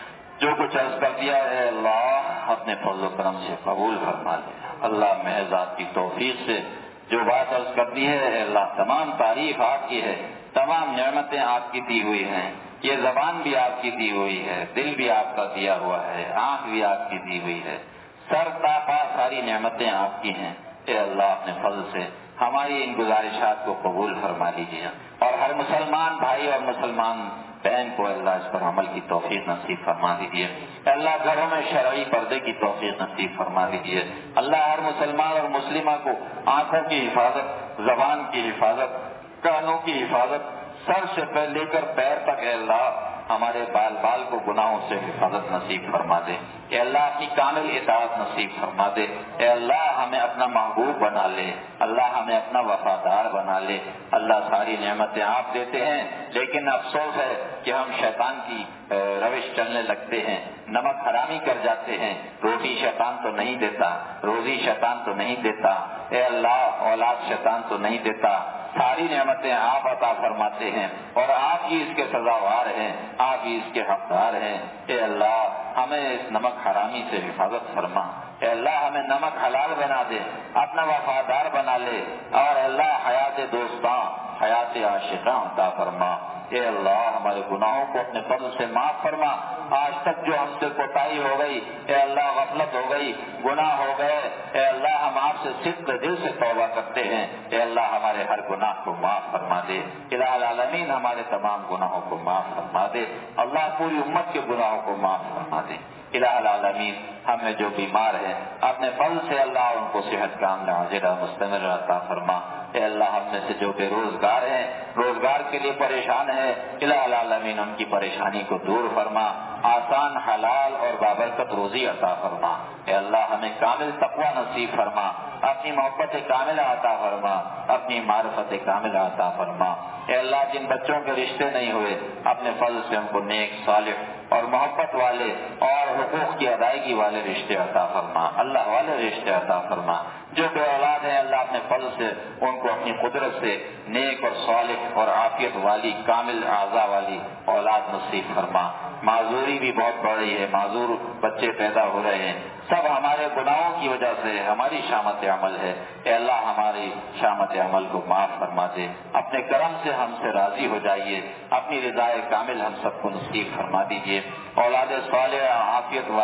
Speaker 3: جو کچھ عرض کر دیا ہے اللہ اپنے فضل و کرم سے قبول فرما لے۔ اللہ محض آپ کی توفیق سے جو بات عرض کر دی ہے اللہ، تمام تعریف آپ کی ہے، تمام نعمتیں آپ کی دی ہوئی ہیں، یہ زبان بھی آپ کی دی ہوئی ہے، دل بھی آپ کا دیا ہوا ہے، آنکھ بھی آپ کی دی ہوئی ہے، سر تا پا ساری نعمتیں آپ کی ہیں۔ اے اللہ اپنے فضل سے ہماری ان گزارشات کو قبول فرما لیجیے، اور ہر مسلمان بھائی اور مسلمان بہن کو اللہ اس پر عمل کی توفیق نصیب فرما دیجیے۔ اللہ گھروں میں شرعی پردے کی توفیق نصیب فرما دیجیے۔ اللہ ہر مسلمان اور مسلمہ کو آنکھوں کی حفاظت، زبان کی حفاظت، کانوں کی حفاظت، سر سے لے کر پیر تک اے اللہ ہمارے بال بال کو گناہوں سے حفاظت نصیب فرما دے۔ اے اللہ اپنی کامل اطاعت نصیب فرما دے۔ اے اللہ ہمیں اپنا محبوب بنا لے، اللہ ہمیں اپنا وفادار بنا لے۔ اللہ ساری نعمتیں آپ دیتے ہیں، لیکن افسوس ہے کہ ہم شیطان کی روش چلنے لگتے ہیں، نمک حرامی کر جاتے ہیں۔ روٹی شیطان تو نہیں دیتا، روزی شیطان تو نہیں دیتا، اے اللہ اولاد شیطان تو نہیں دیتا، ساری نعمتیں آپ عطا فرماتے ہیں اور آپ ہی اس کے سزاوار ہیں، آپ ہی اس کے حقدار ہیں۔ اے اللہ ہمیں اس نمک حرامی سے حفاظت فرما۔ اے اللہ ہمیں نمک حلال بنا دے، اپنا وفادار بنا لے، اور اللہ حیات دوستاں، حیات عاشقاں عطا فرما۔ اے اللہ ہمارے گناہوں کو اپنے فضل سے معاف فرما۔ آج تک جو ہم سے کوتاہی ہو گئی، اے اللہ غفلت ہو گئی، گناہ ہو گئے، اے اللہ ہم آپ سے صدق دل سے توبہ کرتے ہیں۔ اے اللہ ہمارے ہر گناہ کو معاف فرما دے۔ الہ العالمین ہمارے تمام گناہوں کو معاف فرما دے۔ اللہ پوری امت کے گناہوں کو معاف فرما دے۔ الہ العالمین ہم میں جو بیمار ہیں اپنے فضل سے اللہ ان کو صحت کاملہ عاجلہ مستمر عطا فرما۔ اے اللہ ہم میں سے جو بے روزگار ہیں، روزگار کے لیے پریشان ہیں، الہ العالمین ان کی پریشانی کو دور فرما، آسان حلال اور بابرکت روزی عطا فرما۔ اے اللہ ہمیں کامل تقوی نصیب فرما، اپنی محبت کاملہ عطا فرما، اپنی معرفت کاملہ عطا فرما۔ اے اللہ جن بچوں کے رشتے نہیں ہوئے اپنے فضل سے ان کو نیک صالح اور محبت والے اور حقوق کی ادائیگی والے رشتے عطا فرما، اللہ والے رشتے عطا فرما۔ جو بے اولاد ہیں اللہ اپنے فضل سے ان کو اپنی قدرت سے نیک اور صالح اور عافیت والی کامل اعضاء والی اولاد نصیب فرما۔ معذوری بھی بہت بڑھ رہی ہے، معذور بچے پیدا ہو رہے ہیں، سب ہمارے گناہوں کی وجہ سے ہماری شامت عمل ہے۔ اے اللہ ہماری شامت عمل کو معاف فرما دے، اپنے کرم سے ہم سے راضی ہو جائیے، اپنی رضا کامل ہم سب کو نصیب فرما دیجیے۔ اولاد صالحہ عافیت والی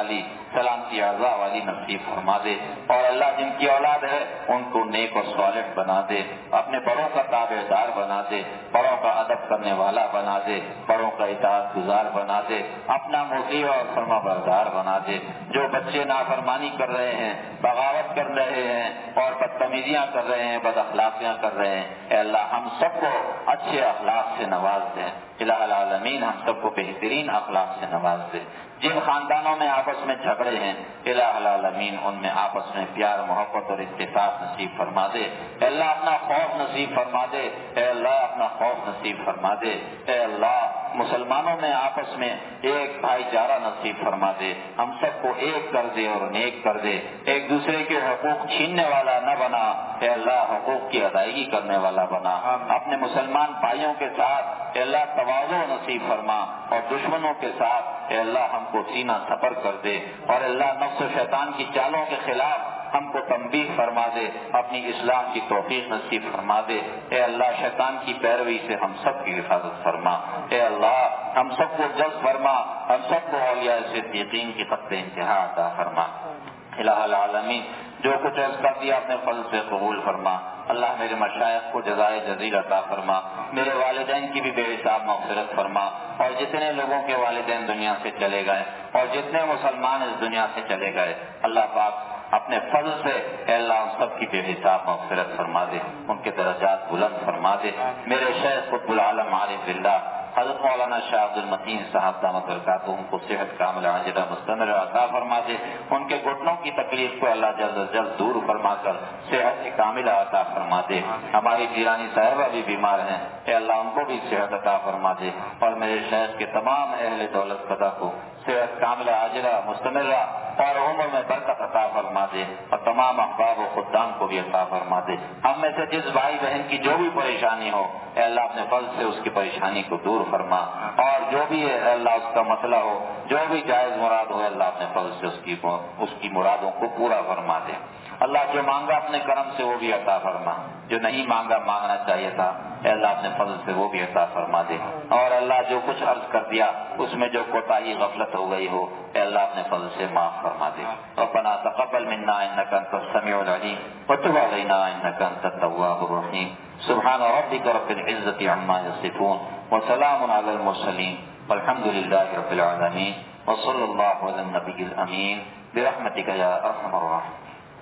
Speaker 3: سلامتی اعضاء والی نصیب فرما دے، اور اللہ جن کی اولاد ہے ان کو نیک اور صالح بنا دے، اپنے بڑوں کا تابع دار بنا دے، بڑوں کا ادب کرنے والا بنا دے، بڑوں کا اطاعت گزار بنا دے، اپنا مطیع اور فرما بردار بنا دے۔ جو بچے نافرمانی کر رہے ہیں، بغاوت کر رہے ہیں اور بدتمیزیاں کر رہے ہیں، بد اخلاقیاں کر رہے ہیں، اے اللہ ہم سب کو اچھے اخلاق سے نواز دے، الہ العالمین ہم سب کو بہترین اخلاق سے نواز دے۔ جن خاندانوں میں آپس میں جھگڑے ہیں الہ العالمین ان میں آپس میں پیار محبت اور اتفاق نصیب فرما دے، اے اللہ اپنا خوف نصیب فرما دے، اے اللہ اپنا خوف نصیب فرما دے، اے اللہ مسلمانوں میں آپس میں ایک بھائی چارہ نصیب فرما دے، ہم سب کو ایک کر دے اور نیک کر دے، ایک دوسرے کے حقوق چھیننے والا نہ بنا، اے اللہ حقوق کی ادائیگی کرنے والا بنا، اپنے مسلمان بھائیوں کے ساتھ اے اللہ تواضع نصیب فرما، اور دشمنوں کے ساتھ اے اللہ ہم کو سینہ سپر کر دے، اور اللہ نفس و شیطان کی چالوں کے خلاف ہم کو تنبیہ فرما دے، اپنی اصلاح کی توفیق نصیب فرما دے، اے اللہ شیطان کی پیروی سے ہم سب کی حفاظت فرما، اے اللہ ہم سب کو جذب فرما، ہم سب کو اولیاء صدیقین کی خط انتہا عطا فرما، الہ العالمین جو کچھ عرض کر دیا اپنے فضل سے قبول فرما، اللہ میرے مشائخ کو جزائے جزیل عطا فرما، میرے والدین کی بھی بے حساب مغفرت فرما، اور جتنے لوگوں کے والدین دنیا سے چلے گئے اور جتنے مسلمان اس دنیا سے چلے گئے اللہ پاک اپنے فضل سے اے اللہ ان سب کی بے حساب مغفرت فرما دے، ان کے درجات بلند فرما دے۔ میرے شیخ قطب العالم عارف باللہ حضرت مولانا شاہ عبد المتین صاحب دامت برکاتہم کو صحت کاملہ عاجلہ مستمر عطا فرما دے، ان کے گھٹنوں کی تکلیف کو اللہ جلد از جلد دور فرما کر صحت کاملہ عطا فرما دے۔ ہماری جیرانی صاحبہ بھی بیمار ہیں، اے اللہ ان کو بھی صحت عطا فرما دے، اور میرے شیخ کے تمام اہل دولت قدہ کو صحت کاملہ عاجلہ مستمرہ اور عمر میں برکت عطا فرما دے، اور تمام احباب و خدام کو بھی عطا فرما دے۔ ہم میں سے جس بھائی بہن کی جو بھی پریشانی ہو اے اللہ اپنے فضل سے اس کی پریشانی کو دور فرما، اور جو بھی اے اللہ اس کا مسئلہ ہو، جو بھی جائز مراد ہو اللہ اپنے فضل سے اس کی مرادوں کو پورا فرما دے۔ اللہ جو مانگا اپنے کرم سے وہ بھی عطا فرما، جو نہیں مانگا مانگنا چاہیے تھا اے اللہ اپنے فضل سے وہ بھی عطا فرما دے، اور اللہ جو کچھ عرض کر دیا اس میں جو کوتاہی غفلت ہو گئی ہو اے اللہ اپنے فضل سے معاف فرما دے۔ ربنا تقبل منا انک انت السمیع العلیم وتب علینا انک انت التواب الرحیم۔ سبحان ربک رب العزۃ عما یصفون وسلام علی المرسلین والحمد للہ رب العالمین وصلی اللہ علی النبی الامین برحمتک یا ارحم الراحمین۔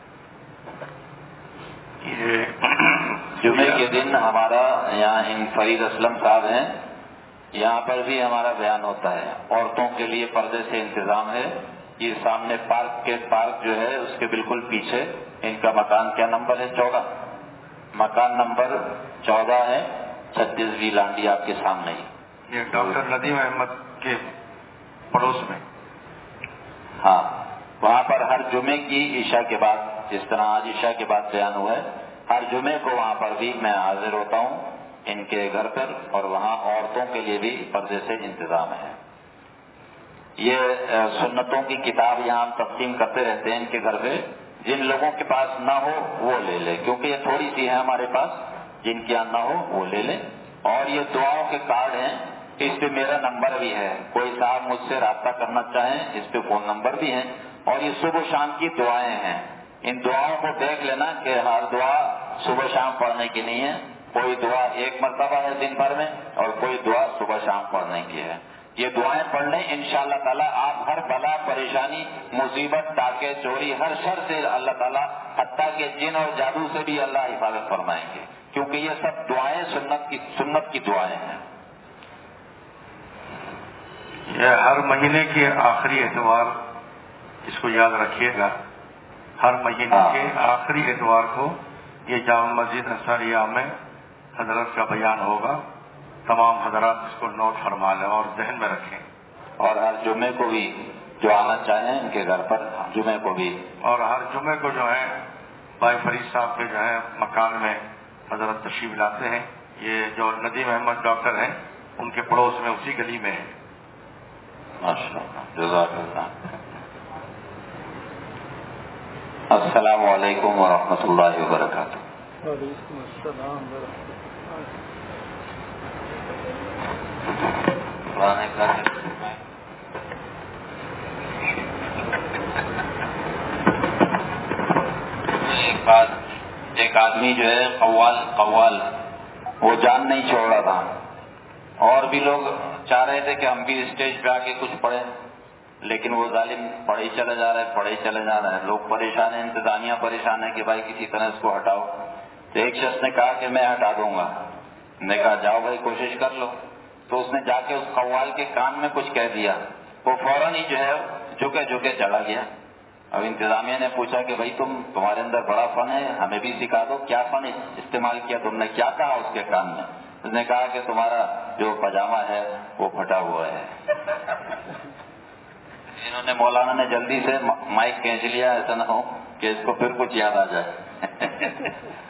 Speaker 3: جمعے کے دن ہمارا یہاں فرید اسلم صاحب ہیں، یہاں پر بھی ہمارا بیان ہوتا ہے، عورتوں کے لیے پردے سے انتظام ہے، یہ سامنے پارک جو ہے اس کے بالکل پیچھے ان کا مکان کیا نمبر ہے؟ 14 مکان نمبر 14 ہے، 36ویں لانڈی آپ کے سامنے ہی،
Speaker 1: یہ ڈاکٹر ندیم احمد کے پڑوس میں۔
Speaker 3: ہاں وہاں پر ہر جمعے کی عشاء کے بعد، جس طرح آج عشاء کے بعد بیان ہوا ہے، ہر جمعے کو وہاں پر بھی میں حاضر ہوتا ہوں ان کے گھر پر، اور وہاں عورتوں کے لیے بھی پردے سے انتظام ہے۔ یہ سنتوں کی کتاب یہاں ہم تقسیم کرتے رہتے ہیں ان کے گھر پہ، جن لوگوں کے پاس نہ ہو وہ لے لے، کیونکہ یہ تھوڑی سی ہے ہمارے پاس، جن کے یہاں نہ ہو وہ لے لے۔ اور یہ دعاؤں کے کارڈ ہیں، اس پہ میرا نمبر بھی ہے، کوئی صاحب مجھ سے رابطہ کرنا چاہیں اس پہ فون نمبر بھی ہے، اور یہ صبح شام کی دعائیں ہیں، ان دعاؤں کو دیکھ لینا کہ ہر دعا صبح شام پڑھنے کی نہیں ہے، کوئی دعا ایک مرتبہ ہے دن بھر میں اور کوئی دعا صبح شام پڑھنے کی ہے۔ یہ دعائیں پڑھ لیں انشاءاللہ تعالیٰ آپ ہر بلا پریشانی مصیبت ڈاکے چوری ہر شر سے اللہ تعالیٰ حتیٰ کہ جن اور جادو سے بھی اللہ حفاظت فرمائیں گے، کیونکہ یہ سب دعائیں سنت کی دعائیں ہیں۔
Speaker 1: یہ ہر مہینے کے آخری اتوار اس کو یاد رکھیے گا، ہر مہینے کے آخری اتوار کو یہ جامع مسجد انصاریہ میں حضرت کا بیان ہوگا، تمام حضرات اس کو نوٹ فرما لیں اور ذہن میں رکھیں،
Speaker 3: اور ہر جمعے کو بھی جو آنا چاہیں ان کے گھر پر جمعے کو بھی،
Speaker 1: اور ہر جمعے کو جو ہے بھائی فرید صاحب کے جو ہے مکان میں حضرت تشریف لاتے ہیں، یہ جو ندیم احمد ڈاکٹر ہیں ان کے پڑوس میں اسی گلی میں ہے۔
Speaker 3: ماشاءاللہ، جزاک اللہ۔ السلام علیکم ورحمۃ اللہ وبرکاتہ۔
Speaker 4: وعلیکم السلام ورحمۃ اللہ۔
Speaker 3: قرآن آدمی جو ہے قوال وہ جان نہیں چھوڑ رہا تھا، اور بھی لوگ چاہ رہے تھے کہ ہم بھی اسٹیج پہ آ کے کچھ پڑھیں، لیکن وہ ظالم پڑھے ہی چلے جا رہے ہیں، لوگ پریشان ہیں، انتظامیہ پریشان ہے کہ بھائی کسی طرح اس کو ہٹاؤ۔ تو ایک شخص نے کہا کہ میں ہٹا دوں گا۔ نے کہا جاؤ بھائی کوشش کر لو۔ تو اس نے جا کے اس قوال کے کان میں کچھ کہہ دیا، وہ فوراً ہی جو ہے جھکے چلا گیا۔ اب انتظامیہ نے پوچھا کہ بھائی تمہارے اندر بڑا فن ہے، ہمیں بھی سکھا دو، کیا فن استعمال کیا تم نے، کیا کہا اس کے کان میں؟ اس نے کہا کہ تمہارا جو پاجامہ ہے وہ پھٹا ہوا ہے۔ انہوں نے مولانا نے جلدی سے مائک کھینچ لیا، ایسا نہ ہو کہ اس کو پھر کچھ یاد آ جائے۔